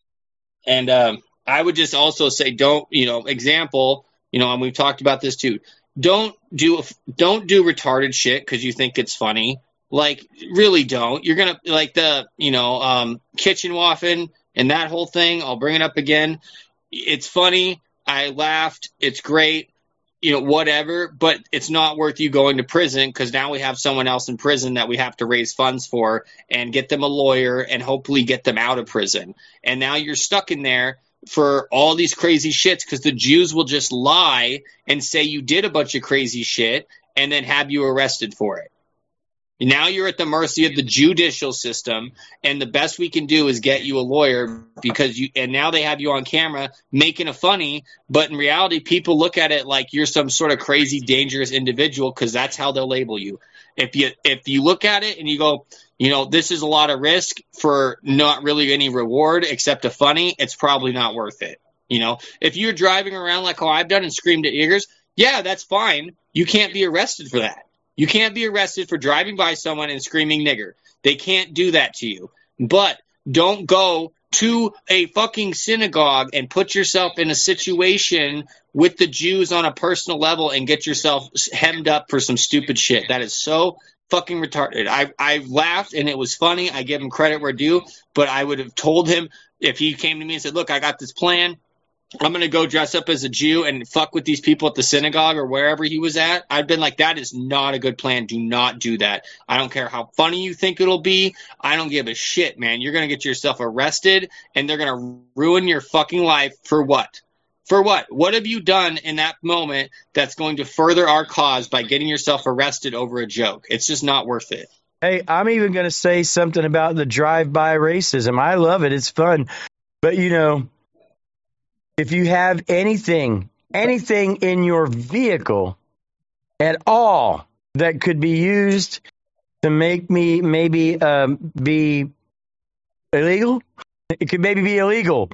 and um, I would just also say, don't you know, example. You know, and we've talked about this too. Don't do don't do retarded shit because you think it's funny. Like, really don't. You're going to, like the, you know, um, kitchen waffin and that whole thing. I'll bring it up again. It's funny. I laughed. It's great. You know, whatever. But it's not worth you going to prison because now we have someone else in prison that we have to raise funds for and get them a lawyer and hopefully get them out of prison. And now you're stuck in there for all these crazy shits because the Jews will just lie and say you did a bunch of crazy shit and then have you arrested for it. Now you're at the mercy of the judicial system, and the best we can do is get you a lawyer because you. And now they have you on camera making a funny, but in reality, people look at it like you're some sort of crazy, dangerous individual because that's how they'll label you. If you if you look at it and you go, you know, this is a lot of risk for not really any reward except a funny, it's probably not worth it. You know, if you're driving around like how I've done and screamed at Uyghurs, yeah, that's fine. You can't be arrested for that. You can't be arrested for driving by someone and screaming nigger. They can't do that to you. But don't go to a fucking synagogue and put yourself in a situation with the Jews on a personal level and get yourself hemmed up for some stupid shit. That is so fucking retarded. I I laughed and it was funny. I give him credit where due, but I would have told him if he came to me and said, "Look, I got this plan. I'm going to go dress up as a Jew and fuck with these people at the synagogue or wherever he was at," I've been like, that is not a good plan. Do not do that. I don't care how funny you think it'll be. I don't give a shit, man. You're going to get yourself arrested and they're going to ruin your fucking life for what? For what? What have you done in that moment that's going to further our cause by getting yourself arrested over a joke? It's just not worth it. Hey, I'm even going to say something about the drive-by racism. I love it. It's fun. But, you know, if you have anything, anything in your vehicle at all that could be used to make me maybe um, be illegal, it could maybe be illegal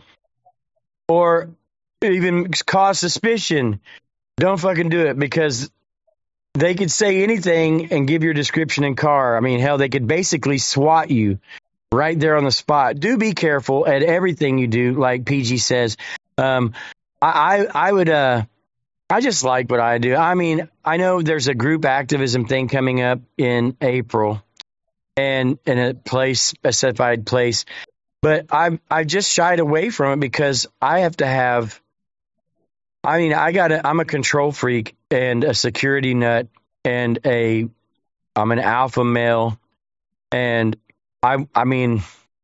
or even cause suspicion, don't fucking do it because they could say anything and give your description in car. I mean, hell, they could basically SWAT you right there on the spot. Do be careful at everything you do, like P G says. Um, I, I would, uh, I just like what I do. I mean, I know there's a group activism thing coming up in April and in a place, a specified place, but I've, I just shied away from it because I have to have, I mean, I got I'm a control freak and a security nut and a, I'm an alpha male and I, I mean,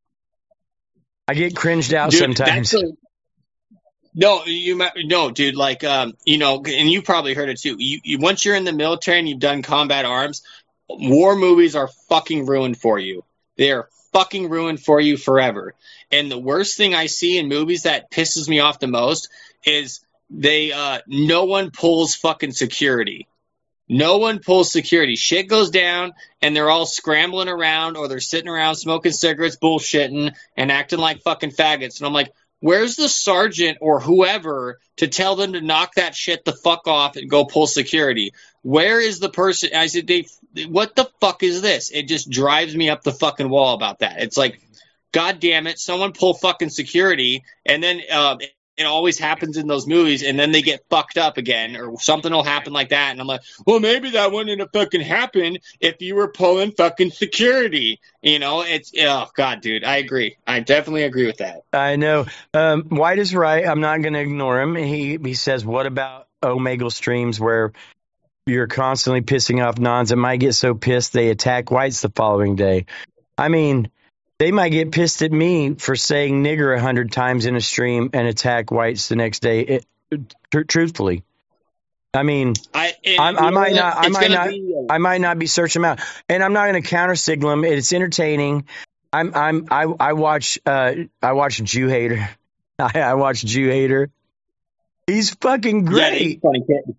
I get cringed out Dude, sometimes. That's a- No, you no, dude. Like, um, you know, and you probably heard it too. You, you once you're in the military and you've done combat arms, war movies are fucking ruined for you. They are fucking ruined for you forever. And the worst thing I see in movies that pisses me off the most is they, uh, no one pulls fucking security. No one pulls security. Shit goes down and they're all scrambling around or they're sitting around smoking cigarettes, bullshitting and acting like fucking faggots. And I'm like, where's the sergeant or whoever to tell them to knock that shit the fuck off and go pull security? Where is the person? I said, they, what the fuck is this? It just drives me up the fucking wall about that. It's like, God damn it, someone pull fucking security, and then uh, it always happens in those movies, and then they get fucked up again, or something will happen like that, and I'm like, well, maybe that wouldn't have fucking happened if you were pulling fucking security. You know, it's, oh, God, dude, I agree. I definitely agree with that. I know. Um, White is right. I'm not going to ignore him. He he says, what about Omegle streams where you're constantly pissing off nons that might get so pissed they attack whites the following day? I mean, they might get pissed at me for saying nigger a hundred times in a stream and attack whites the next day. It, tr- truthfully, I mean, I, I, I might what? not, I It's might gonna not, be, uh, I might not be searching them out, and I'm not going to counter signal them. It's entertaining. I'm, I'm, I, I watch, uh, I watch Jew Hater. I, I watch Jew Hater. He's fucking Yeah, he's great. funny kid.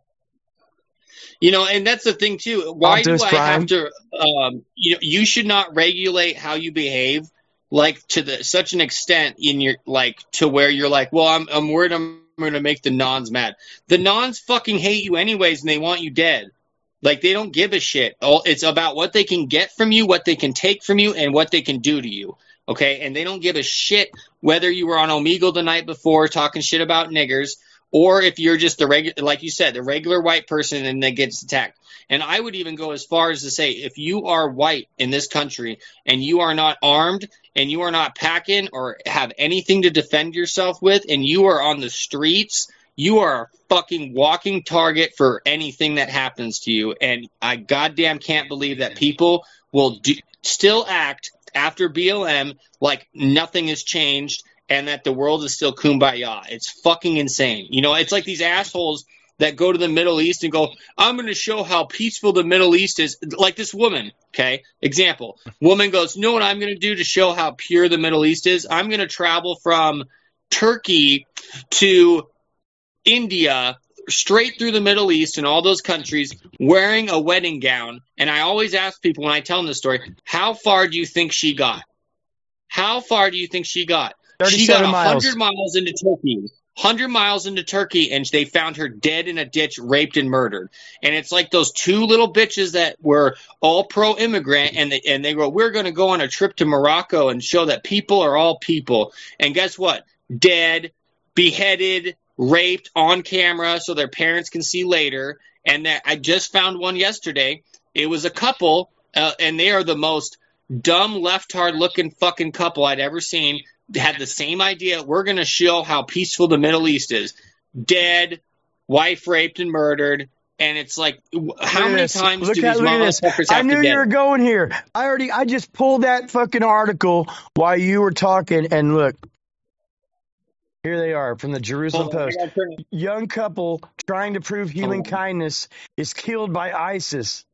You know, and that's the thing too. Why Optimus do I Prime. have to? Um, you know, you should not regulate how you behave, like to the such an extent in your like to where you're like, well, I'm I'm worried I'm going to make the nons mad. The nons fucking hate you anyways, and they want you dead. Like they don't give a shit. All it's about what they can get from you, what they can take from you, and what they can do to you. Okay, and they don't give a shit whether you were on Omegle the night before talking shit about niggers, or if you're just the regular, like you said, the regular white person and that gets attacked. And I would even go as far as to say, if you are white in this country and you are not armed and you are not packing or have anything to defend yourself with, and you are on the streets, you are a fucking walking target for anything that happens to you. And I goddamn can't believe that people will do, still act after B L M like nothing has changed and that the world is still kumbaya. It's fucking insane. You know, it's like these assholes that go to the Middle East and go, I'm going to show how peaceful the Middle East is. Like this woman, okay? Example. Woman goes, you know what I'm going to do to show how pure the Middle East is? I'm going to travel from Turkey to India, straight through the Middle East and all those countries, wearing a wedding gown. And I always ask people when I tell them this story, how far do you think she got? How far do you think she got? She got thirty-seven one hundred miles. miles into Turkey. one hundred miles into Turkey, and they found her dead in a ditch, raped and murdered. And it's like those two little bitches that were all pro-immigrant, and they, and they go, we're going to go on a trip to Morocco and show that people are all people. And guess what? Dead, beheaded, raped on camera so their parents can see later. And that I just found one yesterday. It was a couple, uh, and they are the most dumb, left-hard-looking fucking couple I'd ever seen. Had the same idea. We're going to show how peaceful the Middle East is. Dead, wife raped and murdered. And it's like, how Look at many this. times Look do at, these look at this. motherfuckers I have knew to get you were it? going here. I already, I just pulled that fucking article while you were talking, and look, here they are from the Jerusalem Hold on, I Post. gotta turn it. Young couple trying to prove human Hold on. kindness is killed by ISIS.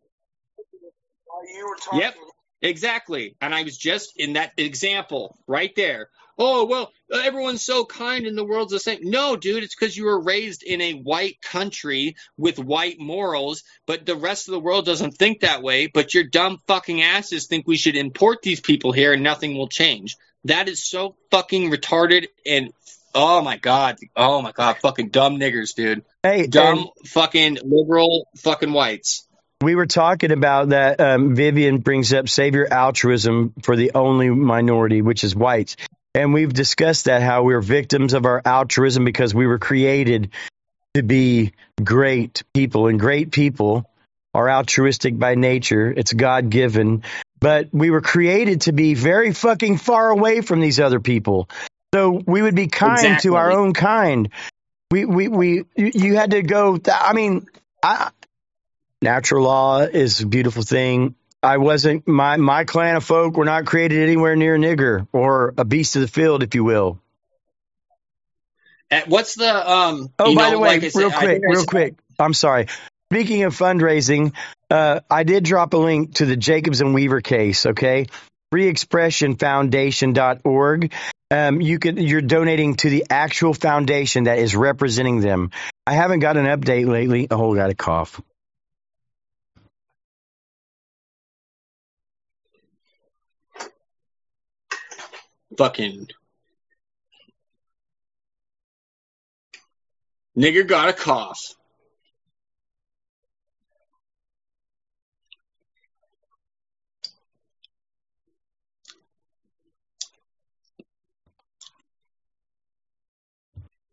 Yep, exactly. And I was just in that example right there. Oh, well, everyone's so kind and the world's the same. No, dude, it's because you were raised in a white country with white morals, but the rest of the world doesn't think that way. But your dumb fucking asses think we should import these people here and nothing will change. That is so fucking retarded and oh my god, oh my god, fucking dumb niggers, dude. Hey, Dumb fucking liberal fucking whites. We were talking about that. Um, Vivian brings up savior altruism for the only minority, which is whites. And we've discussed that, how we're victims of our altruism because we were created to be great people. And great people are altruistic by nature. It's God given. But we were created to be very fucking far away from these other people. So we would be kind Exactly. to our own kind. We, we, we, you you had to go. Th- I mean, I, natural law is a beautiful thing. I wasn't, my, my clan of folk were not created anywhere near a nigger or a beast of the field, if you will. Uh, What's the um? Oh, you by know, the way, like I said, real I quick, think I real said- quick. I'm sorry. Speaking of fundraising, uh, I did drop a link to the Jacobs and Weaver case. Okay, free expression foundation dot org. Um, you could, you're donating to the actual foundation that is representing them. I haven't got an update lately. Oh, got a cough. Fucking nigger got a cough.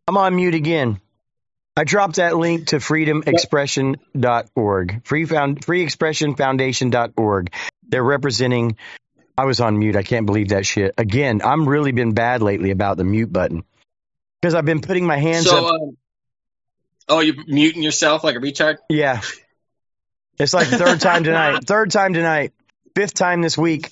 I'm on mute again. I dropped that link to freedom expression dot org, free, found, free expression foundation dot org. They're representing. I was on mute. I can't believe that shit. Again, I'm really been bad lately about the mute button because I've been putting my hands So, up. um, oh, you're muting yourself like a retard? Yeah. It's like the third time tonight. Third time tonight. Fifth time this week.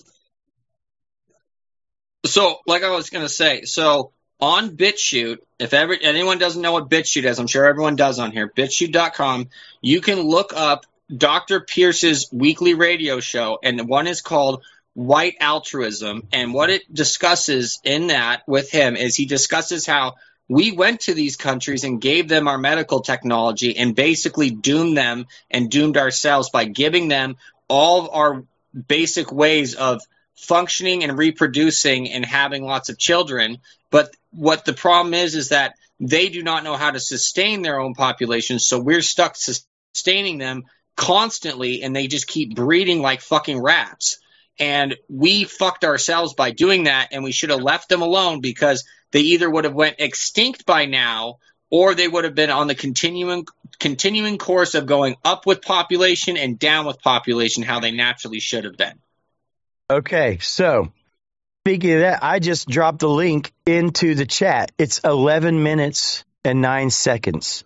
So, like I was going to say, so on BitChute, if ever anyone doesn't know what BitChute is, I'm sure everyone does on here, bitchute dot com, you can look up Doctor Pierce's weekly radio show, and one is called White Altruism. And what it discusses in that with him is he discusses how we went to these countries and gave them our medical technology and basically doomed them and doomed ourselves by giving them all of our basic ways of functioning and reproducing and having lots of children. But what the problem is, is that they do not know how to sustain their own population. So we're stuck sustaining them constantly, and they just keep breeding like fucking rats. And we fucked ourselves by doing that, and we should have left them alone because they either would have went extinct by now, or they would have been on the continuing continuing course of going up with population and down with population, how they naturally should have been. Okay, so speaking of that, I just dropped the link into the chat. It's eleven minutes and nine seconds.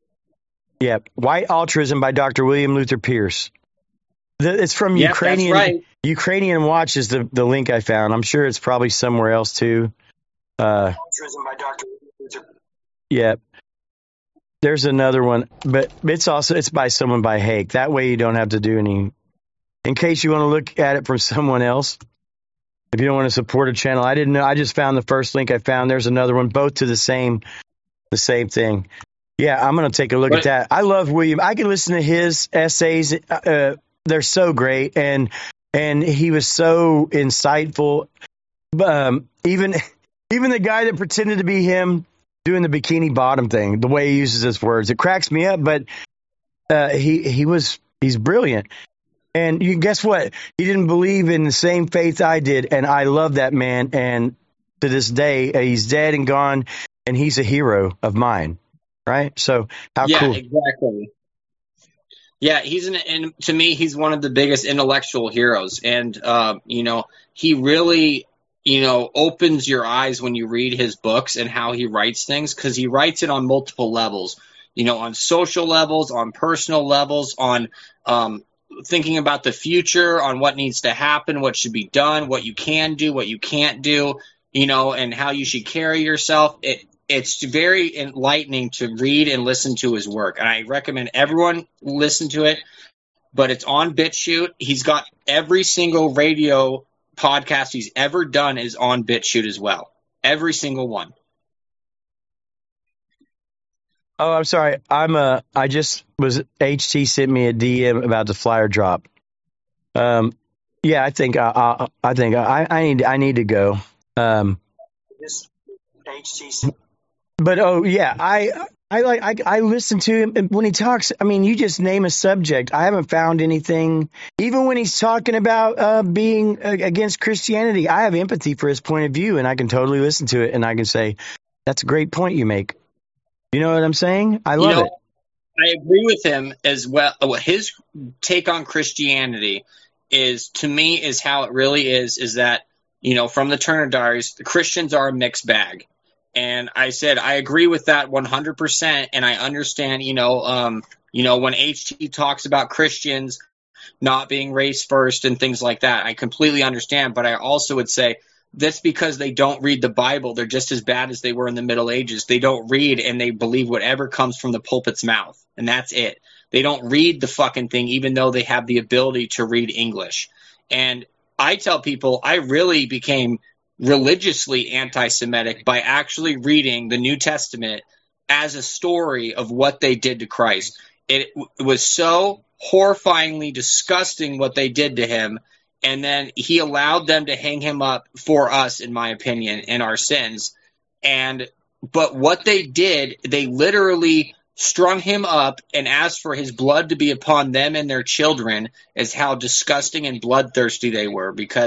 Yep, White Altruism by Doctor William Luther Pierce. The, it's from Yep, Ukrainian. that's right. Ukrainian Watch is the, the link I found. I'm sure it's probably somewhere else too. Uh, Altruism by Doctor Luther. Yep. There's another one, but it's also it's by someone by Hake. That way you don't have to do any. In case you want to look at it from someone else, if you don't want to support a channel, I didn't know. I just found the first link I found. There's another one, both to the same, the same thing. Yeah, I'm gonna take a look But- at that. I love William. I can listen to his essays. Uh, they're so great, and and he was so insightful. Um, even even the guy that pretended to be him doing the bikini bottom thing, the way he uses his words, it cracks me up. But uh, he he was he's brilliant. And you guess what? He didn't believe in the same faith I did, and I love that man. And to this day, uh, he's dead and gone, and he's a hero of mine. Right? So how yeah, cool? exactly. Yeah, he's an, and to me, he's one of the biggest intellectual heroes, and uh, you know, he really, you know, opens your eyes when you read his books and how he writes things, because he writes it on multiple levels. You know, on social levels, on personal levels, on um, thinking about the future, on what needs to happen, what should be done, what you can do, what you can't do, you know, and how you should carry yourself. It, it's very enlightening to read and listen to his work, and I recommend everyone listen to it. But it's on BitChute. He's got every single radio podcast he's ever done is on BitChute as well. Every single one. Oh, I'm sorry. I'm uh I just was H T sent me a D M about the flyer drop. Um, yeah, I think I I, I think I, I need I need to go. Um, This H T C. but oh yeah, I I like I I listen to him and when he talks. I mean, you just name a subject. I haven't found anything. Even when he's talking about uh, being uh, against Christianity, I have empathy for his point of view, and I can totally listen to it, and I can say, "That's a great point you make." You know what I'm saying? I love you know, it. I agree with him as well. His take on Christianity is, to me, is how it really is, is that, you know, from the Turner Diaries, the Christians are a mixed bag. And I said, I agree with that one hundred percent. And I understand, you know, um, you know, when H T talks about Christians not being race first and things like that, I completely understand. But I also would say, that's because they don't read the Bible. They're just as bad as they were in the Middle Ages. They don't read, and they believe whatever comes from the pulpit's mouth, and that's it. They don't read the fucking thing, even though they have the ability to read English. And I tell people I really became religiously anti-Semitic by actually reading the New Testament as a story of what they did to Christ. It, it was so horrifyingly disgusting what they did to him. And then he allowed them to hang him up for us, in my opinion, and our sins. And but what they did, they literally strung him up and asked for his blood to be upon them and their children, as how disgusting and bloodthirsty they were, because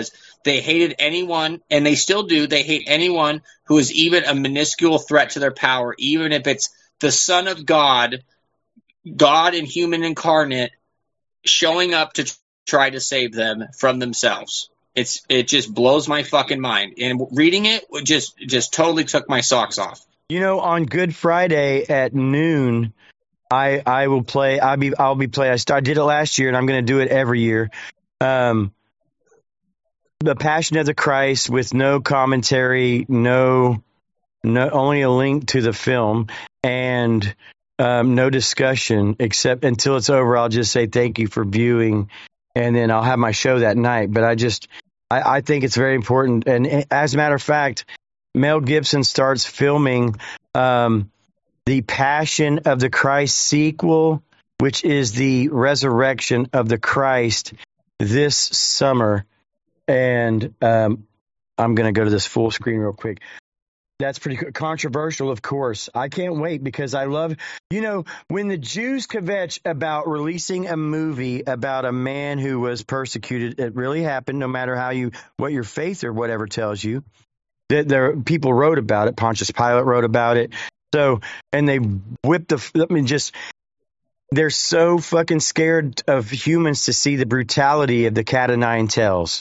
They hated anyone, and they still do. They hate anyone who is even a minuscule threat to their power, even if it's the Son of God, God and human incarnate, showing up to try to save them from themselves. It's it just blows my fucking mind. And reading it just just totally took my socks off. You know, on Good Friday at noon, I I will play. I'll be I'll be play. I started did it last year, and I'm going to do it every year. Um, the Passion of the Christ with no commentary, no no only a link to the film, and um, no discussion except until it's over. I'll just say thank you for viewing, and then I'll have my show that night. But I just I, I think it's very important. And as a matter of fact, Mel Gibson starts filming um, the Passion of the Christ sequel, which is the Resurrection of the Christ, this summer. And um, I'm going to go to this full screen real quick. That's pretty controversial, of course. I can't wait because I love, you know, when the Jews kvetch about releasing a movie about a man who was persecuted, it really happened, no matter how you, what your faith or whatever tells you. That there, people wrote about it. Pontius Pilate wrote about it. So, and they whipped the, I mean, just, they're so fucking scared of humans to see the brutality of the cat o' nine tails.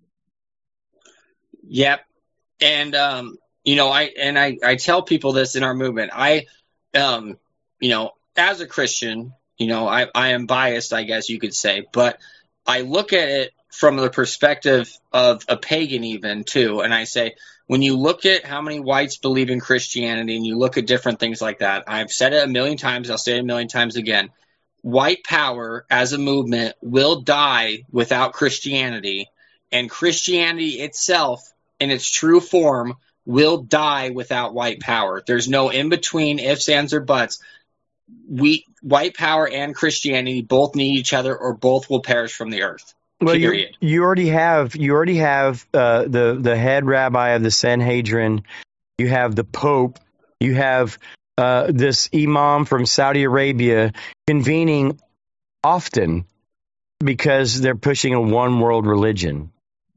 Yep. And, um, you know, I, and I, I tell people this in our movement. I, um, you know, as a Christian, you know, I, I am biased, I guess you could say, but I look at it from the perspective of a pagan even too. And I say, when you look at how many whites believe in Christianity and you look at different things like that, I've said it a million times, I'll say it a million times again. White power as a movement will die without Christianity, and Christianity itself in its true form will die without white power. There's no in-between ifs, ands, or buts. We, white power and Christianity both need each other, or both will perish from the earth. Well, period. you, you already have you already have uh, the the head rabbi of the Sanhedrin. You have the Pope. You have uh, this imam from Saudi Arabia convening often because they're pushing a one world religion.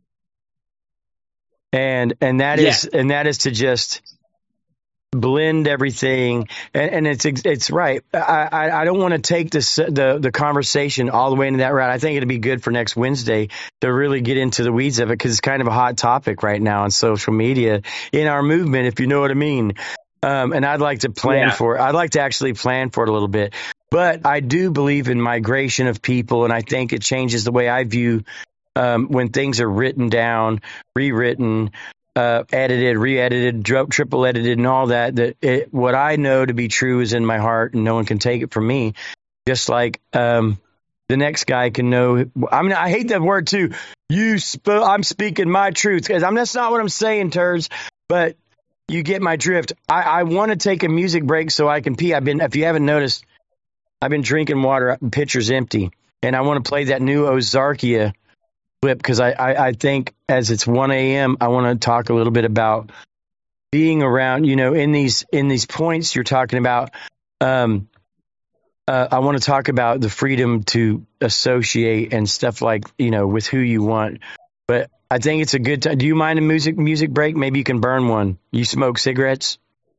And and that Yeah. is and that is to just blend everything, and, and it's it's right. I I, I don't want to take this the the conversation all the way into that route. I think it'd be good for next Wednesday to really get into the weeds of it, because it's kind of a hot topic right now on social media in our movement, if you know what I mean. Um, and I'd like to plan Yeah. for it. I'd like to actually plan for it a little bit. But I do believe in migration of people, and I think it changes the way I view um, when things are written down, rewritten, uh, edited, re-edited, dri- triple edited, and all that. That it, what I know to be true is in my heart, and no one can take it from me. Just like um, the next guy can know. I mean, I hate that word too. You, sp- I'm speaking my truth, because I'm. That's not what I'm saying, turds. But you get my drift. I, I want to take a music break so I can pee. I've been, if you haven't noticed, I've been drinking water. Pitcher's empty, and I want to play that new Ozarkia clip, because I, I, I think as it's one a.m., I want to talk a little bit about being around, you know, in these in these points you're talking about. Um, uh, I want to talk about the freedom to associate and stuff, like, you know, with who you want. But I think it's a good time. Do you mind a music music break? Maybe you can burn one. You smoke cigarettes?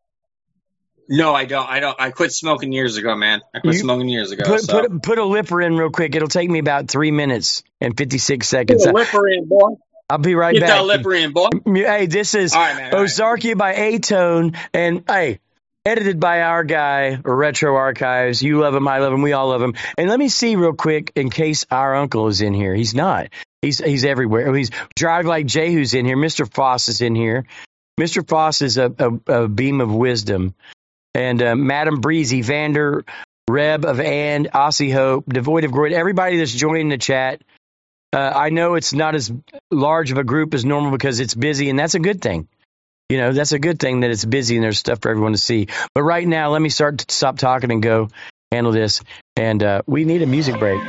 No, I don't. I don't. I quit smoking years ago, man. I quit You- smoking years ago. Put, so. put, put a lipper in real quick. It'll take me about three minutes and fifty-six seconds. Put a lipper in, boy. I'll be right Get back. that lipper in, boy. Hey, this is All right, man, all right. Ozarkia by A-Tone, and hey, edited by our guy, Retro Archives. You love him, I love him, we all love him. And let me see real quick, in case our uncle is in here. He's not. He's he's everywhere. He's Drive Like Jehu's in here. Mister Foss is in here. Mister Foss is a, a, a beam of wisdom. And uh, Madam Breezy, Vander, Reb of And, Aussie Hope, Devoid of Groid, everybody that's joining the chat. Uh, I know it's not as large of a group as normal because it's busy, and that's a good thing. You know, that's a good thing that it's busy and there's stuff for everyone to see. But right now, let me start to stop talking and go handle this. And uh, we need a music break.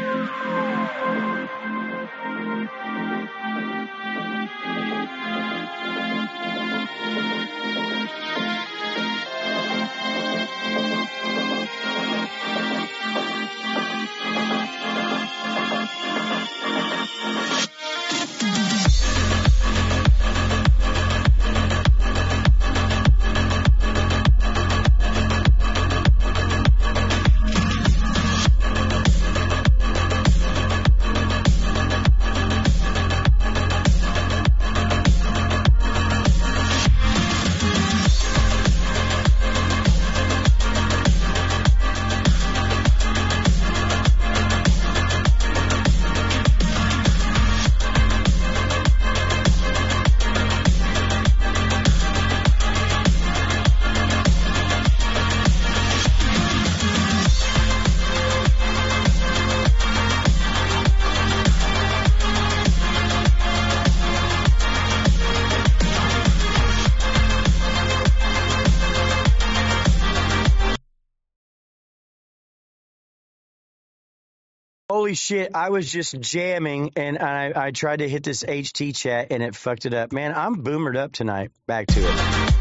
Holy shit, I was just jamming and I, I tried to hit this H T chat and it fucked it up. Man, I'm boomered up tonight. Back to it.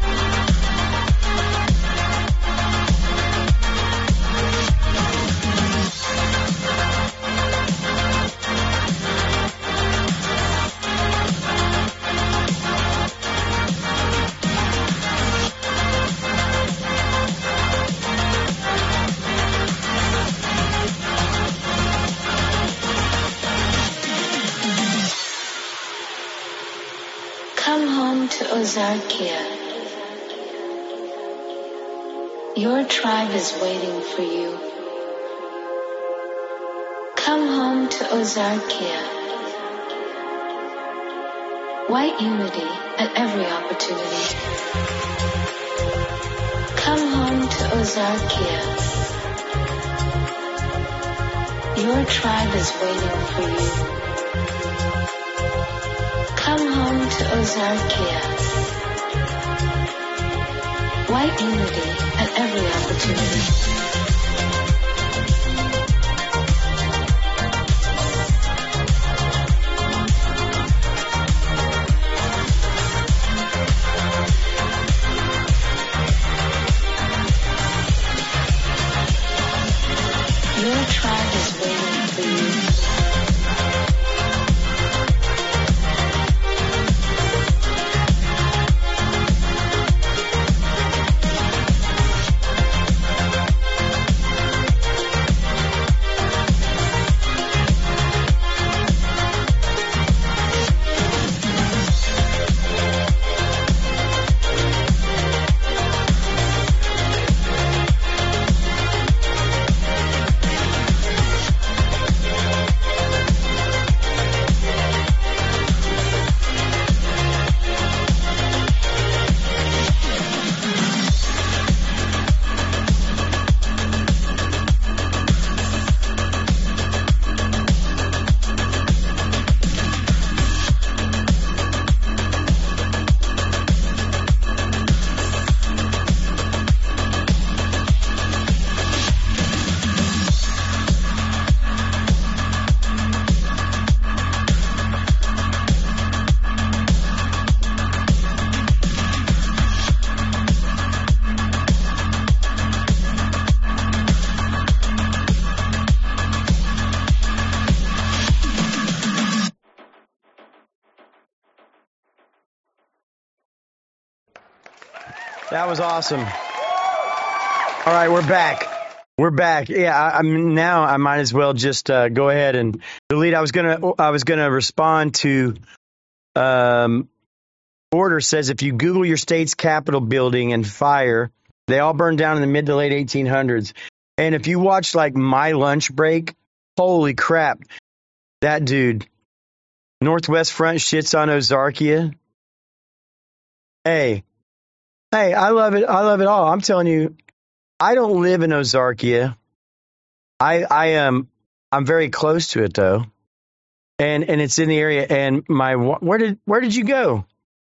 Come home to Ozarkia. Your tribe is waiting for you. Come home to Ozarkia. White unity at every opportunity. Come home to Ozarkia. Your tribe is waiting for you. Come home to Ozarkia. White unity at every opportunity. Your tribe is waiting for you. That was awesome. All right, we're back. We're back. Yeah, I, I mean, now I might as well just uh, go ahead and delete. I was gonna, I was gonna respond to. Um, Order says if you Google your state's Capitol building and fire, they all burned down in the mid to late eighteen hundreds. And if you watch like My Lunch Break, holy crap, that dude, Northwest Front shits on Ozarkia. Hey. Hey, I love it. I love it all. I'm telling you, I don't live in Ozarkia. I I am I'm very close to it though, and and it's in the area. And my where did where did you go?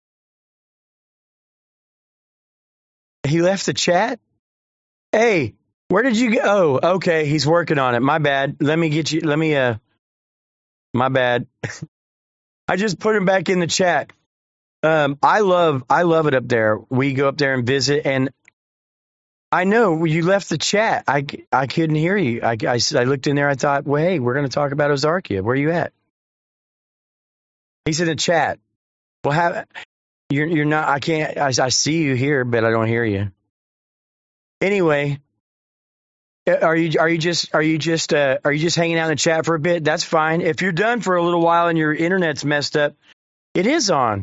He left the chat. Hey, where did you go? Oh, okay, he's working on it. My bad. Let me get you. Let me. Uh, my bad. I just put him back in the chat. Um, I love, I love it up there. We go up there and visit, and I know you left the chat. I, I couldn't hear you. I, I, I looked in there. I thought, well, hey, we're going to talk about Ozarkia. Where are you at? He's in the chat. Well, have you're you're not. I can't. I, I see you here, but I don't hear you. Anyway, are you are you just are you just uh, are you just hanging out in the chat for a bit? That's fine. If you're done for a little while and your internet's messed up, it is on.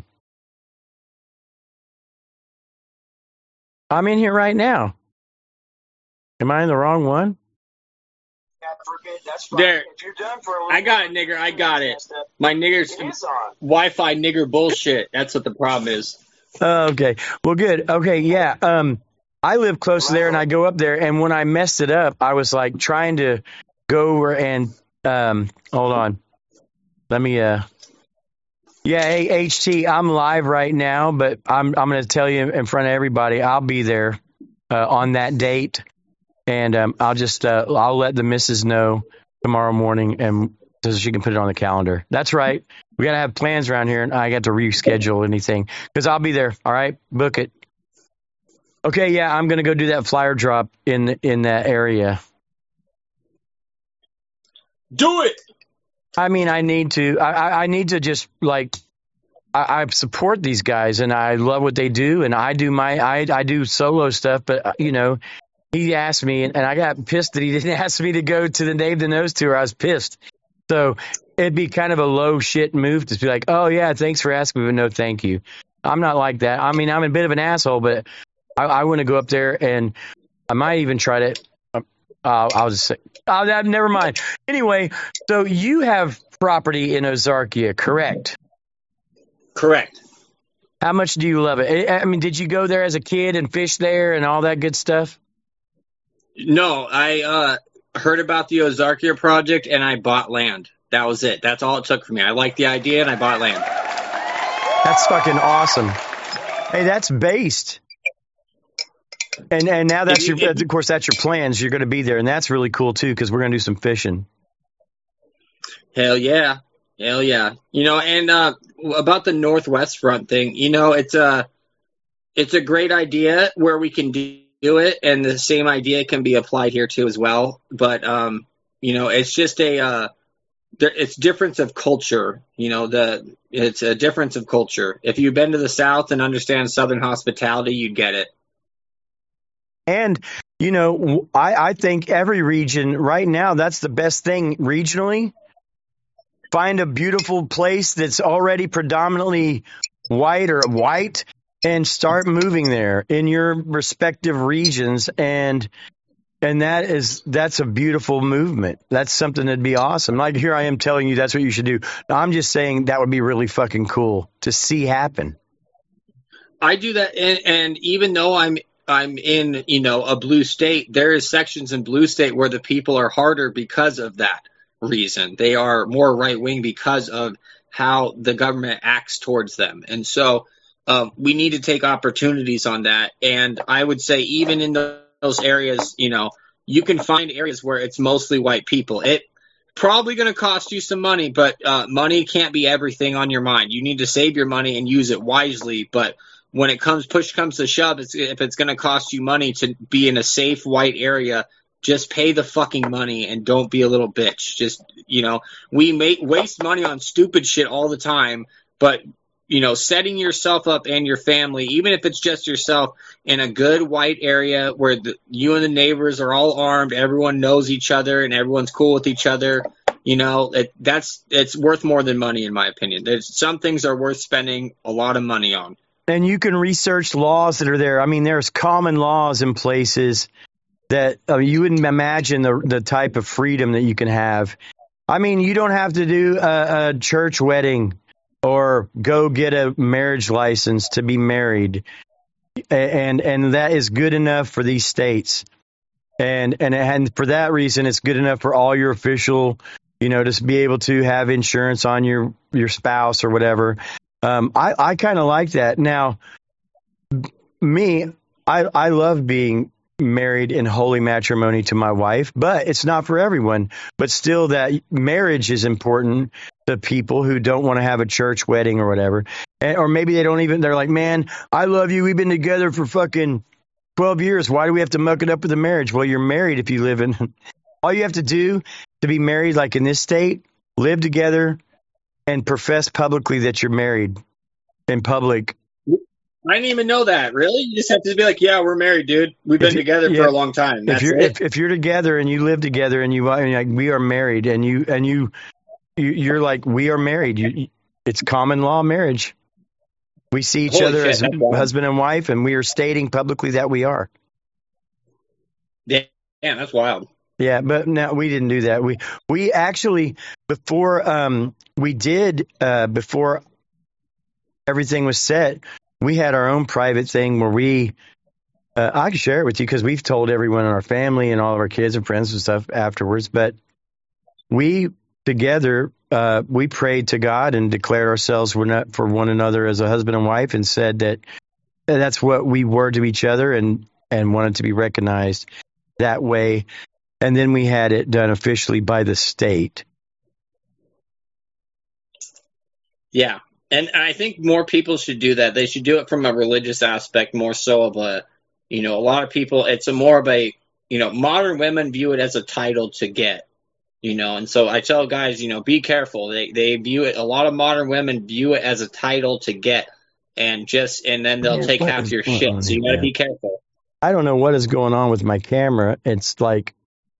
I'm in here right now. Am I in the wrong one? There. I got it, nigger. I got it. My nigger's Wi-Fi nigger bullshit. That's what the problem is. Uh, okay. Well, good. Okay. Yeah. Um, I live close to there, and I go up there. And when I messed it up, I was like trying to go over and um, hold on. Let me. Uh, yeah. Hey, H T. I'm live right now, but I'm I'm going to tell you in front of everybody. I'll be there uh, on that date. And um, I'll just uh, I'll let the missus know tomorrow morning, and so she can put it on the calendar. That's right. We got to have plans around here, and I got to reschedule anything because I'll be there. All right, book it. Okay, yeah, I'm gonna go do that flyer drop in in that area. Do it. I mean, I need to. I, I I need to just like. I, I support these guys, and I love what they do, and I do my. I I do solo stuff, but uh, you know, he asked me, and, and I got pissed that he didn't ask me to go to the Dave the Nose tour. I was pissed. So it'd be kind of a low shit move to be like, oh yeah, thanks for asking me, but no, thank you. I'm not like that. I mean, I'm a bit of an asshole, but. I, I want to go up there, and I might even try to. Uh, I'll just say, oh, that, never mind. Anyway, so you have property in Ozarkia, correct? Correct. How much do you love it? I, I mean, did you go there as a kid and fish there and all that good stuff? No, I uh, heard about the Ozarkia project, and I bought land. That was it. That's all it took for me. I liked the idea, and I bought land. That's fucking awesome. Hey, that's based. And and now that's your, of course, that's your plans. You're going to be there, and that's really cool too because we're going to do some fishing. Hell yeah, hell yeah. You know, and uh, about the Northwest Front thing, you know, it's a it's a great idea where we can do it, and the same idea can be applied here too as well. But um, you know, it's just a uh, there, it's difference of culture. You know, the it's a difference of culture. If you've been to the South and understand Southern hospitality, you get it. And, you know, I, I think every region right now, that's the best thing regionally. Find a beautiful place that's already predominantly white or white and start moving there in your respective regions. And and that is that's a beautiful movement. That's something that'd be awesome. Like here I am telling you that's what you should do. I'm just saying that would be really fucking cool to see happen. I do that. And, and even though I'm I'm in, you know, a blue state, there is sections in blue state where the people are harder because of that reason. They are more right wing because of how the government acts towards them. And so um, we need to take opportunities on that. And I would say even in the, those areas, you know, you can find areas where it's mostly white people. It probably going to cost you some money, but uh, money can't be everything on your mind. You need to save your money and use it wisely. But when it comes, push comes to shove, it's, if it's going to cost you money to be in a safe white area, just pay the fucking money and don't be a little bitch. Just, you know, we make waste money on stupid shit all the time, but, you know, setting yourself up and your family, even if it's just yourself, in a good white area where the, you and the neighbors are all armed, everyone knows each other and everyone's cool with each other, you know, it, that's it's worth more than money, in my opinion. There's some things are worth spending a lot of money on. And you can research laws that are there. I mean, there's common laws in places that uh, you wouldn't imagine the the type of freedom that you can have. I mean, you don't have to do a, a church wedding or go get a marriage license to be married, and and that is good enough for these states. And and and for that reason, it's good enough for all your official, you know, to be able to have insurance on your your spouse or whatever. Um, I, I kind of like that. Now, me, I, I love being married in holy matrimony to my wife, but it's not for everyone. But still, that marriage is important to people who don't want to have a church wedding or whatever. And, or maybe they don't even, they're like, man, I love you. We've been together for fucking twelve years. Why do we have to muck it up with the marriage? Well, you're married if you live in. All you have to do to be married, like in this state, live together and profess publicly that you're married in public. I didn't even know that. Really? You just have to be like, yeah, we're married, dude. We've been you, together yeah, for a long time. That's if you're it. If, if you're together and you live together and you and like we are married and you and you, you you're like we are married. You, it's common law marriage. We see each Holy other shit, as that's wild. husband and wife, and we are stating publicly that we are. Yeah, that's wild. Yeah, but no, we didn't do that. We we actually before um we did uh before everything was set, we had our own private thing where we uh, I can share it with you because we've told everyone in our family and all of our kids and friends and stuff afterwards. But we together uh we prayed to God and declared ourselves for one another as a husband and wife, and said that that's what we were to each other, and and wanted to be recognized that way. and then we had it done officially by the state. Yeah. And I think more people should do that. They should do it from a religious aspect more so of a, you know, a lot of people, it's a more of a, you know, modern women view it as a title to get, you know, and so I tell guys, you know, be careful. They they view it, a lot of modern women view it as a title to get, and just, and then they'll Yeah, take what half is your going shit. on So you here, got to man? be careful. I don't know what is going on with my camera. It's like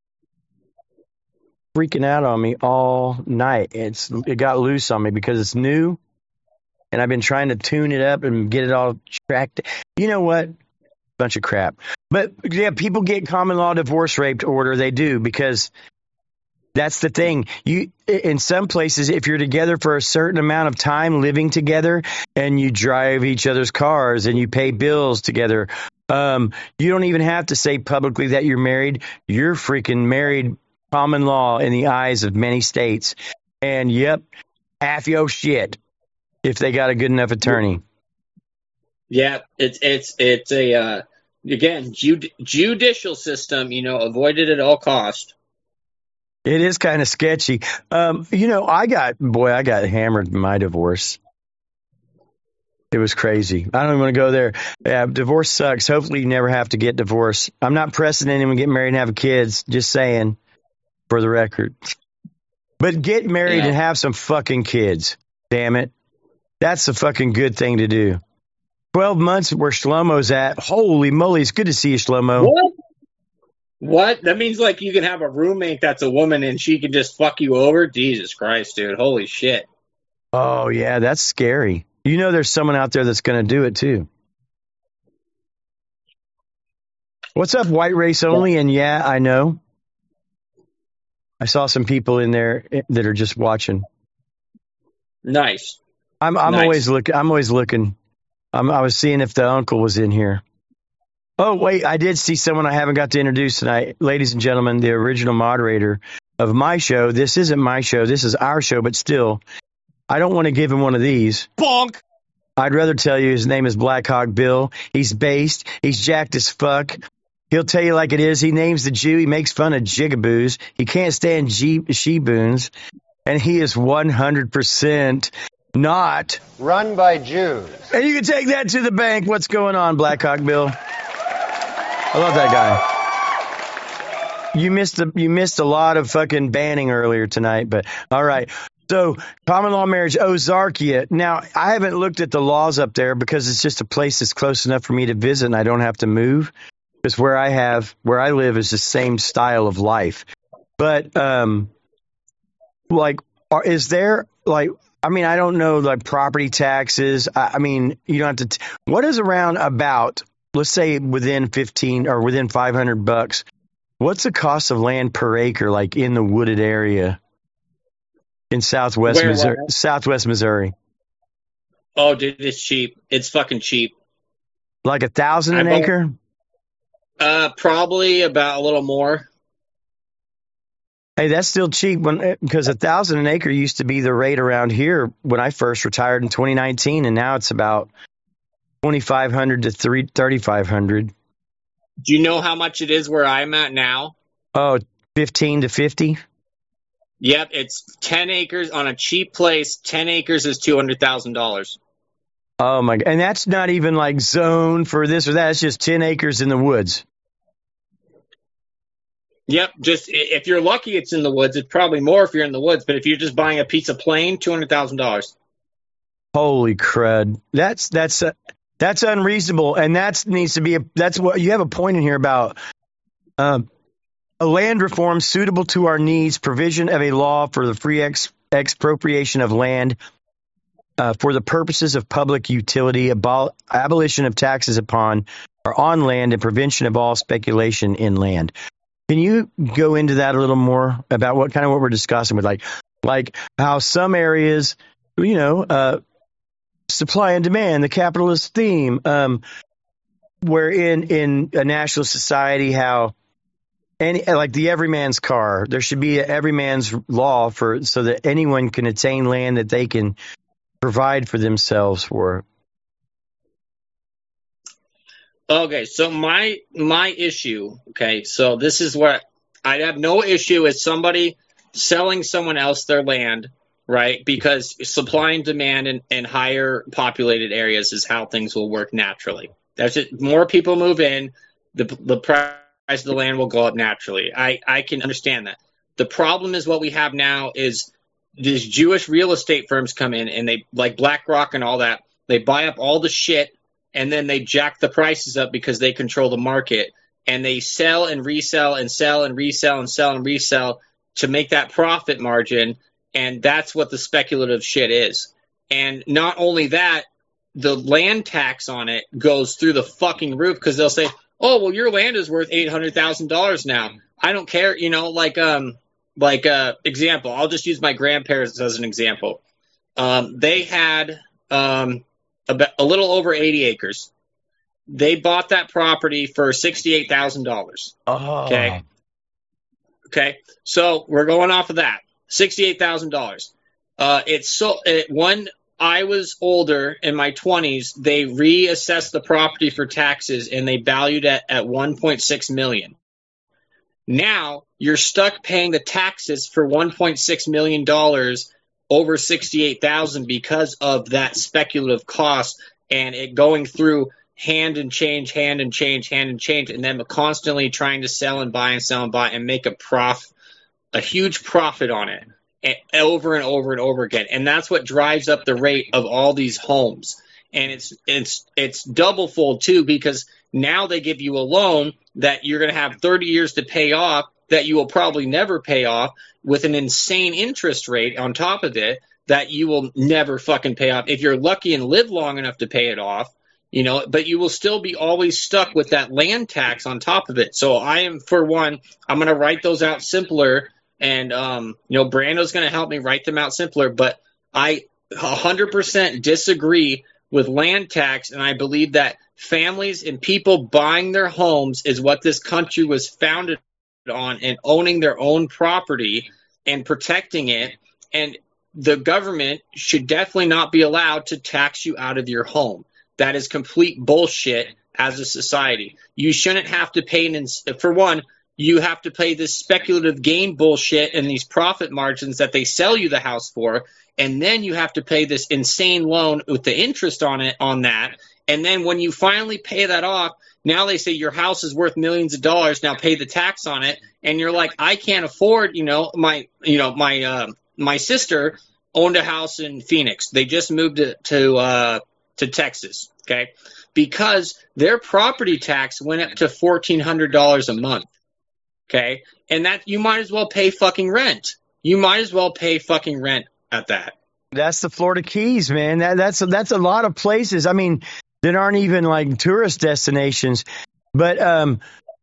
freaking out on me all night. It's it got loose on me because it's new, and I've been trying to tune it up and get it all tracked. You know what? Bunch of crap. But yeah, people get common law divorce raped order. They do, because that's the thing. You in some places, if you're together for a certain amount of time living together and you drive each other's cars and you pay bills together, um, you don't even have to say publicly that you're married. You're freaking married, common law in the eyes of many states. And yep, half your shit if they got a good enough attorney. Yeah, it's it's it's a uh, again jud- judicial system. You know, avoid it at all cost. It is kind of sketchy. Um, you know, I got boy, I got hammered in my divorce. It was crazy. I don't even want to go there. Yeah, divorce sucks. Hopefully, you never have to get divorced. I'm not pressing anyone to get married and have kids. Just saying, for the record. But get married Yeah. and have some fucking kids. Damn it, that's a fucking good thing to do. Twelve months where Shlomo's at. Holy moly, it's good to see you, Shlomo. What? What? That means like you can have a roommate that's a woman and she can just fuck you over? Jesus Christ, dude. Holy shit. Oh yeah, that's scary. You know, there's someone out there that's going to do it too. What's up, white race only? And yeah, I know. I saw some people in there that are just watching. Nice. I'm I'm Nice. always looking. I'm always looking. I'm, I was seeing if the uncle was in here. Oh wait, I did see someone I haven't got to introduce tonight, ladies and gentlemen. The original moderator of my show. This isn't my show. This is our show, but still, I don't want to give him one of these. Bonk. I'd rather tell you his name is Black Hawk Bill. He's based. He's jacked as fuck. He'll tell you like it is. He names the Jew. He makes fun of jigaboos. He can't stand G- she-boons. And he is one hundred percent not Run by Jews. And you can take that to the bank. What's going on, Black Hawk Bill? I love that guy. You missed a, you missed a lot of fucking banning earlier tonight, but all right. So, common law marriage, Ozarkia. Now, I haven't looked at the laws up there because it's just a place that's close enough for me to visit and I don't have to move. Because where I have, where I live is the same style of life. But, um, like, are, is there, like, I mean, I don't know, like, property taxes. I, I mean, you don't have to, t- what is around about, let's say within fifteen or within five hundred bucks, what's the cost of land per acre, like, in the wooded area in Southwest Where, Missouri? where? Southwest Missouri? Oh, dude, it's cheap. It's fucking cheap. Like a thousand an I bought- acre? Uh, probably about a little more. Hey, that's still cheap when because a thousand an acre used to be the rate around here when I first retired in twenty nineteen, and now it's about twenty five hundred to three thirty five hundred. Do you know how much it is where I'm at now? Oh, fifteen to fifty. Yep, it's ten acres on a cheap place. Ten acres is two hundred thousand dollars. Oh my! And that's not even like zone for this or that. It's just ten acres in the woods. Yep, just i- if you're lucky, it's in the woods. It's probably more if you're in the woods. But if you're just buying a piece of plain, two hundred thousand dollars. Holy crud! That's that's uh, that's unreasonable, and that needs to be a. That's what you have a point in here about. Um, a land reform suitable to our needs, provision of a law for the free ex- expropriation of land uh, for the purposes of public utility, abol- abolition of taxes upon or on land, and prevention of all speculation in land. Can you go into that a little more about what kind of what we're discussing with like, like how some areas, you know, uh, supply and demand, the capitalist theme, um, where in, in a national society, how any, like the everyman's car, there should be an everyman's law for, so that anyone can attain land that they can provide for themselves for. Okay, so my my issue. Okay, so this is what I'd have no issue with somebody selling someone else their land, right? Because supply and demand in, in higher populated areas is how things will work naturally. That's it. More people move in, the the price of the land will go up naturally. I, I can understand that. The problem is what we have now is these Jewish real estate firms come in and they, like BlackRock and all that, they buy up all the shit and then they jack the prices up because they control the market. And they sell and resell and sell and resell and sell and resell to make that profit margin. And that's what the speculative shit is. And not only that, the land tax on it goes through the fucking roof because they'll say, oh, well, your land is worth eight hundred thousand dollars now. I don't care. You know, like, um, like, uh, example, I'll just use my grandparents as an example. Um, they had, um, a, a little over eighty acres. They bought that property for sixty-eight thousand dollars. Oh. Okay. Okay. So we're going off of that. sixty-eight thousand dollars. Uh, it's so, it, when I was older in my twenties, they reassessed the property for taxes and they valued it at one point six million dollars. Now you're stuck paying the taxes for one point six million dollars over sixty-eight thousand dollars because of that speculative cost and it going through hand and change, hand and change, hand and change, and then constantly trying to sell and buy and sell and buy and make a prof, a huge profit on it and over and over and over again. And that's what drives up the rate of all these homes. And it's it's it's double fold too, because now they give you a loan that you're going to have thirty years to pay off that you will probably never pay off with an insane interest rate on top of it that you will never fucking pay off if you're lucky and live long enough to pay it off. You know, but you will still be always stuck with that land tax on top of it. So I am, for one, I'm going to write those out simpler. And, um, you know, Brando's going to help me write them out simpler. But I one hundred percent disagree with land tax. And I believe that families and people buying their homes is what this country was founded on, and owning their own property and protecting it. And the government should definitely not be allowed to tax you out of your home. That is complete bullshit as a society. You shouldn't have to pay, an ins- for one, you have to pay this speculative gain bullshit and these profit margins that they sell you the house for, and then you have to pay this insane loan with the interest on it, on that. And then when you finally pay that off, now they say your house is worth millions of dollars, now pay the tax on it. And you're like, I can't afford, you know, my, you know, my, uh, my sister owned a house in Phoenix. They just moved to, to, uh, to Texas, okay, because their property tax went up to fourteen hundred dollars a month, okay, and that you might as well pay fucking rent. You might as well pay fucking rent at that. That's the Florida Keys, man. That, that's that's a lot of places. I mean, that aren't even like tourist destinations. But um,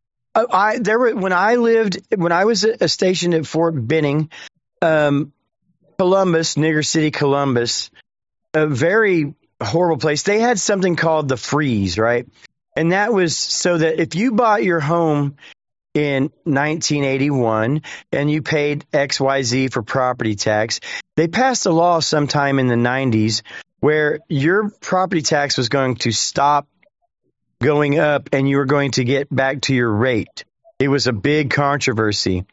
I there were when I lived when I was stationed at Fort Benning, um, Columbus, Nigger City, Columbus, a very horrible place. They had something called the freeze, right? And that was so that if you bought your home in nineteen eighty-one and you paid X Y Z for property tax, they passed a law sometime in the nineties where your property tax was going to stop going up and you were going to get back to your rate. It was a big controversy.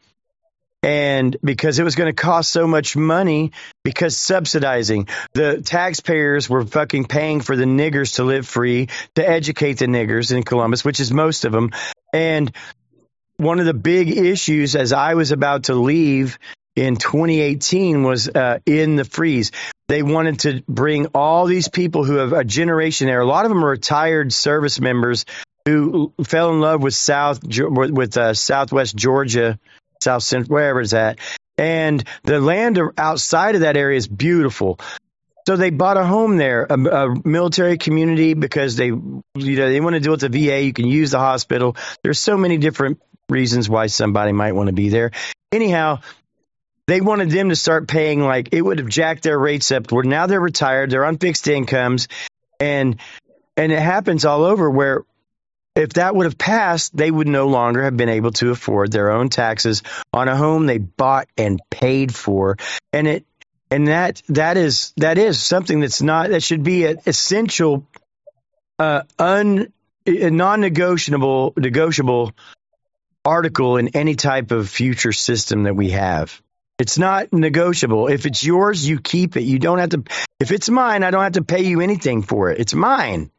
And because it was going to cost so much money, because subsidizing, the taxpayers were fucking paying for the niggers to live free, to educate the niggers in Columbus, which is most of them. And one of the big issues as I was about to leave in twenty eighteen was uh, in the freeze. They wanted to bring all these people who have a generation there. A lot of them are retired service members who fell in love with South, with uh, Southwest Georgia, South Central, wherever it's at. And the land outside of that area is beautiful. So they bought a home there, a, a military community, because they, you know, they want to deal with the V A. You can use the hospital. There's so many different reasons why somebody might want to be there. Anyhow, they wanted them to start paying, like, it would have jacked their rates up where now they're retired, they're on fixed incomes. And, and it happens all over where if that would have passed, they would no longer have been able to afford their own taxes on a home they bought and paid for. And it, and that, that is, that is something that's not, that should be an essential, uh, un, non-negotiable, negotiable article in any type of future system that we have. It's not negotiable. If it's yours, you keep it. You don't have to. If it's mine, I don't have to pay you anything for it. It's mine.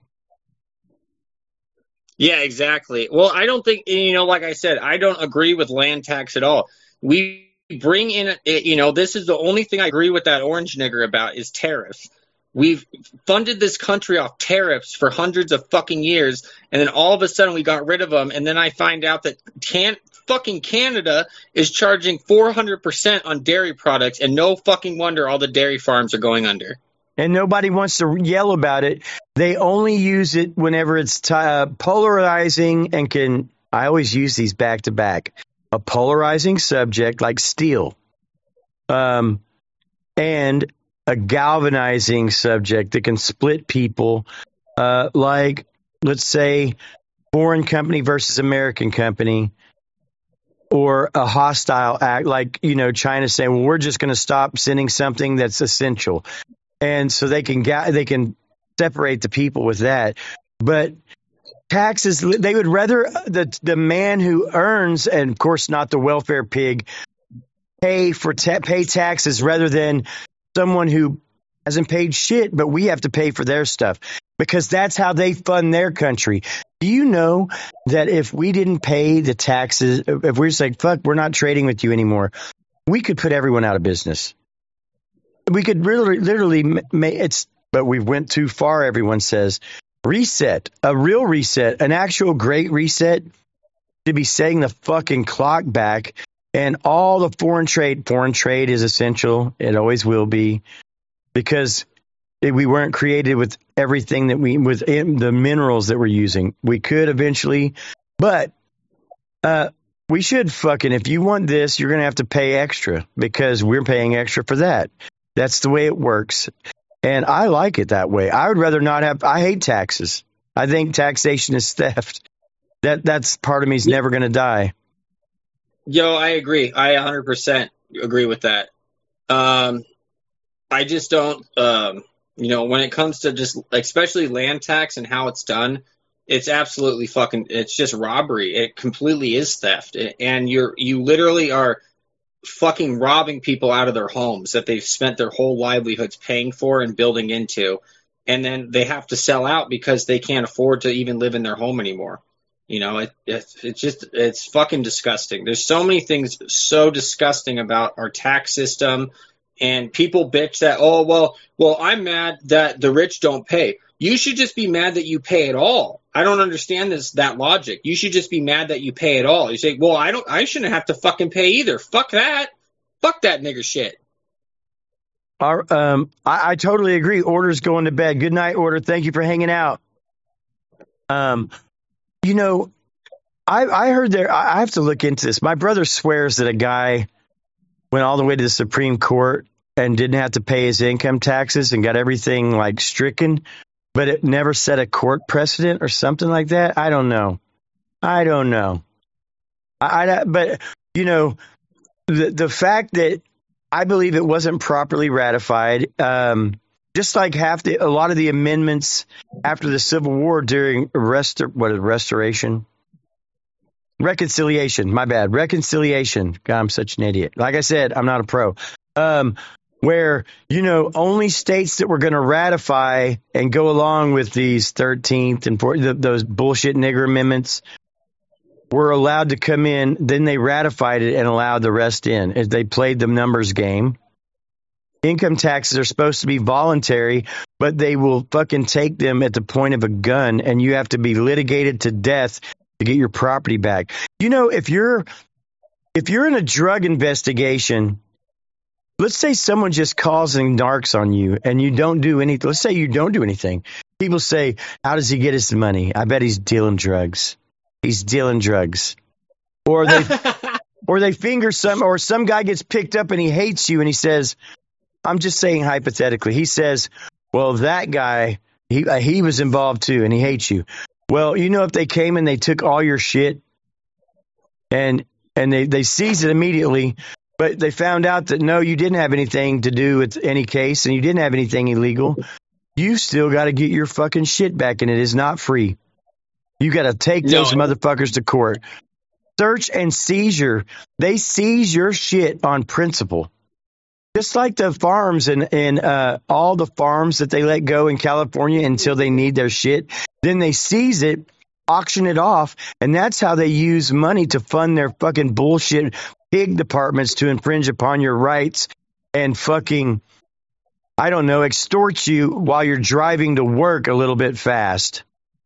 Yeah, exactly. Well, I don't think, you know, like I said, I don't agree with land tax at all. We bring in, you know, this is the only thing I agree with that orange nigger about is tariffs. We've funded this country off tariffs for hundreds of fucking years, and then all of a sudden we got rid of them, and then I find out that can fucking Canada is charging four hundred percent on dairy products, and no fucking wonder all the dairy farms are going under. And nobody wants to yell about it. They only use it whenever it's t- uh, polarizing and can, I always use these back to back. A polarizing subject like steel, um, and a galvanizing subject that can split people, uh, like, let's say, foreign company versus American company, or a hostile act, like, you know, China saying, well, we're just going to stop sending something that's essential. And so they can ga- they can separate the people with that. But taxes, they would rather the the man who earns, and of course not the welfare pig, pay for ta- pay taxes rather than someone who hasn't paid shit, but we have to pay for their stuff because that's how they fund their country. Do you know that if we didn't pay the taxes, if we're just like, fuck, we're not trading with you anymore, we could put everyone out of business. We could really, literally make it's, but we went too far, everyone says. Reset, a real reset, an actual great reset to be setting the fucking clock back, and all the foreign trade, foreign trade is essential. It always will be, because we weren't created with everything that we, with the minerals that we're using. We could eventually, but uh, we should fucking, if you want this, you're going to have to pay extra because we're paying extra for that. That's the way it works. And I like it that way. I would rather not have, I hate taxes. I think taxation is theft. That That's part of me is never going to die. Yo, I agree. I one hundred percent agree with that. Um, I just don't, um, you know, when it comes to just, especially land tax and how it's done, it's absolutely fucking, it's just robbery. It completely is theft. And you're, you literally are fucking robbing people out of their homes that they've spent their whole livelihoods paying for and building into. And then they have to sell out because they can't afford to even live in their home anymore. You know, it, it it's just, it's fucking disgusting. There's so many things so disgusting about our tax system, and people bitch that, oh, well, well, I'm mad that the rich don't pay. You should just be mad that you pay at all. I don't understand this, that logic. You should just be mad that you pay at all. You say, well, I don't, I shouldn't have to fucking pay either. Fuck that. Fuck that nigger shit. Our, um, I, I totally agree. Order's going to bed. Good night, Order. Thank you for hanging out. Um, you know, I, I heard there, I have to look into this. My brother swears that a guy went all the way to the Supreme Court and didn't have to pay his income taxes and got everything like stricken, but it never set a court precedent or something like that. I don't know. I don't know. I, I but you know, the the fact that I believe it wasn't properly ratified, um, just like half the a lot of the amendments after the Civil War during restor what is restoration. Reconciliation, my bad. Reconciliation. God, I'm such an idiot. Like I said, I'm not a pro. Um, where, you know, only states that were going to ratify and go along with these thirteenth and fourteenth, those bullshit nigger amendments were allowed to come in. Then they ratified it and allowed the rest in as they played the numbers game. Income taxes are supposed to be voluntary, but they will fucking take them at the point of a gun, and you have to be litigated to death to get your property back. You know, if you're if you're in a drug investigation, let's say someone just calls and narcs on you and you don't do anything. Let's say you don't do anything. People say, how does he get his money? I bet he's dealing drugs. He's dealing drugs. Or they or they finger some, or some guy gets picked up and he hates you and he says, I'm just saying hypothetically, he says, well, that guy, he uh, he was involved too and he hates you. Well, you know, if they came and they took all your shit and and they, they seized it immediately, but they found out that, no, you didn't have anything to do with any case and you didn't have anything illegal, you still got to get your fucking shit back, and it is not free. You got to take No. those motherfuckers to court. search and seizure. They seize your shit on principle. Just like the farms and, and uh, all the farms that they let go in California until they need their shit. Then they seize it, auction it off, and that's how they use money to fund their fucking bullshit pig departments to infringe upon your rights and fucking, I don't know, extort you while you're driving to work a little bit fast.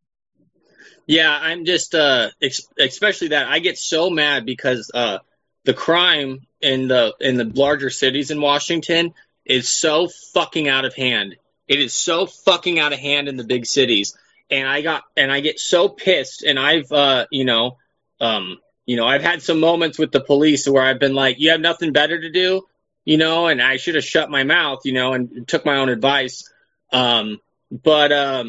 Yeah, I'm just, uh, ex- especially that. I get so mad because uh, the crime in the in the larger cities in Washington is so fucking out of hand. It is so fucking out of hand in the big cities, and I got and I get so pissed. And I've, uh, you know, um, you know, I've had some moments with the police where I've been like, "You have nothing better to do," you know, and I should have shut my mouth, you know, and took my own advice. Um, but um.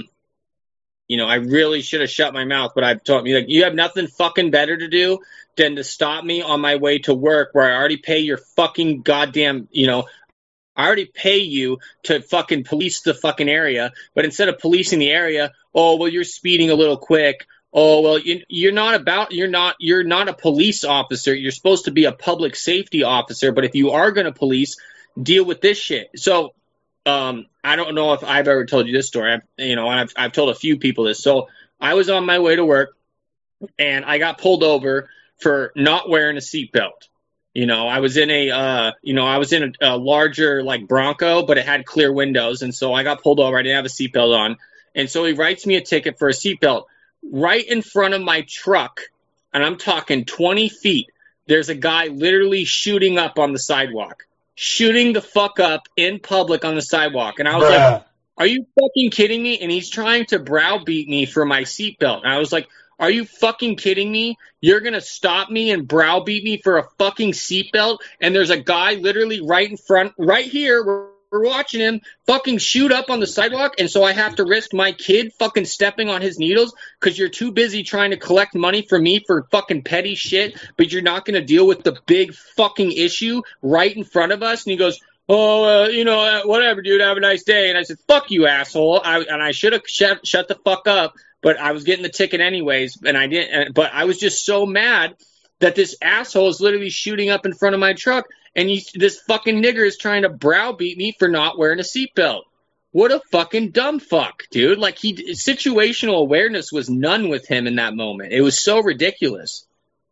You know, I really should have shut my mouth, but I've told me, like, you have nothing fucking better to do than to stop me on my way to work where I already pay your fucking goddamn, you know, I already pay you to fucking police the fucking area. But instead of policing the area, oh, well, you're speeding a little quick. Oh, well, you, you're not about, you're not, you're not a police officer. You're supposed to be a public safety officer. But if you are going to police, deal with this shit. So, Um, I don't know if I've ever told you this story. I've, you know, I've, I've told a few people this. So I was on my way to work and I got pulled over for not wearing a seatbelt. You know, I was in a, uh, you know, I was in a, a larger like Bronco, but it had clear windows. And so I got pulled over. I didn't have a seatbelt on. And so he writes me a ticket for a seatbelt right in front of my truck. And I'm talking twenty feet. There's a guy literally shooting up on the sidewalk. Shooting the fuck up in public on the sidewalk. And I was Bruh. like, are you fucking kidding me? And he's trying to browbeat me for my seatbelt. And I was like, are you fucking kidding me? You're going to stop me and browbeat me for a fucking seatbelt? And there's a guy literally right in front, right here. We're, we're watching him fucking shoot up on the sidewalk. And so I have to risk my kid fucking stepping on his needles because you're too busy trying to collect money from me for fucking petty shit, but you're not going to deal with the big fucking issue right in front of us. And he goes, oh, uh, you know, uh, whatever, dude, have a nice day. And I said, fuck you, asshole. I, and I should have shut, shut the fuck up, but I was getting the ticket anyways. And I didn't, but I was just so mad that this asshole is literally shooting up in front of my truck. And you, this fucking nigger is trying to browbeat me for not wearing a seatbelt. What a fucking dumb fuck, dude. Like, he situational awareness was none with him in that moment. It was so ridiculous.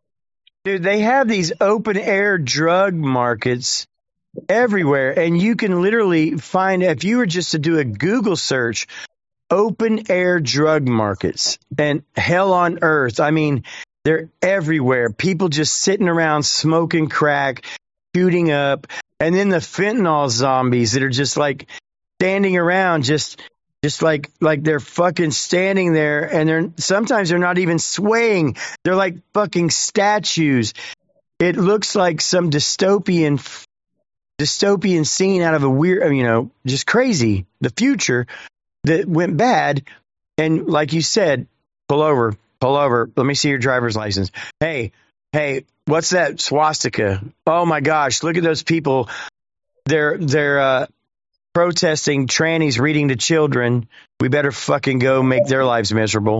Dude, they have these open air drug markets everywhere. And you can literally find, if you were just to do a Google search, open air drug markets and hell on earth. I mean, they're everywhere. People just sitting around smoking crack, shooting up, and then the fentanyl zombies that are just like standing around, just just like like they're fucking standing there, and they're sometimes they're not even swaying. They're like fucking statues. It looks like some dystopian dystopian scene out of a weird, you know, just crazy. The future that went bad, and like you said, pull over, pull over. Let me see your driver's license. Hey, hey. What's that swastika? Oh my gosh! Look at those people. They're they're uh, protesting trannies reading to children. We better fucking go make their lives miserable.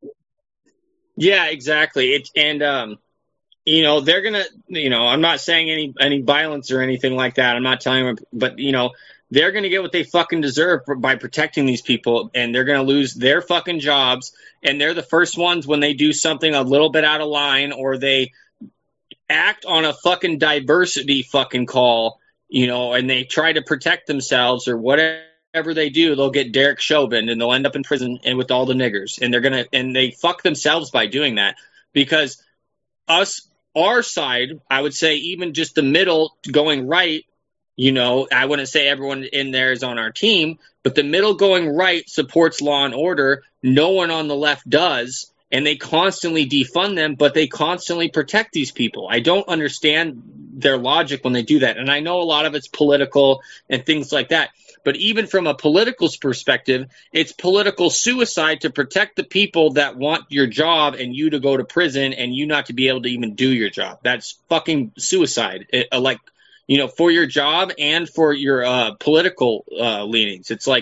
Yeah, exactly. It and um, you know, they're gonna. You know, I'm not saying any any violence or anything like that. I'm not telling them, but you know, they're gonna get what they fucking deserve by protecting these people, and they're gonna lose their fucking jobs. And they're the first ones when they do something a little bit out of line or they act on a fucking diversity fucking call, you know, and they try to protect themselves or whatever they do, they'll get Derek Chauvin and they'll end up in prison and with all the niggers. And they're going to, and they fuck themselves by doing that because us, our side, I would say even just the middle going right, you know, I wouldn't say everyone in there is on our team, but the middle going right supports law and order. No one on the left does. And they constantly defund them, but they constantly protect these people. I don't understand their logic when they do that. And I know a lot of it's political and things like that. But even from a political perspective, it's political suicide to protect the people that want your job and you to go to prison and you not to be able to even do your job. That's fucking suicide. It, uh, like, you know, for your job and for your uh, political uh, leanings. It's like,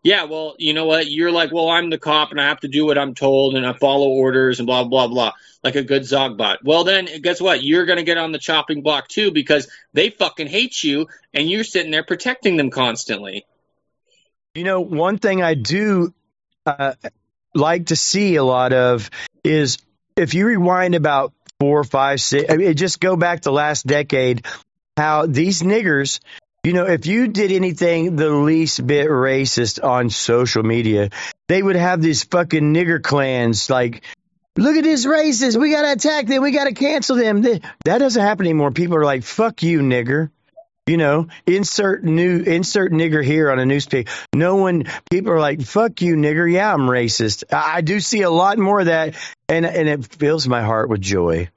Yeah, well, you know what? You're like, well, I'm the cop and I have to do what I'm told and I follow orders and blah, blah, blah, like a good Zogbot. Well, then guess what? You're going to get on the chopping block too because they fucking hate you and you're sitting there protecting them constantly. You know, one thing I do uh, like to see a lot of is if you rewind about four, five, six, I mean, just go back to last decade, how these niggers, you know, if you did anything the least bit racist on social media, they would have these fucking nigger clans like, look at this racist. We got to attack them. We got to cancel them. That doesn't happen anymore. People are like, fuck you, nigger. You know, insert new, insert nigger here on a newspaper. No one, people are like, fuck you, nigger. Yeah, I'm racist. I, I do see a lot more of that. And, and it fills my heart with joy.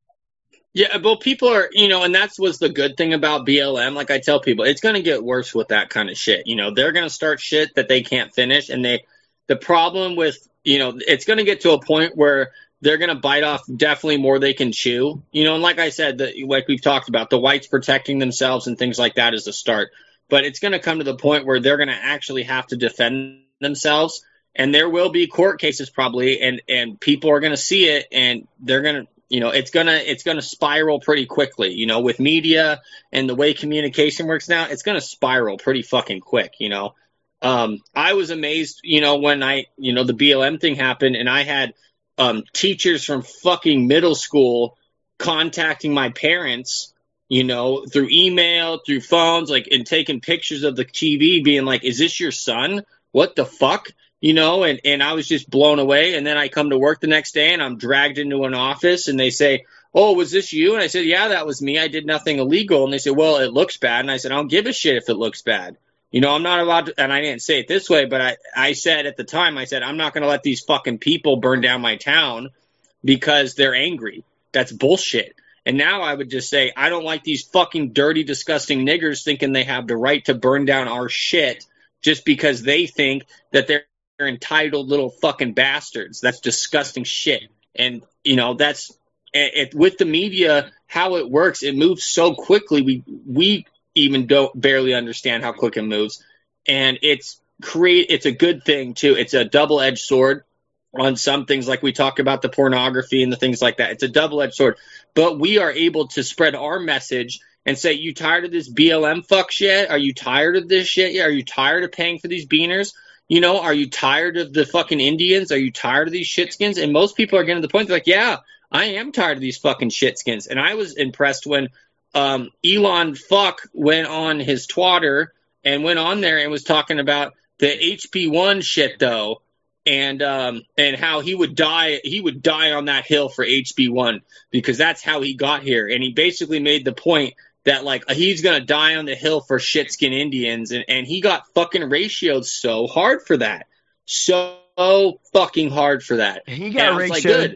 Yeah, but people are, you know, and that's what's the good thing about B L M. Like I tell people, it's going to get worse with that kind of shit. You know, they're going to start shit that they can't finish. And they, the problem with, you know, it's going to get to a point where they're going to bite off definitely more they can chew. You know, and like I said, the, like we've talked about, the whites protecting themselves and things like that is the start. But it's going to come to the point where they're going to actually have to defend themselves. And there will be court cases probably, and, and people are going to see it, and they're going to, you know, it's gonna it's gonna spiral pretty quickly. You know, with media and the way communication works now, it's gonna spiral pretty fucking quick. You know, um, I was amazed, you know, when I, you know, the B L M thing happened, and I had um, teachers from fucking middle school contacting my parents, you know, through email, through phones, like, and taking pictures of the T V, being like, "Is this your son? What the fuck?" You know, and, and I was just blown away. And then I come to work the next day and I'm dragged into an office and they say, "Oh, was this you?" And I said, "Yeah, that was me. I did nothing illegal." And they said, "Well, it looks bad." And I said, "I don't give a shit if it looks bad. You know, I'm not allowed to," and I didn't say it this way, but I, I said at the time, I said, "I'm not going to let these fucking people burn down my town because they're angry. That's bullshit." And now I would just say, I don't like these fucking dirty, disgusting niggers thinking they have the right to burn down our shit just because they think that they're entitled little fucking bastards. That's disgusting shit. And you know, that's it, with the media, how it works. It moves so quickly. We we even don't barely understand how quick it moves. And it's create it's a good thing too. It's a double-edged sword on some things, like we talk about the pornography and the things like that. It's a double-edged sword. But we are able to spread our message and say, "You tired of this B L M fuck shit? Are you tired of this shit? Are you tired of paying for these beaners? You know, are you tired of the fucking Indians? Are you tired of these shitskins?" And most people are getting to the point, they're like, "Yeah, I am tired of these fucking shitskins." And I was impressed when um, Elon fuck went on his twatter and went on there and was talking about the H P one shit though, and um, and how he would die he would die on that hill for H P one because that's how he got here. And he basically made the point that, like, he's going to die on the hill for shitskin Indians. And, and he got fucking ratioed so hard for that. So fucking hard for that. He got ratioed. Like, good.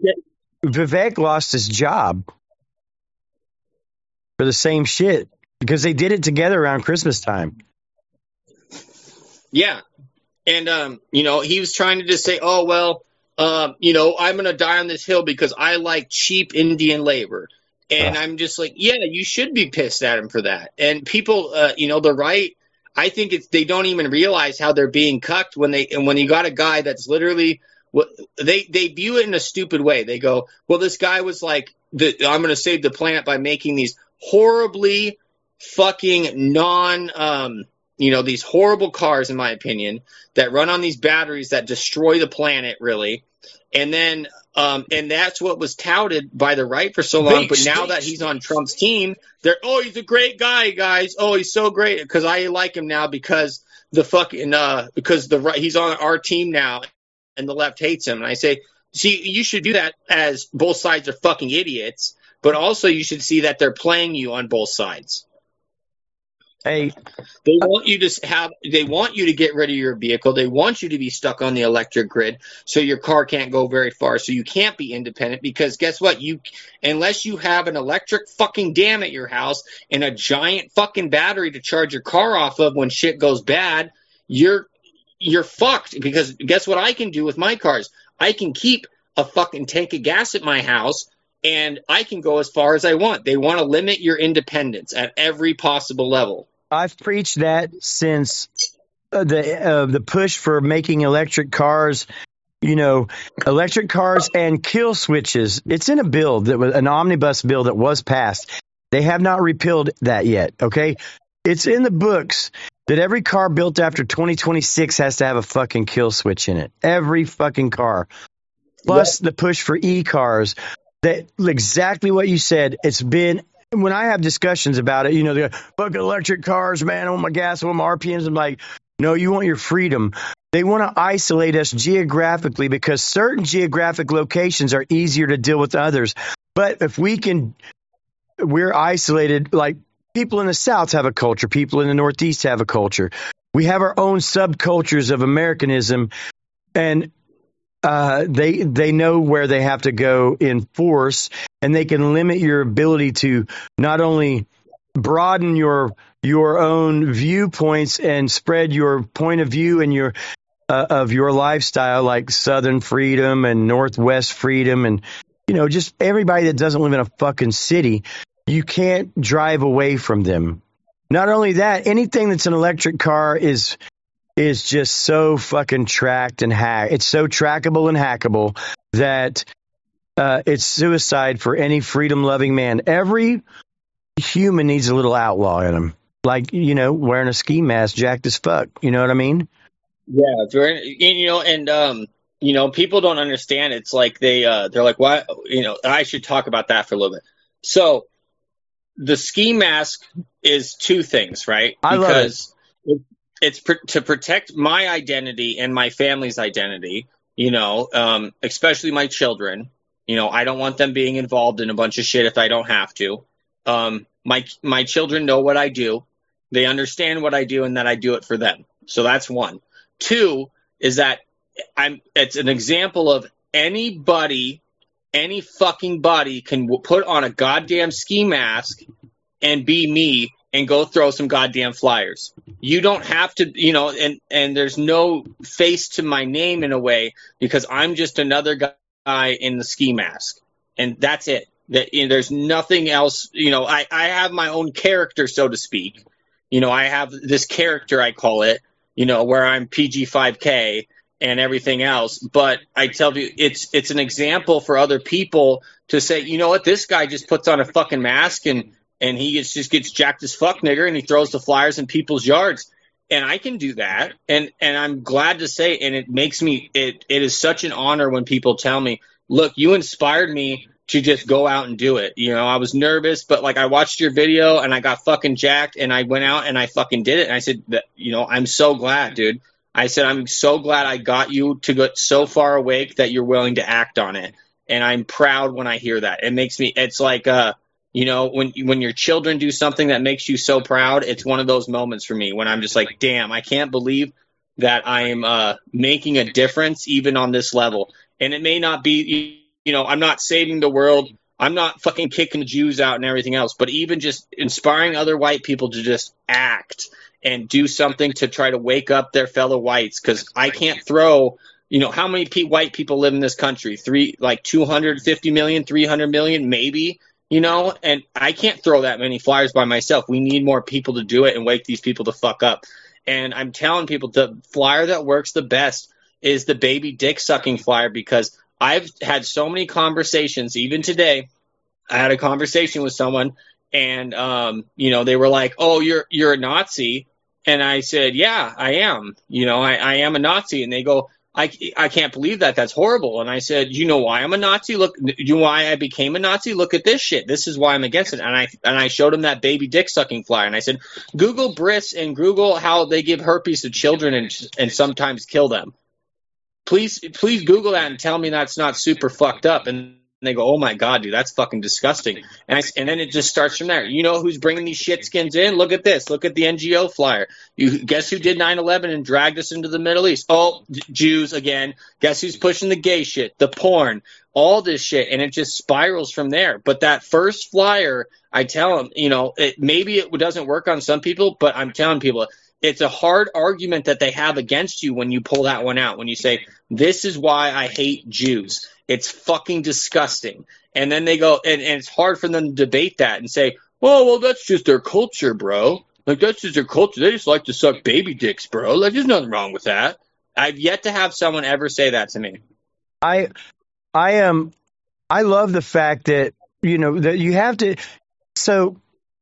Vivek lost his job for the same shit because they did it together around Christmas time. Yeah. And, um, you know, he was trying to just say, "Oh, well, um, you know, I'm going to die on this hill because I like cheap Indian labor." And I'm just like, yeah, you should be pissed at him for that. And people, uh, you know, the right, I think it's they don't even realize how they're being cucked when they and when you got a guy that's literally they they view it in a stupid way. They go, "Well, this guy was like, the, I'm going to save the planet by making these horribly fucking non, um, you know, these horrible cars, in my opinion, that run on these batteries that destroy the planet, really." And then, um, and that's what was touted by the right for so long. But now that he's on Trump's team, they're, "Oh, he's a great guy, guys. Oh, he's so great." Because I like him now because the fucking, uh, because the right, he's on our team now and the left hates him. And I say, see, you should do that as both sides are fucking idiots, but also you should see that they're playing you on both sides. Hey, they want you to have, they want you to get rid of your vehicle. They want you to be stuck on the electric grid so your car can't go very far. So you can't be independent because guess what? You, unless you have an electric fucking dam at your house and a giant fucking battery to charge your car off of when shit goes bad, you're, you're fucked because guess what I can do with my cars? I can keep a fucking tank of gas at my house and I can go as far as I want. They want to limit your independence at every possible level. I've preached that since uh, the uh, the push for making electric cars, you know, electric cars and kill switches. It's in a bill that was an omnibus bill that was passed. They have not repealed that yet. Okay, it's in the books that every car built after twenty twenty-six has to have a fucking kill switch in it. Every fucking car. Plus yeah. the push for e-cars. That exactly what you said. It's been, when I have discussions about it, you know, the fucking electric cars, man, I want my gas, I want my R P Ms. I'm like, no, you want your freedom. They want to isolate us geographically because certain geographic locations are easier to deal with than others. But if we can, we're isolated, like people in the South have a culture, people in the Northeast have a culture. We have our own subcultures of Americanism, and Uh, they they know where they have to go in force, and they can limit your ability to not only broaden your your own viewpoints and spread your point of view and your uh, of your lifestyle, like Southern freedom and Northwest freedom, and you know, just everybody that doesn't live in a fucking city, you can't drive away from them. Not only that, anything that's an electric car is. is just so fucking tracked and hacked. It's so trackable and hackable that uh, it's suicide for any freedom-loving man. Every human needs a little outlaw in them. Like, you know, wearing a ski mask, jacked as fuck. You know what I mean? Yeah, very, you know, and, um, you know, people don't understand. It's like they, uh, they're like, why, you know, I should talk about that for a little bit. So the ski mask is two things, right? I love because it. It's pr- to protect my identity and my family's identity, you know, um, especially my children. You know, I don't want them being involved in a bunch of shit if I don't have to. Um, my my children know what I do. They understand what I do and that I do it for them. So that's one. Two is that I'm. It's an example of anybody, any fucking body can w- put on a goddamn ski mask and be me and go throw some goddamn flyers. You don't have to, you know, and, and there's no face to my name in a way because I'm just another guy in the ski mask. And that's it. That, you know, there's nothing else, you know, I, I have my own character, so to speak. You know, I have this character, I call it, you know, where I'm P G five K and everything else. But I tell you, it's it's an example for other people to say, you know what, this guy just puts on a fucking mask and And he gets, just gets jacked as fuck, nigger, and he throws the flyers in people's yards. And I can do that. And and I'm glad to say, and it makes me, it it is such an honor when people tell me, look, you inspired me to just go out and do it. You know, I was nervous, but like I watched your video and I got fucking jacked and I went out and I fucking did it. And I said, that, you know, I'm so glad, dude. I said, I'm so glad I got you to get so far awake that you're willing to act on it. And I'm proud when I hear that. It makes me, it's like, uh, you know, when when your children do something that makes you so proud, it's one of those moments for me when I'm just like, damn, I can't believe that I am uh, making a difference even on this level. And it may not be, you know, I'm not saving the world. I'm not fucking kicking Jews out and everything else. But even just inspiring other white people to just act and do something to try to wake up their fellow whites. Because I can't throw, you know, how many pe- white people live in this country? Three, like two hundred fifty million, three hundred million, maybe. You know, and I can't throw that many flyers by myself. We need more people to do it and wake these people the fuck up. And I'm telling people the flyer that works the best is the baby dick sucking flyer because I've had so many conversations. Even today, I had a conversation with someone and, um, you know, they were like, oh, you're you're a Nazi. And I said, yeah, I am. You know, I, I am a Nazi. And they go, I, I can't believe that. That's horrible. And I said, you know why I'm a Nazi? Look, you know why I became a Nazi? Look at this shit. This is why I'm against it. And I and I showed him that baby dick sucking flyer. And I said, Google Briss and Google how they give herpes to children and and sometimes kill them. Please, please Google that and tell me that's not super fucked up. And they go, oh my God, dude, that's fucking disgusting. And I, and then it just starts from there. You know who's bringing these shitskins in? Look at this. Look at the N G O flyer. You guess who did nine eleven and dragged us into the Middle East? Oh, Jews again. Guess who's pushing the gay shit, the porn, all this shit, and it just spirals from there. But that first flyer, I tell them, you know, it, maybe it doesn't work on some people, but I'm telling people, it's a hard argument that they have against you when you pull that one out. When you say, this is why I hate Jews. It's fucking disgusting. And then they go, and, and it's hard for them to debate that and say, well, well, that's just their culture, bro. Like, that's just their culture. They just like to suck baby dicks, bro. Like, there's nothing wrong with that. I've yet to have someone ever say that to me. I, I am, I love the fact that, you know, that you have to, so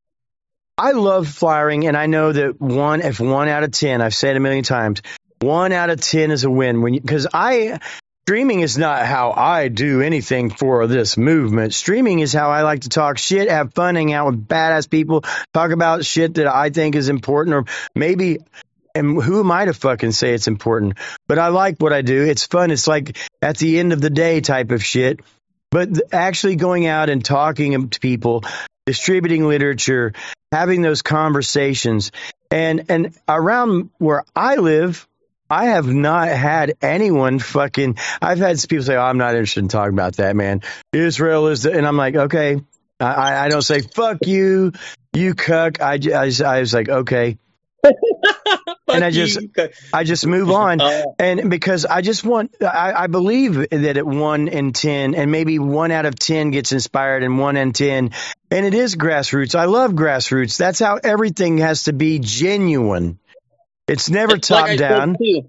I love flyering, and I know that one, if one out of ten, I've said it a million times, one out of ten is a win. When because I, streaming is not how I do anything for this movement. Streaming is how I like to talk shit, have fun, hang out with badass people, talk about shit that I think is important, or maybe, and who am I to fucking say it's important? But I like what I do. It's fun. It's like at the end of the day type of shit. But actually going out and talking to people, distributing literature, having those conversations, and and around where I live, I have not had anyone fucking. I've had people say, oh, "I'm not interested in talking about that, man. Israel is," the, and I'm like, okay. I, I don't say fuck you, you cuck. I, I, I was like, okay. And I just, I just move on, uh, and because I just want, I, I believe that at one in ten, and maybe one out of ten gets inspired, and one in ten, and it is grassroots. I love grassroots. That's how everything has to be genuine. It's never it's top like down. Too,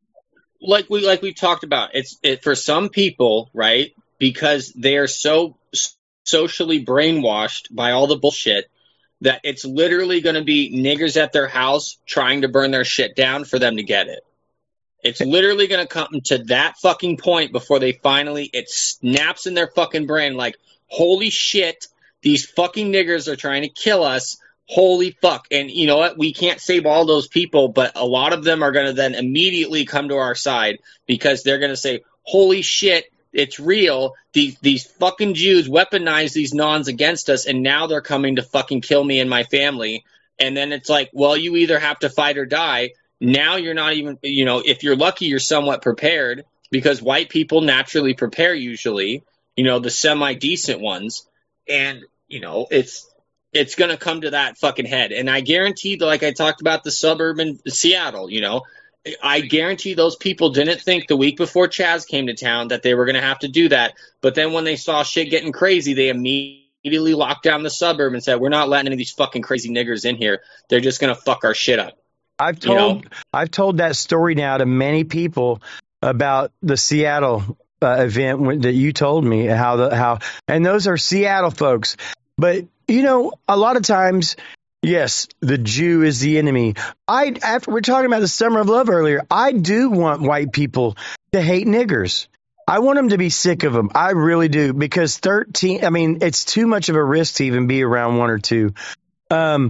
like we, like we talked about. It's it, for some people, right? Because they are so socially brainwashed by all the bullshit, that it's literally going to be niggers at their house trying to burn their shit down for them to get it. It's literally going to come to that fucking point before they finally, it snaps in their fucking brain like, holy shit, these fucking niggers are trying to kill us. Holy fuck. And you know what? We can't save all those people, but a lot of them are going to then immediately come to our side because they're going to say, holy shit, it's real. These these fucking Jews weaponize these nons against us, and now they're coming to fucking kill me and my family. And then it's like, well, you either have to fight or die. Now you're not even, you know, if you're lucky, you're somewhat prepared because white people naturally prepare usually, you know, the semi-decent ones. And, you know, it's it's going to come to that fucking head. And I guarantee that, like I talked about the suburban Seattle, you know, I guarantee those people didn't think the week before Chaz came to town that they were going to have to do that. But then when they saw shit getting crazy, they immediately locked down the suburb and said, we're not letting any of these fucking crazy niggers in here. They're just going to fuck our shit up. I've told you know? I've told that story now to many people about the Seattle uh, event when, that you told me how the how and those are Seattle folks. But, you know, a lot of times, yes, the Jew is the enemy. I after we're talking about the summer of love earlier, I do want white people to hate niggers. I want them to be sick of them. I really do, because thirteen, I mean, it's too much of a risk to even be around one or two. Um,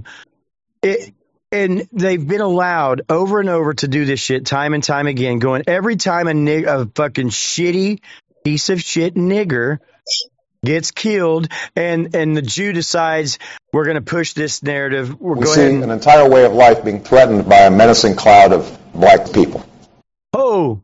it, and they've been allowed over and over to do this shit time and time again, going every time a nig, a fucking shitty piece of shit nigger gets killed, and, and the Jew decides we're going to push this narrative. We're we go see ahead and, an entire way of life being threatened by a menacing cloud of black people. Oh.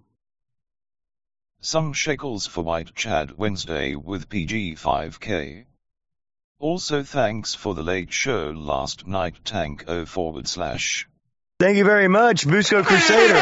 Some shekels for White Chad Wednesday with P G five K. Also thanks for the late show last night, Tank O forward slash. Thank you very much, Busco Crusader.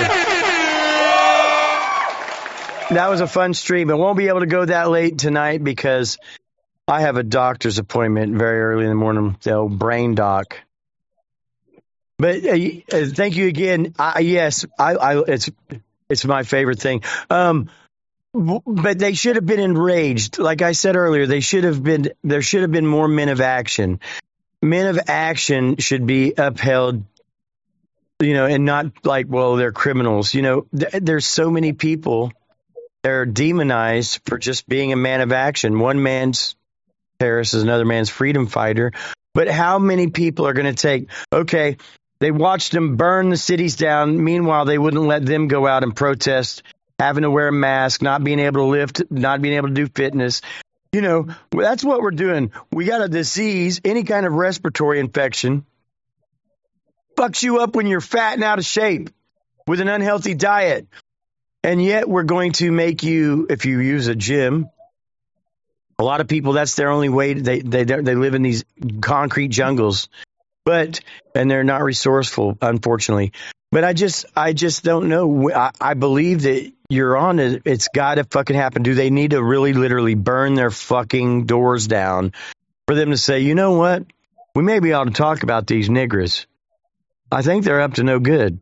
That was a fun stream. I won't be able to go that late tonight because I have a doctor's appointment very early in the morning, the old brain doc. But uh, uh, thank you again. I, yes, I, I, it's it's my favorite thing. Um, but they should have been enraged. Like I said earlier, they should have been. There should have been more men of action. Men of action should be upheld. You know, and not like, well, they're criminals. You know, th- there's so many people. They're demonized for just being a man of action. One man's terrorist is another man's freedom fighter. But how many people are going to take, okay, they watched them burn the cities down. Meanwhile, they wouldn't let them go out and protest, having to wear a mask, not being able to lift, not being able to do fitness. You know, that's what we're doing. We got a disease, any kind of respiratory infection, fucks you up when you're fat and out of shape with an unhealthy diet. And yet we're going to make you, if you use a gym, a lot of people, that's their only way. They they they live in these concrete jungles, but and they're not resourceful, unfortunately. But I just I just don't know. I, I believe that you're on it. It's got to fucking happen. Do they need to really literally burn their fucking doors down for them to say, you know what? We maybe ought to talk about these niggers. I think they're up to no good.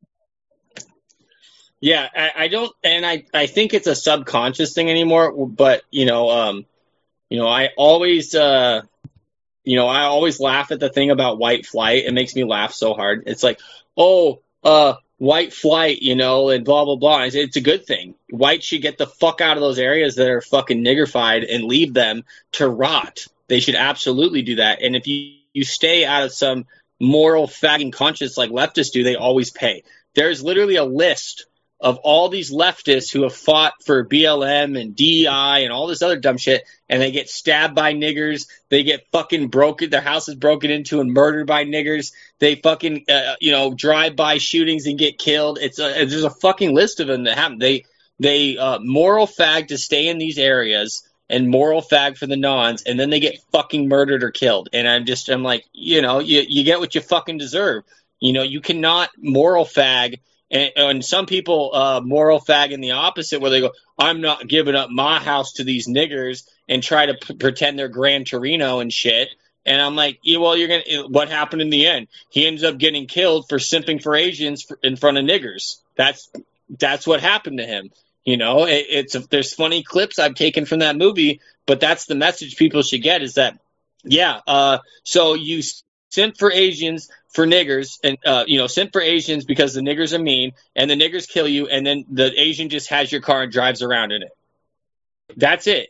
Yeah, I, I don't, and I, I think it's a subconscious thing anymore. But you know, um, you know, I always, uh, you know, I always laugh at the thing about white flight. It makes me laugh so hard. It's like, oh, uh, white flight, you know, and blah blah blah. It's, it's a good thing. Whites should get the fuck out of those areas that are fucking niggerfied and leave them to rot. They should absolutely do that. And if you, you stay out of some moral fagging conscience like leftists do, they always pay. There's literally a list of all these leftists who have fought for B L M and D E I and all this other dumb shit, and they get stabbed by niggers. They get fucking broken, their house is broken into and murdered by niggers. They fucking, uh, you know, drive-by shootings and get killed. It's a, there's a fucking list of them that happen. They, they uh, moral fag to stay in these areas and moral fag for the nons, and then they get fucking murdered or killed. And I'm just, I'm like, you know, you, you get what you fucking deserve. You know, you cannot moral fag. And, and some people uh, moral fag in the opposite, where they go, I'm not giving up my house to these niggers, and try to p- pretend they're Gran Torino and shit. And I'm like, yeah, well, you're gonna. What happened in the end? He ends up getting killed for simping for Asians for, in front of niggers. That's that's what happened to him. You know, it, it's there's funny clips I've taken from that movie, but that's the message people should get: is that, yeah, uh, so you simp for Asians for niggers, and uh, you know, simp for Asians because the niggers are mean, and the niggers kill you, and then the Asian just has your car and drives around in it. That's it.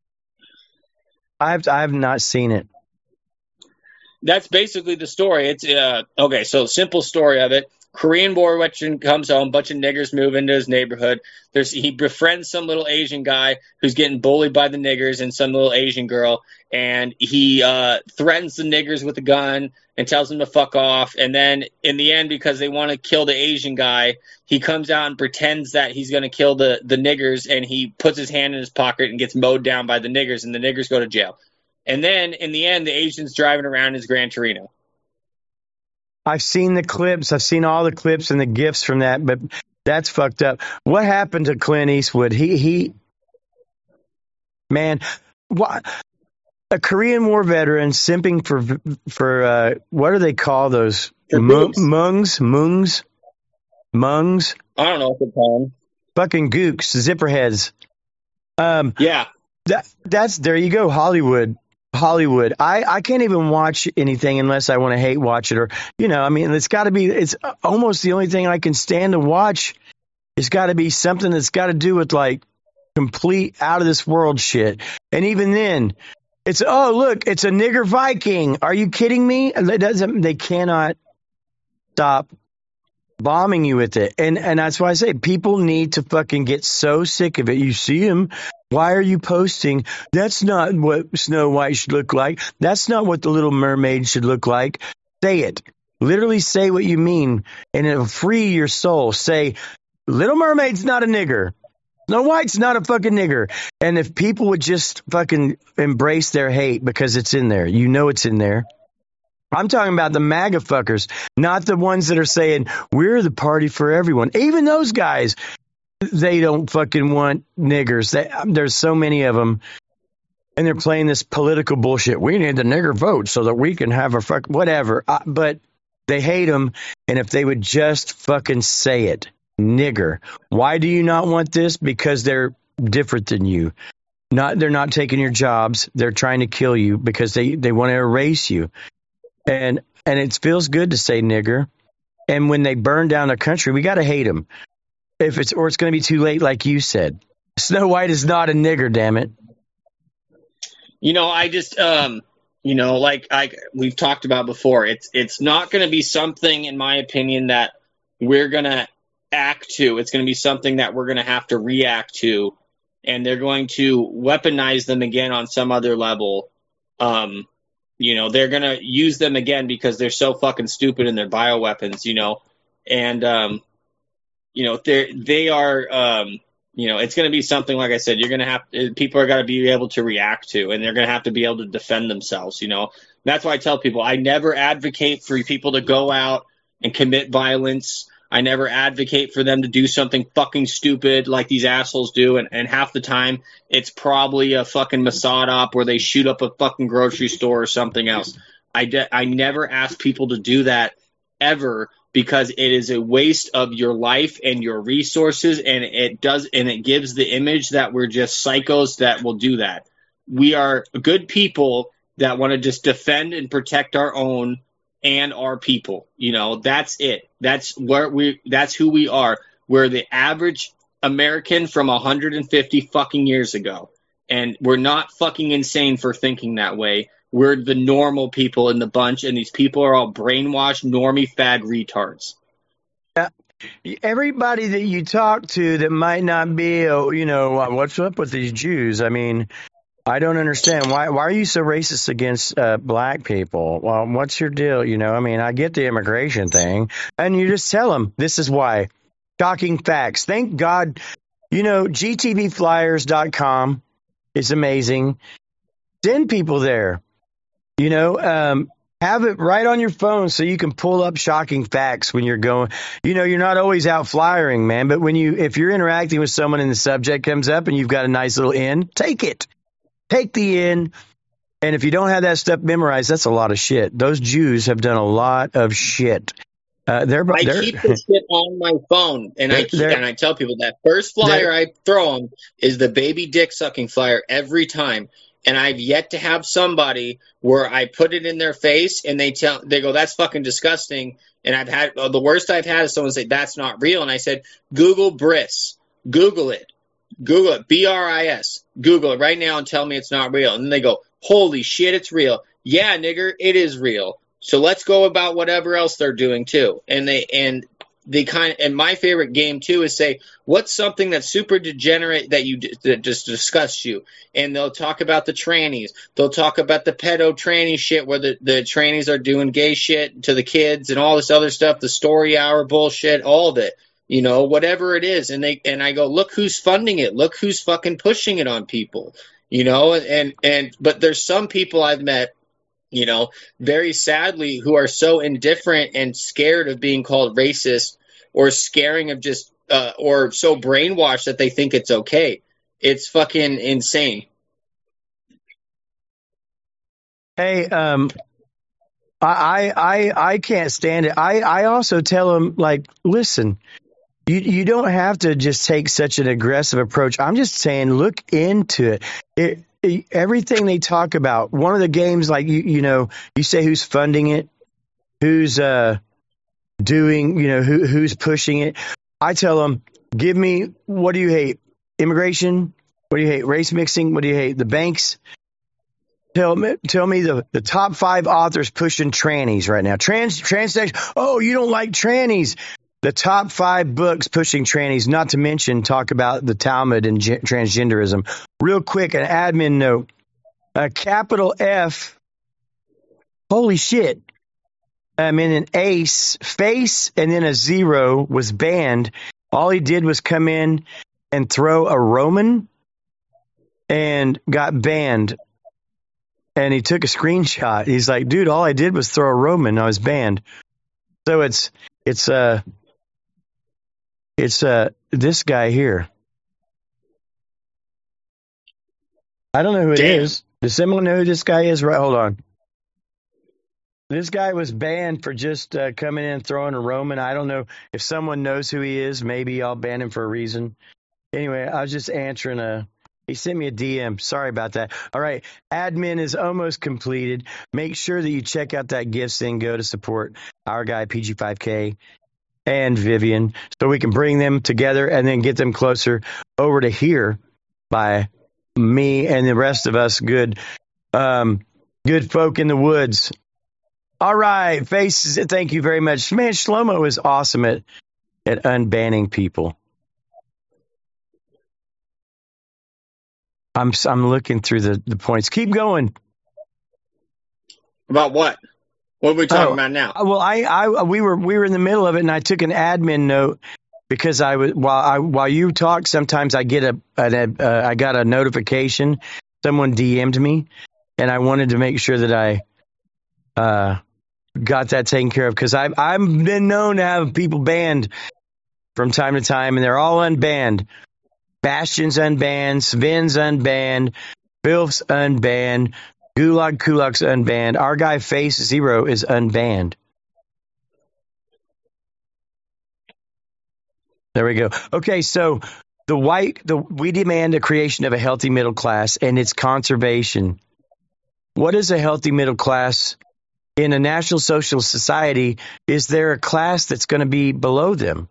I've I've not seen it. That's basically the story. It's uh, okay. So simple story of it: Korean War veteran comes home, bunch of niggers move into his neighborhood. There's he befriends some little Asian guy who's getting bullied by the niggers and some little Asian girl, and he uh, threatens the niggers with a gun and tells them to fuck off. And then in the end, because they want to kill the Asian guy, he comes out and pretends that he's going to kill the, the niggers, and he puts his hand in his pocket and gets mowed down by the niggers, and the niggers go to jail. And then in the end, the Asian's driving around his Gran Torino. I've seen the clips. I've seen all the clips and the gifs from that, but that's fucked up. What happened to Clint Eastwood? He, he, man, what? A Korean War veteran simping for, for, uh, what do they call those? M- mungs? Mungs? Mungs? I don't know what they call them. Fucking gooks, zipperheads. Um, yeah. That, that's, there you go, Hollywood. Hollywood. I, I can't even watch anything unless I want to hate watch it, or, you know, I mean, it's got to be, it's almost the only thing I can stand to watch. It's got to be something that's got to do with like complete out of this world shit. And even then, it's, oh, look, it's a nigger Viking. Are you kidding me? It doesn't, they cannot stop bombing you with it. And, and that's why I say people need to fucking get so sick of it. You see him. Why are you posting? That's not what Snow White should look like. That's not what the Little Mermaid should look like. Say it. Literally say what you mean, and it'll free your soul. Say, Little Mermaid's not a nigger. Snow White's not a fucking nigger. And if people would just fucking embrace their hate because it's in there, you know it's in there. I'm talking about the MAGA fuckers, not the ones that are saying, we're the party for everyone. Even those guys, they don't fucking want niggers. They, there's so many of them, and they're playing this political bullshit. We need the nigger vote so that we can have a fuck whatever. Uh, but they hate them, and if they would just fucking say it, nigger. Why do you not want this? Because they're different than you. Not they're not taking your jobs. They're trying to kill you because they, they want to erase you. And and it feels good to say nigger. And when they burn down the country, we got to hate them. If it's or it's going to be too late, like you said. Snow White is not a nigger, damn it. You know, I just, um, you know, like I we've talked about before, it's it's not going to be something, in my opinion, that we're going to act to. It's going to be something that we're going to have to react to, and they're going to weaponize them again on some other level. Um, you know, they're going to use them again because they're so fucking stupid in their bioweapons, you know, and um. You know, they they are, um, you know, it's going to be something, like I said, you're going to have, people are going to be able to react to, and they're going to have to be able to defend themselves, you know. That's why I tell people, I never advocate for people to go out and commit violence. I never advocate for them to do something fucking stupid like these assholes do, and, and half the time, it's probably a fucking Mossad op where they shoot up a fucking grocery store or something else. I, de- I never ask people to do that ever, because it is a waste of your life and your resources, and it does and it gives the image that we're just psychos that will do that. We are good people that want to just defend and protect our own and our people. You know, that's it. That's where we that's who we are. We're the average American from one hundred fifty fucking years ago. And we're not fucking insane for thinking that way. We're the normal people in the bunch, and these people are all brainwashed, normie fag retards. Yeah. Everybody that you talk to that might not be, oh, you know, uh, what's up with these Jews? I mean, I don't understand. Why Why are you so racist against uh, black people? Well, what's your deal? You know, I mean, I get the immigration thing, and you just tell them this is why. Shocking facts. Thank God, you know, G T V flyers dot com is amazing. Send people there. You know, um, have it right on your phone so you can pull up shocking facts when you're going. You know, you're not always out flyering, man. But when you, if you're interacting with someone and the subject comes up and you've got a nice little in, take it. Take the in. And if you don't have that stuff memorized, that's a lot of shit. Those Jews have done a lot of shit. Uh, they're, I they're, keep this shit on my phone, and I keep, and I tell people that first flyer I throw them is the baby dick sucking flyer every time. And I've yet to have somebody where I put it in their face and they tell they go, that's fucking disgusting. And I've had well, the worst I've had is someone say that's not real, and I said Google bris, Google it, Google it, B R I S, Google it right now and tell me it's not real. And then they go, holy shit, it's real. Yeah, nigger, it is real. So let's go about whatever else they're doing too. And they and they kind of, and my favorite game too is say, what's something that's super degenerate that you that just disgusts you? And they'll talk about the trannies. They'll talk about the pedo tranny shit where the, the trannies are doing gay shit to the kids and all this other stuff, the story hour bullshit, all of it, you know, whatever it is. And they and I go, look who's funding it. Look who's fucking pushing it on people, you know, and and but there's some people I've met, you know, very sadly, who are so indifferent and scared of being called racist or scaring of just uh, or so brainwashed that they think it's okay. It's fucking insane. Hey, um, I, I, I can't stand it. I, I also tell them, like, listen, you, you don't have to just take such an aggressive approach. I'm just saying, look into it. It, everything they talk about, one of the games, like, you, you know, you say who's funding it, who's uh, doing, you know, who who's pushing it. I tell them, give me, what do you hate? Immigration? What do you hate? Race mixing? What do you hate? The banks? Tell me, tell me the, the top five authors pushing trannies right now. Trans, trans, oh, you don't like trannies. The top five books pushing trannies, not to mention talk about the Talmud and ge- transgenderism. Real quick, an admin note. A capital F, holy shit. I mean, an ace, face, and then a zero was banned. All he did was come in and throw a Roman and got banned. And he took a screenshot. He's like, dude, all I did was throw a Roman. I was banned. So it's, it's, uh, It's uh this guy here. I don't know who it Damn. is. Does someone know who this guy is? Right, hold on. This guy was banned for just uh, coming in and throwing a Roman. I don't know if someone knows who he is. Maybe I'll ban him for a reason. Anyway, I was just answering a. He sent me a D M. Sorry about that. All right, admin is almost completed. Make sure that you check out that gifts thing. Go to support our guy P G five K. And Vivian, so we can bring them together and then get them closer over to here by me and the rest of us good um, good folk in the woods. All right, faces, thank you very much. Man, Shlomo is awesome at, at unbanning people. I'm I'm looking through the, the points. Keep going. About what? What are we talking oh, about now? Well, I, I, we were, we were in the middle of it, and I took an admin note because I was while I while you talk. Sometimes I get a, a, a I got a notification. Someone D M'd me, and I wanted to make sure that I uh, got that taken care of because I've I've been known to have people banned from time to time, and they're all unbanned. Bastion's unbanned, Sven's unbanned, Bilf's unbanned. Gulag Kulak's unbanned. Our guy Face Zero is unbanned. There we go. Okay, so the white, the we demand a creation of a healthy middle class and its conservation. What is a healthy middle class in a National Socialist society? Is there a class that's going to be below them?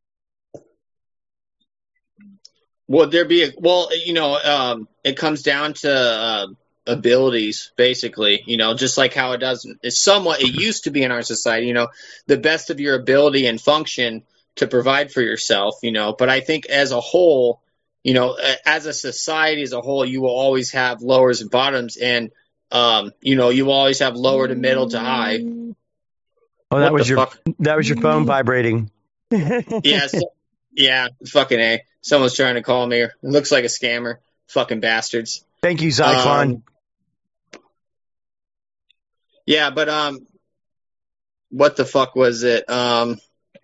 Would there be a, well, you know, um, it comes down to uh, abilities, basically, you know, just like how it does, it's somewhat, it used to be in our society, you know, the best of your ability and function to provide for yourself, you know, but I think as a whole, you know, as a society as a whole, you will always have lowers and bottoms, and, um, you know, you will always have lower to middle to high. Oh, that What was the your fuck? that was your phone vibrating. Yeah, so, yeah, fucking A. Someone's trying to call me. It looks like a scammer. Fucking bastards. Thank you, Zyklon. Um, yeah, but um, what the fuck was it? Um,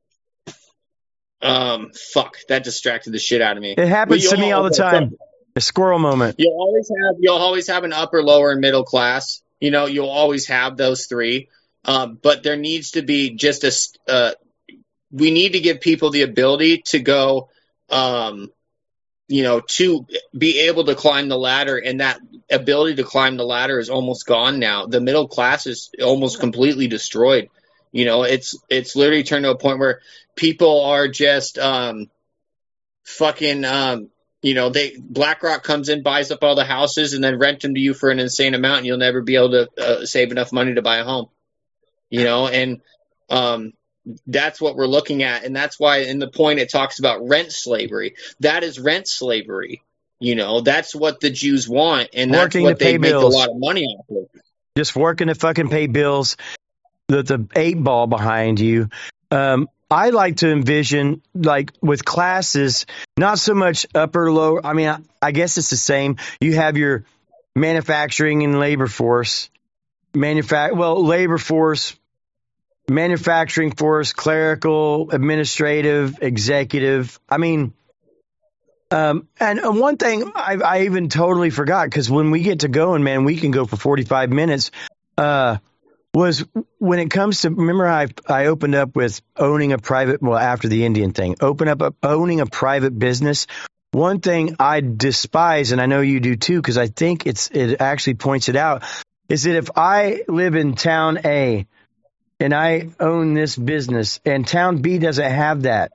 um, fuck, that distracted the shit out of me. It happens But to me you'll all the always- time. A squirrel moment. You'll always have you'll always have an upper, lower, and middle class. You know, you'll always have those three. Um, but there needs to be just a. s- Uh, we need to give people the ability to go. Um, you know, to be able to climb the ladder, and that ability to climb the ladder is almost gone now. The middle class is almost completely destroyed. You know, it's it's literally turned to a point where people are just um, fucking. Um, you know, they BlackRock comes in, buys up all the houses, and then rent them to you for an insane amount, and you'll never be able to uh, save enough money to buy a home. You know, and um, that's what we're looking at, and that's why in the point it talks about rent slavery. That is rent slavery. You know, that's what the Jews want, and that's Working what to they pay make bills. a lot of money off of. Just working to fucking pay bills. The the eight ball behind you. Um, I like to envision, like with classes, not so much upper, lower. I mean, I, I guess it's the same. You have your manufacturing and labor force, manufac well, labor force, manufacturing force, clerical, administrative, executive. I mean, um, and uh, one thing I, I even totally forgot, because when we get to going, man, we can go for forty-five minutes. Uh, was when it comes to, remember I I opened up with owning a private, well, after the Indian thing, open up a, owning a private business. One thing I despise, and I know you do too, because I think it's it actually points it out, is that if I live in town A and I own this business and town B doesn't have that,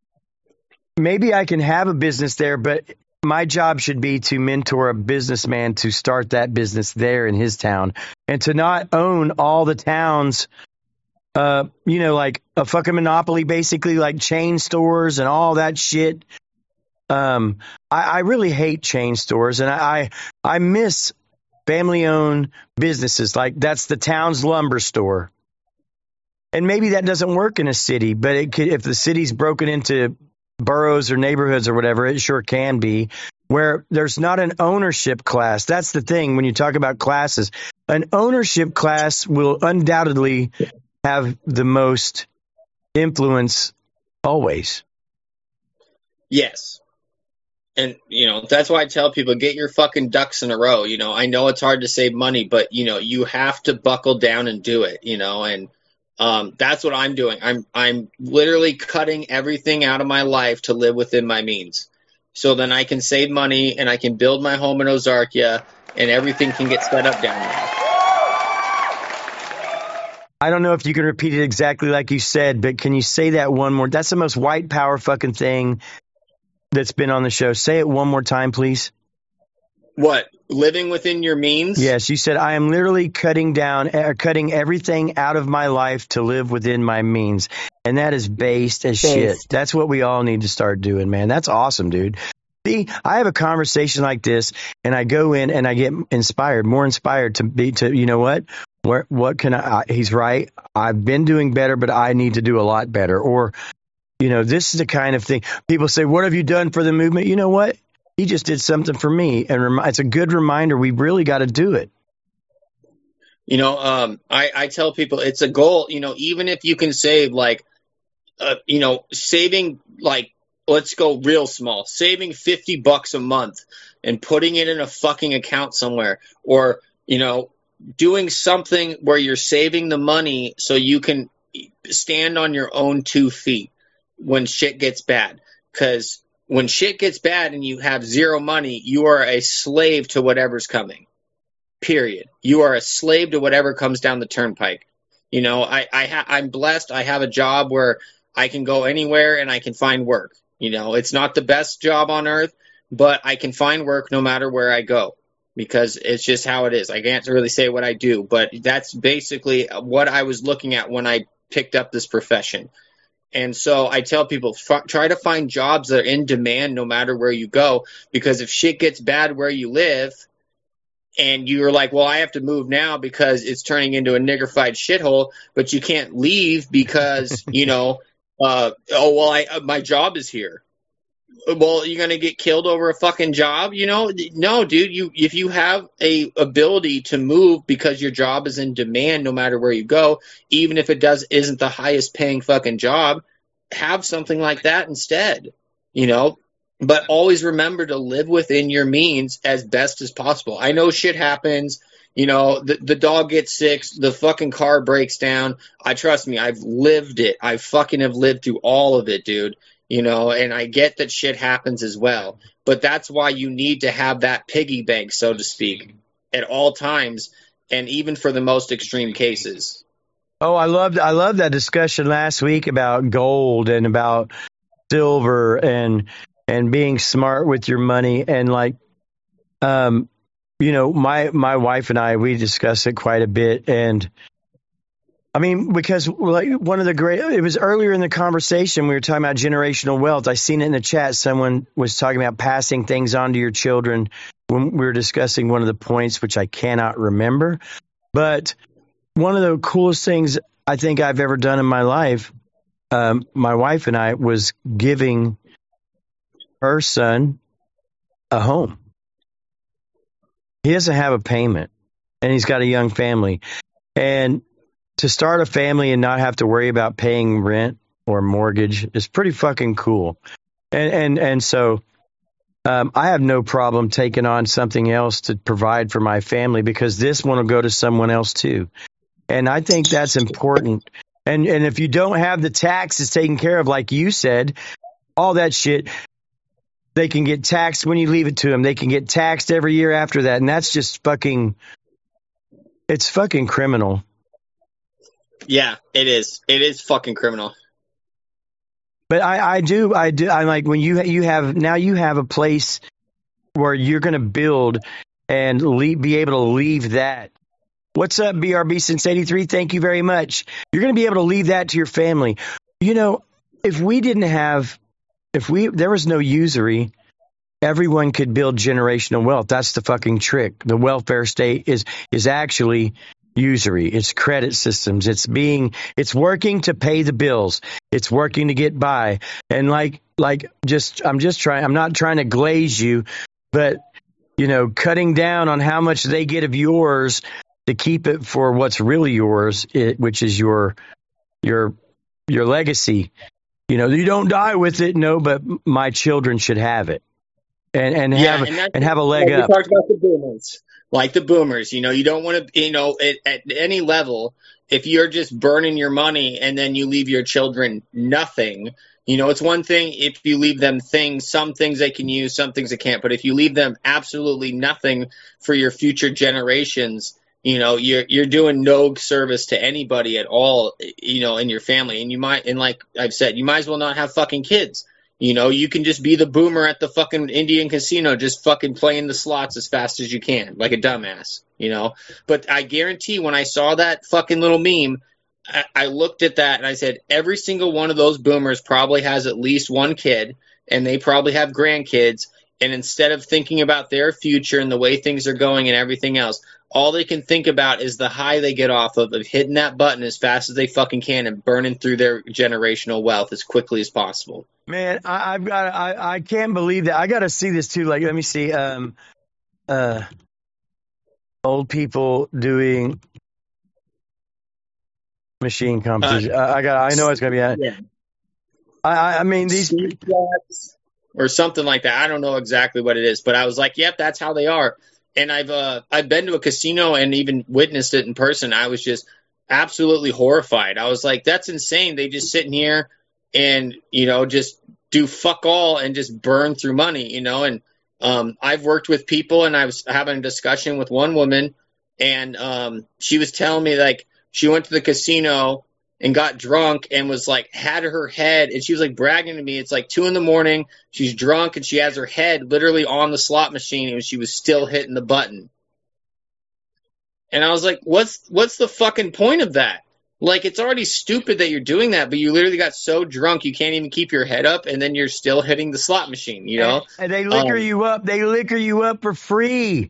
maybe I can have a business there, but my job should be to mentor a businessman to start that business there in his town, and to not own all the towns, uh, you know, like a fucking monopoly, basically, like chain stores and all that shit. Um, I, I really hate chain stores, and I, I miss family-owned businesses. Like that's the town's lumber store. And maybe that doesn't work in a city, but it could, if the city's broken into boroughs or neighborhoods or whatever, it sure can be, where there's not an ownership class. That's the thing when you talk about classes. An ownership class will undoubtedly have the most influence always. Yes. And, you know, that's why I tell people, get your fucking ducks in a row. You know, I know it's hard to save money, but, you know, you have to buckle down and do it, you know, and um, that's what I'm doing. I'm I'm literally cutting everything out of my life to live within my means. So then I can save money and I can build my home in Ozarkia and everything can get set up down there. I don't know if you can repeat it exactly like you said, but can you say that one more? That's the most white power fucking thing that's been on the show. Say it one more time, please. What? Living within your means? Yes, you said, I am literally cutting down, uh, cutting everything out of my life to live within my means. And that is based as Based. shit. That's what we all need to start doing, man. That's awesome, dude. See, I have a conversation like this and I go in and I get inspired, more inspired to be, to, you know what? Where, what can I, I, he's right. I've been doing better, but I need to do a lot better. Or, you know, this is the kind of thing people say, what have you done for the movement? You know what? He just did something for me. And rem- it's a good reminder. We really got to do it. You know, um, I, I tell people it's a goal, you know, even if you can save like, uh, you know, saving like, let's go real small, saving fifty bucks a month and putting it in a fucking account somewhere, or, you know, doing something where you're saving the money so you can stand on your own two feet when shit gets bad. Because when shit gets bad and you have zero money, you are a slave to whatever's coming. Period. You are a slave to whatever comes down the turnpike. You know, I, I ha- I'm blessed. I have a job where I can go anywhere and I can find work. You know, it's not the best job on earth, but I can find work no matter where I go because it's just how it is. I can't really say what I do, but that's basically what I was looking at when I picked up this profession. And so I tell people, f- try to find jobs that are in demand no matter where you go, because if shit gets bad where you live and you're like, well, I have to move now because it's turning into a niggerfied shithole, but you can't leave because, you know, uh, oh, well, I, uh, my job is here. Well, you're going to get killed over a fucking job? You know, no, dude, you, if you have a ability to move because your job is in demand, no matter where you go, even if it does, isn't the highest paying fucking job, have something like that instead, you know, but always remember to live within your means as best as possible. I know shit happens. You know, the, the dog gets sick, the fucking car breaks down. I trust me, I've lived it. I fucking have lived through all of it, dude. You know, and I get that shit happens as well. But that's why you need to have that piggy bank, so to speak, at all times, and even for the most extreme cases. Oh, I loved I loved that discussion last week about gold and about silver and and being smart with your money. And like, um, you know, my my wife and I, we discussed it quite a bit. And I mean, because like one of the great, it was earlier in the conversation, we were talking about generational wealth. I seen it in the chat. Someone was talking about passing things on to your children when we were discussing one of the points, which I cannot remember. But one of the coolest things I think I've ever done in my life, um, my wife and I, was giving her son a home. He doesn't have a payment and he's got a young family. And to start a family and not have to worry about paying rent or mortgage is pretty fucking cool. And and and so um, I have no problem taking on something else to provide for my family because this one will go to someone else too. And I think that's important. And and if you don't have the taxes taken care of, like you said, all that shit, they can get taxed when you leave it to them. They can get taxed every year after that. And that's just fucking, it's fucking criminal. Yeah, it is. It is fucking criminal. But I, I do, I do. I'm like, when you you have now you have a place where you're going to build and leave, be able to leave that. What's up, B R B since eighty-three? Thank you very much. You're going to be able to leave that to your family. You know, if we didn't have, if we there was no usury, everyone could build generational wealth. That's the fucking trick. The welfare state is is actually usury. It's credit systems. It's being, it's working to pay the bills. It's working to get by. And like, like just, I'm just trying, I'm not trying to glaze you, but you know, cutting down on how much they get of yours to keep it for what's really yours, it, which is your, your, your legacy. You know, you don't die with it. No, but my children should have it and, and yeah, have, and, and have a leg like up. We talked about the boomers. Like the boomers, you know, you don't want to, you know, at, at any level, if you're just burning your money and then you leave your children nothing, you know, it's one thing if you leave them things, some things they can use, some things they can't. But if you leave them absolutely nothing for your future generations, you know, you're you're doing no service to anybody at all, you know, in your family. And you might, and like I've said, you might as well not have fucking kids. You know, you can just be the boomer at the fucking Indian casino, just fucking playing the slots as fast as you can, like a dumbass, you know. But I guarantee when I saw that fucking little meme, I, I looked at that and I said, every single one of those boomers probably has at least one kid, and they probably have grandkids. And instead of thinking about their future and the way things are going and everything else, all they can think about is the high they get off of, of hitting that button as fast as they fucking can and burning through their generational wealth as quickly as possible. Man, I, I've got, I, I can't believe that. I got to see this too. Like, let me see, um, uh, old people doing machine competition. Uh, I, I got, I know it's going to be, yeah. I, I mean, these or something like that. I don't know exactly what it is, but I was like, yep, that's how they are. And I've, uh, I've been to a casino and even witnessed it in person. I was just absolutely horrified. I was like, that's insane. They just sitting here and, you know, just do fuck all and just burn through money, you know. And um, I've worked with people, and I was having a discussion with one woman, and um, she was telling me like she went to the casino and got drunk and was like had her head, and she was like bragging to me. It's like two in the morning. She's drunk and she has her head literally on the slot machine, and she was still hitting the button. And I was like, what's what's the fucking point of that? Like, it's already stupid that you're doing that, but you literally got so drunk you can't even keep your head up, and then you're still hitting the slot machine, you know? And they liquor Um, you up. They liquor you up for free.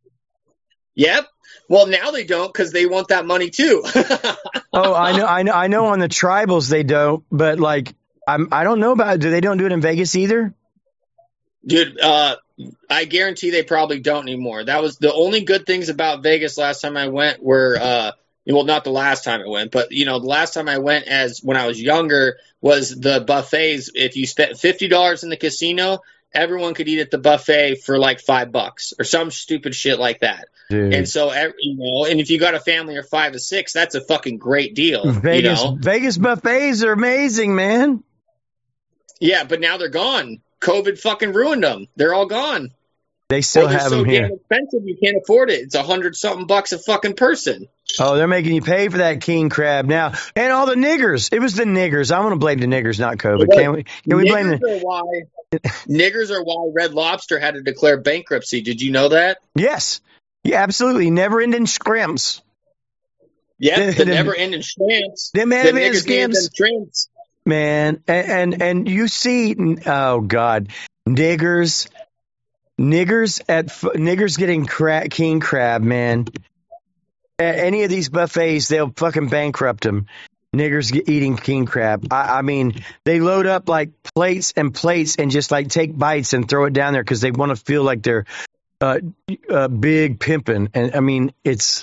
Yep. Well, now they don't because they want that money too. Oh, I know, I know, I know. On the tribals they don't, but like, I'm, I don't know about. Do they don't do it in Vegas either? Dude, uh, I guarantee they probably don't anymore. That was the only good things about Vegas last time I went were, uh, well, not the last time I went, but you know, the last time I went as when I was younger was the buffets. If you spent fifty dollars in the casino, everyone could eat at the buffet for like five bucks or some stupid shit like that. Dude. And so, every- you know, and if you got a family of five or six, that's a fucking great deal. Vegas, You know? Vegas buffets are amazing, man. Yeah, but now they're gone. COVID fucking ruined them. They're all gone. They still Or they're have so them here. damn expensive you can't afford it. It's a hundred something bucks a fucking person. Oh, they're making you pay for that king crab now, and all the niggers. It was the niggers. I want to blame the niggers, not COVID. Can we? Can we blame niggers the? are why niggers are why Red Lobster had to declare bankruptcy. Did you know that? Yes, yeah, absolutely. Never ending scrimps. Yeah, the The- never ending shrimps. Them The never-ending niggers needed them scams. shrimps. Man, and, and and you see, oh God, niggers, niggers at f- niggers getting cra- king crab, man. At any of these buffets, they'll fucking bankrupt them. Niggers get eating king crab. I, I mean, they load up like plates and plates and just like take bites and throw it down there because they want to feel like they're uh, uh, big pimping. And I mean, it's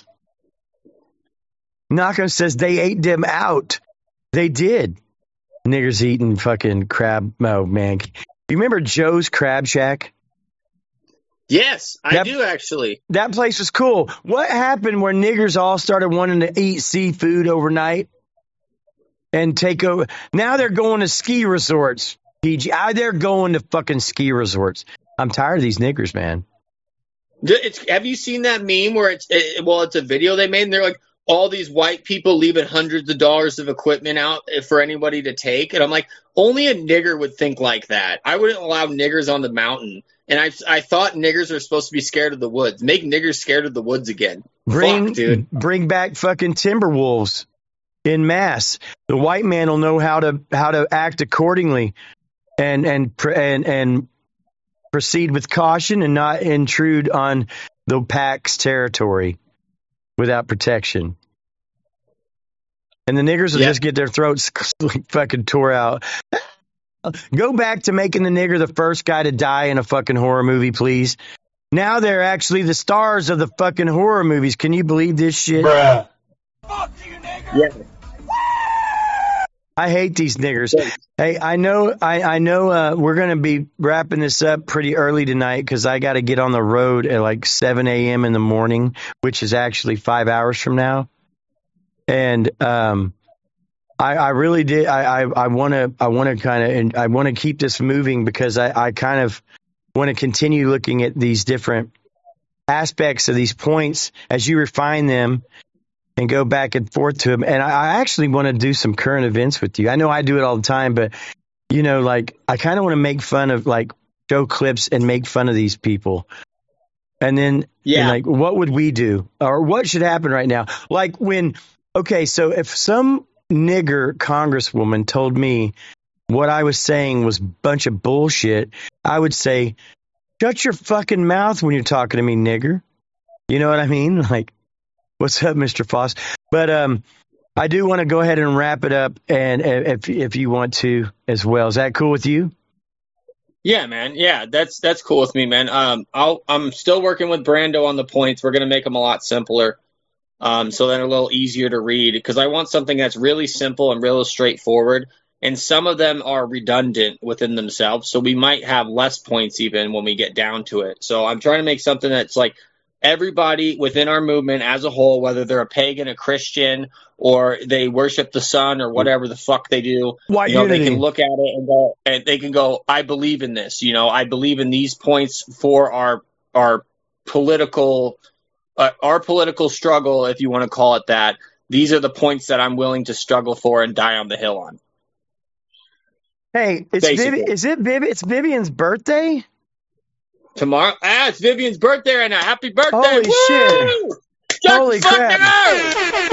Naka says they ate them out. They did. Niggers eating fucking crab. Oh man, you remember Joe's Crab Shack? Yes, I That- do actually. That place was cool. What happened where niggers all started wanting to eat seafood overnight and take over? Now they're going to ski resorts. P G, I, they're going to fucking ski resorts. I'm tired of these niggers, man. It's, have you seen that meme where it's it, well, it's a video they made, and they're like all these white people leaving hundreds of dollars of equipment out for anybody to take, and I'm like, only a nigger would think like that. I wouldn't allow niggers on the mountain, and I I thought niggers are supposed to be scared of the woods. Make niggers scared of the woods again. Bring, Fuck, dude. bring back fucking timber wolves in mass. The white man will know how to how to act accordingly, and and pr- and and proceed with caution and not intrude on the pack's territory without protection. And the niggers will Yeah. just get their throats fucking tore out. Go back to making the nigger the first guy to die in a fucking horror movie, please. Now they're actually the stars of the fucking horror movies. Can you believe this shit? Bruh. Yeah. I hate these niggers. Hey, I know, I, I know, uh, we're going to be wrapping this up pretty early tonight because I got to get on the road at like seven a.m. in the morning, which is actually five hours from now. And, um, I, I really did. I, I, I want to, I want to kind of, and I want to keep this moving because I, I kind of want to continue looking at these different aspects of these points as you refine them and go back and forth to them. And I, I actually want to do some current events with you. I know I do it all the time, but you know, like I kind of want to make fun of like show clips and make fun of these people. And then, Yeah. and like, what would we do or what should happen right now? Like when, okay, so if some nigger congresswoman told me what I was saying was a bunch of bullshit, I would say, shut your fucking mouth when you're talking to me, nigger. You know what I mean? Like, what's up, Mister Foss? But um, I do want to go ahead and wrap it up, and uh, if if you want to as well, is that cool with you? Yeah, man. Yeah, that's that's cool with me, man. Um, I'll I'm still working with Brando on the points. We're gonna make them a lot simpler, um, so they're a little easier to read because I want something that's really simple and real straightforward. And some of them are redundant within themselves, so we might have less points even when we get down to it. So I'm trying to make something that's like everybody within our movement as a whole, whether they're a pagan, a Christian, or they worship the sun or whatever the fuck they do, White you know, unity. they can look at it and go, and they can go, I believe in this. You know, I believe in these points for our our political uh, our political struggle, if you want to call it that. These are the points that I'm willing to struggle for and die on the hill on. Hey, it's Basically. Vivi- is it Vivi- It's Vivian's birthday Tomorrow, ah, it's Vivian's birthday right now. Happy birthday! Holy Woo! shit! Jack Holy fucking crap! Earth!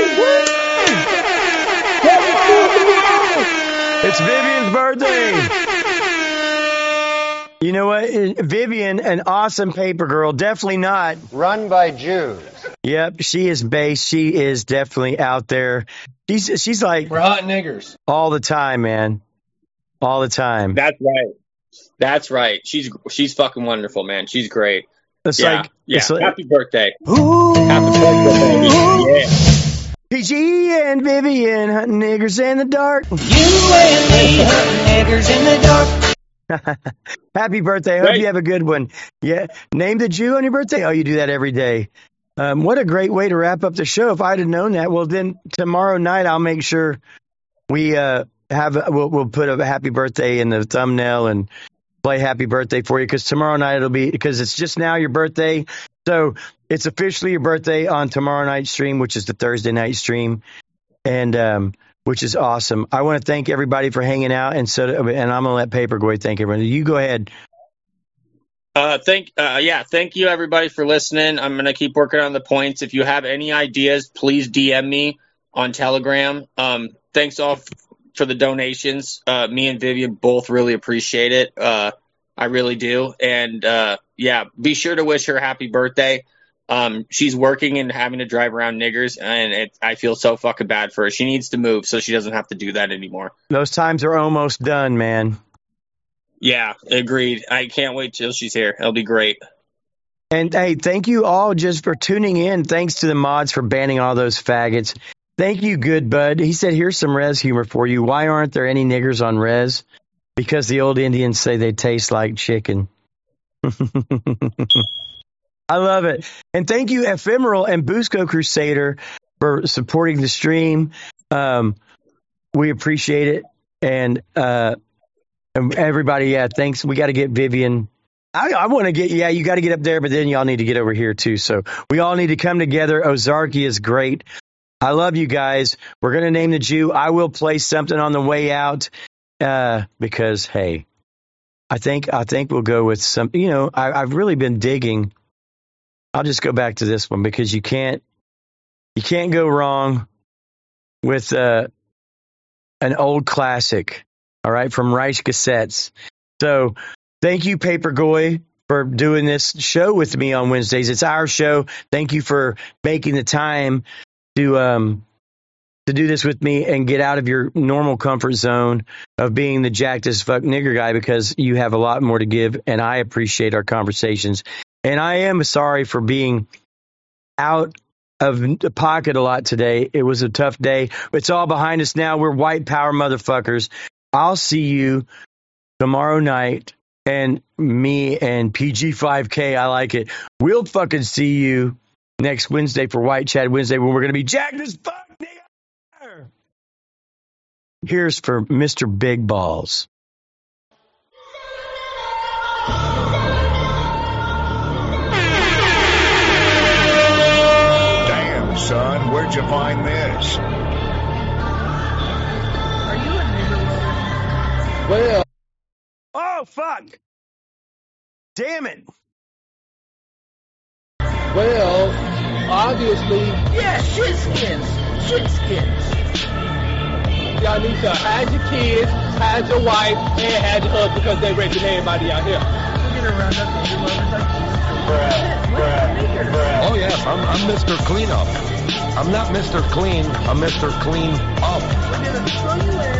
Woo! It's Vivian's birthday. You know what? Vivian, an awesome paper girl. Definitely not. Run by Jews. Yep, she is based. She is definitely out there. She's she's like We're hot niggers. all the time, man. All the time. That's right. That's right. She's she's fucking wonderful, man. She's great. It's yeah, like yeah. it's like, Happy birthday. Happy birthday, baby. Yeah. P G and Vivian hunting niggers in the dark. You and me hunting niggers in the dark. Happy birthday. I hope Right. you have a good one. Yeah. Name the Jew on your birthday. Oh, you do that every day. Um, what a great way to wrap up the show. If I'd have known that, well, then tomorrow night I'll make sure we uh, have, a, we'll, we'll put a happy birthday in the thumbnail and play happy birthday for you, because tomorrow night it'll be, because it's just now your birthday. So it's officially your birthday on tomorrow night's stream, which is the Thursday night stream. And, um, which is awesome. I want to thank everybody for hanging out, and so, and I'm gonna let Paperboy thank everyone. You go ahead. Uh, thank, uh, yeah, thank you everybody for listening. I'm gonna keep working on the points. If you have any ideas, please D M me on Telegram. Um, thanks all f- for the donations. Uh, me and Vivian both really appreciate it. Uh, I really do. And uh, yeah, be sure to wish her happy birthday. Um, she's working and having to drive around niggers, and it, I feel so fucking bad for her. She needs to move so she doesn't have to do that anymore. Those times are almost done, man. Yeah, agreed. I can't wait till she's here. It'll be great. And hey, thank you all just for tuning in. Thanks to the mods for banning all those faggots. Thank you, good bud. He said, here's some res humor for you. Why aren't there any niggers on res? Because the old Indians say they taste like chicken. I love it. And thank you, Ephemeral and Busco Crusader, for supporting the stream. Um, we appreciate it. And uh, everybody, yeah, thanks. We got to get Vivian. I, I want to get, yeah, you got to get up there, but then y'all need to get over here too. So we all need to come together. Ozarky is great. I love you guys. We're going to name the Jew. I will play something on the way out uh, because, hey, I think I think we'll go with some, you know, I, I've really been digging. I'll just go back to this one because you can't you can't go wrong with uh, an old classic, all right, from Reich Cassettes. So thank you, Paper Goy, for doing this show with me on Wednesdays. It's our show. Thank you for making the time to um to do this with me and get out of your normal comfort zone of being the jacked as fuck nigger guy, because you have a lot more to give, and I appreciate our conversations. And I am sorry for being out of the pocket a lot today. It was a tough day. It's all behind us now. We're white power motherfuckers. I'll see you tomorrow night, and me and P G five K, I like it. We'll fucking see you next Wednesday for White Chat Wednesday, when we're going to be jacked as fuck, nigga. Here's for Mister Big Balls. Damn, son, where'd you find this? Are you a nigger? Well, Oh, fuck. Damn it. well, obviously, yeah, shitskins, shitskins. Y'all need to hide your kids, hide your wife, and hide your husband because they raping everybody out here. We're gonna round up the mother's like Oh yes, I'm, I'm Mister Clean Up. I'm not Mister Clean, I'm Mister Clean Up. We're gonna throw you in.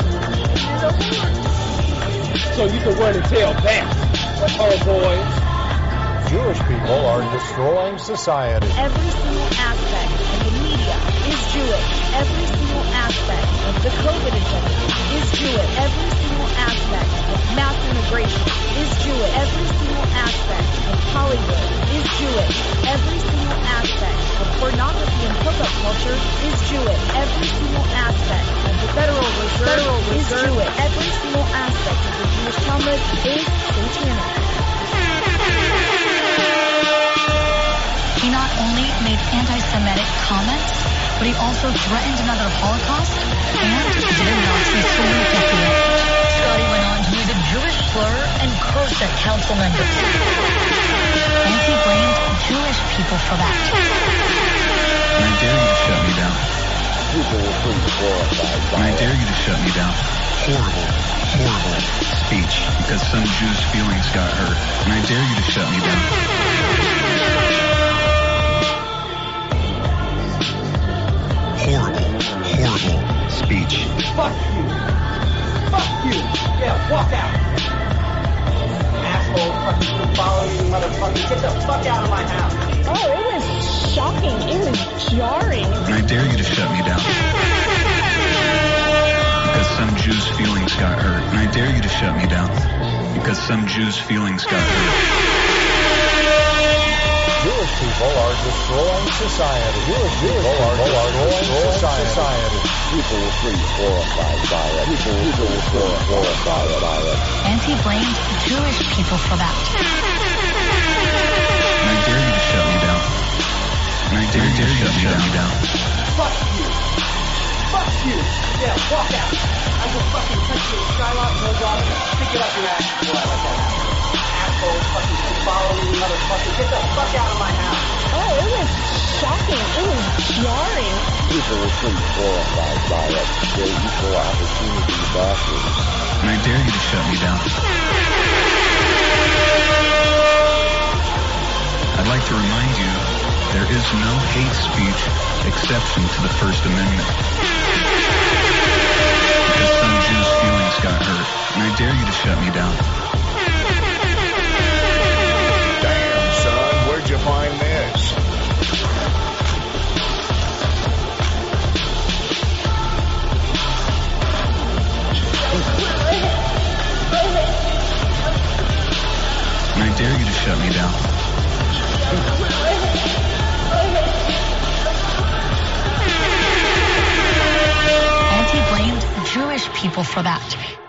So you can run and tell that, oh boy. Jewish people are destroying society. Every single aspect of the media is Jewish. Every single aspect of the COVID agenda is Jewish. Every single aspect of mass immigration is Jewish. Every single aspect aspect of Hollywood is Jewish. Every single aspect of pornography and hookup culture is Jewish. Every single aspect of the Federal Reserve, Federal Reserve is Jewish. Every single aspect of the Jewish Talmud is satanic. He not only made anti-Semitic comments, but he also threatened another Holocaust and did a Nazi salute at the end. Scotty went on to use a Jewish slur and curse at council members. And he blamed Jewish people for that. And I dare you to shut me down. And I dare you to shut me down. Horrible, horrible speech because some Jews' feelings got hurt. And I dare you to shut me down. Horrible, horrible speech. Fuck you. Fuck you. Yeah, walk out. Asshole, fucking follow you, motherfucker. Get the fuck out of my house. Oh, it was shocking. It was jarring. And I dare you to shut me down. Because some Jews' feelings got hurt. And I dare you to shut me down. Because some Jews' feelings got hurt. Jewish people are destroying society. Jewish people are destroying society. People will be horrified by it. People will be horrified by it. And he blamed Jewish people for that. And I dare you to shut me down. And I dare you to shut me down. Fuck you. Fuck you. Yeah, walk out. I will fucking touch you with Skylock, no dog, stick it up your ass. Boy, I like that house. Asshole, fucking follow me, motherfucker. Get the fuck out of my house. Oh, it was shocking. It was jarring. People will be horrified by it. They're equal opportunity bastards. And I dare you to shut me down. I'd like to remind you, there is no hate speech exception to the First Amendment. Because some Jews' feelings got hurt. And I dare you to shut me down. Damn, son, where'd you find this? And I dare you to shut me down. And he blamed Jewish people for that.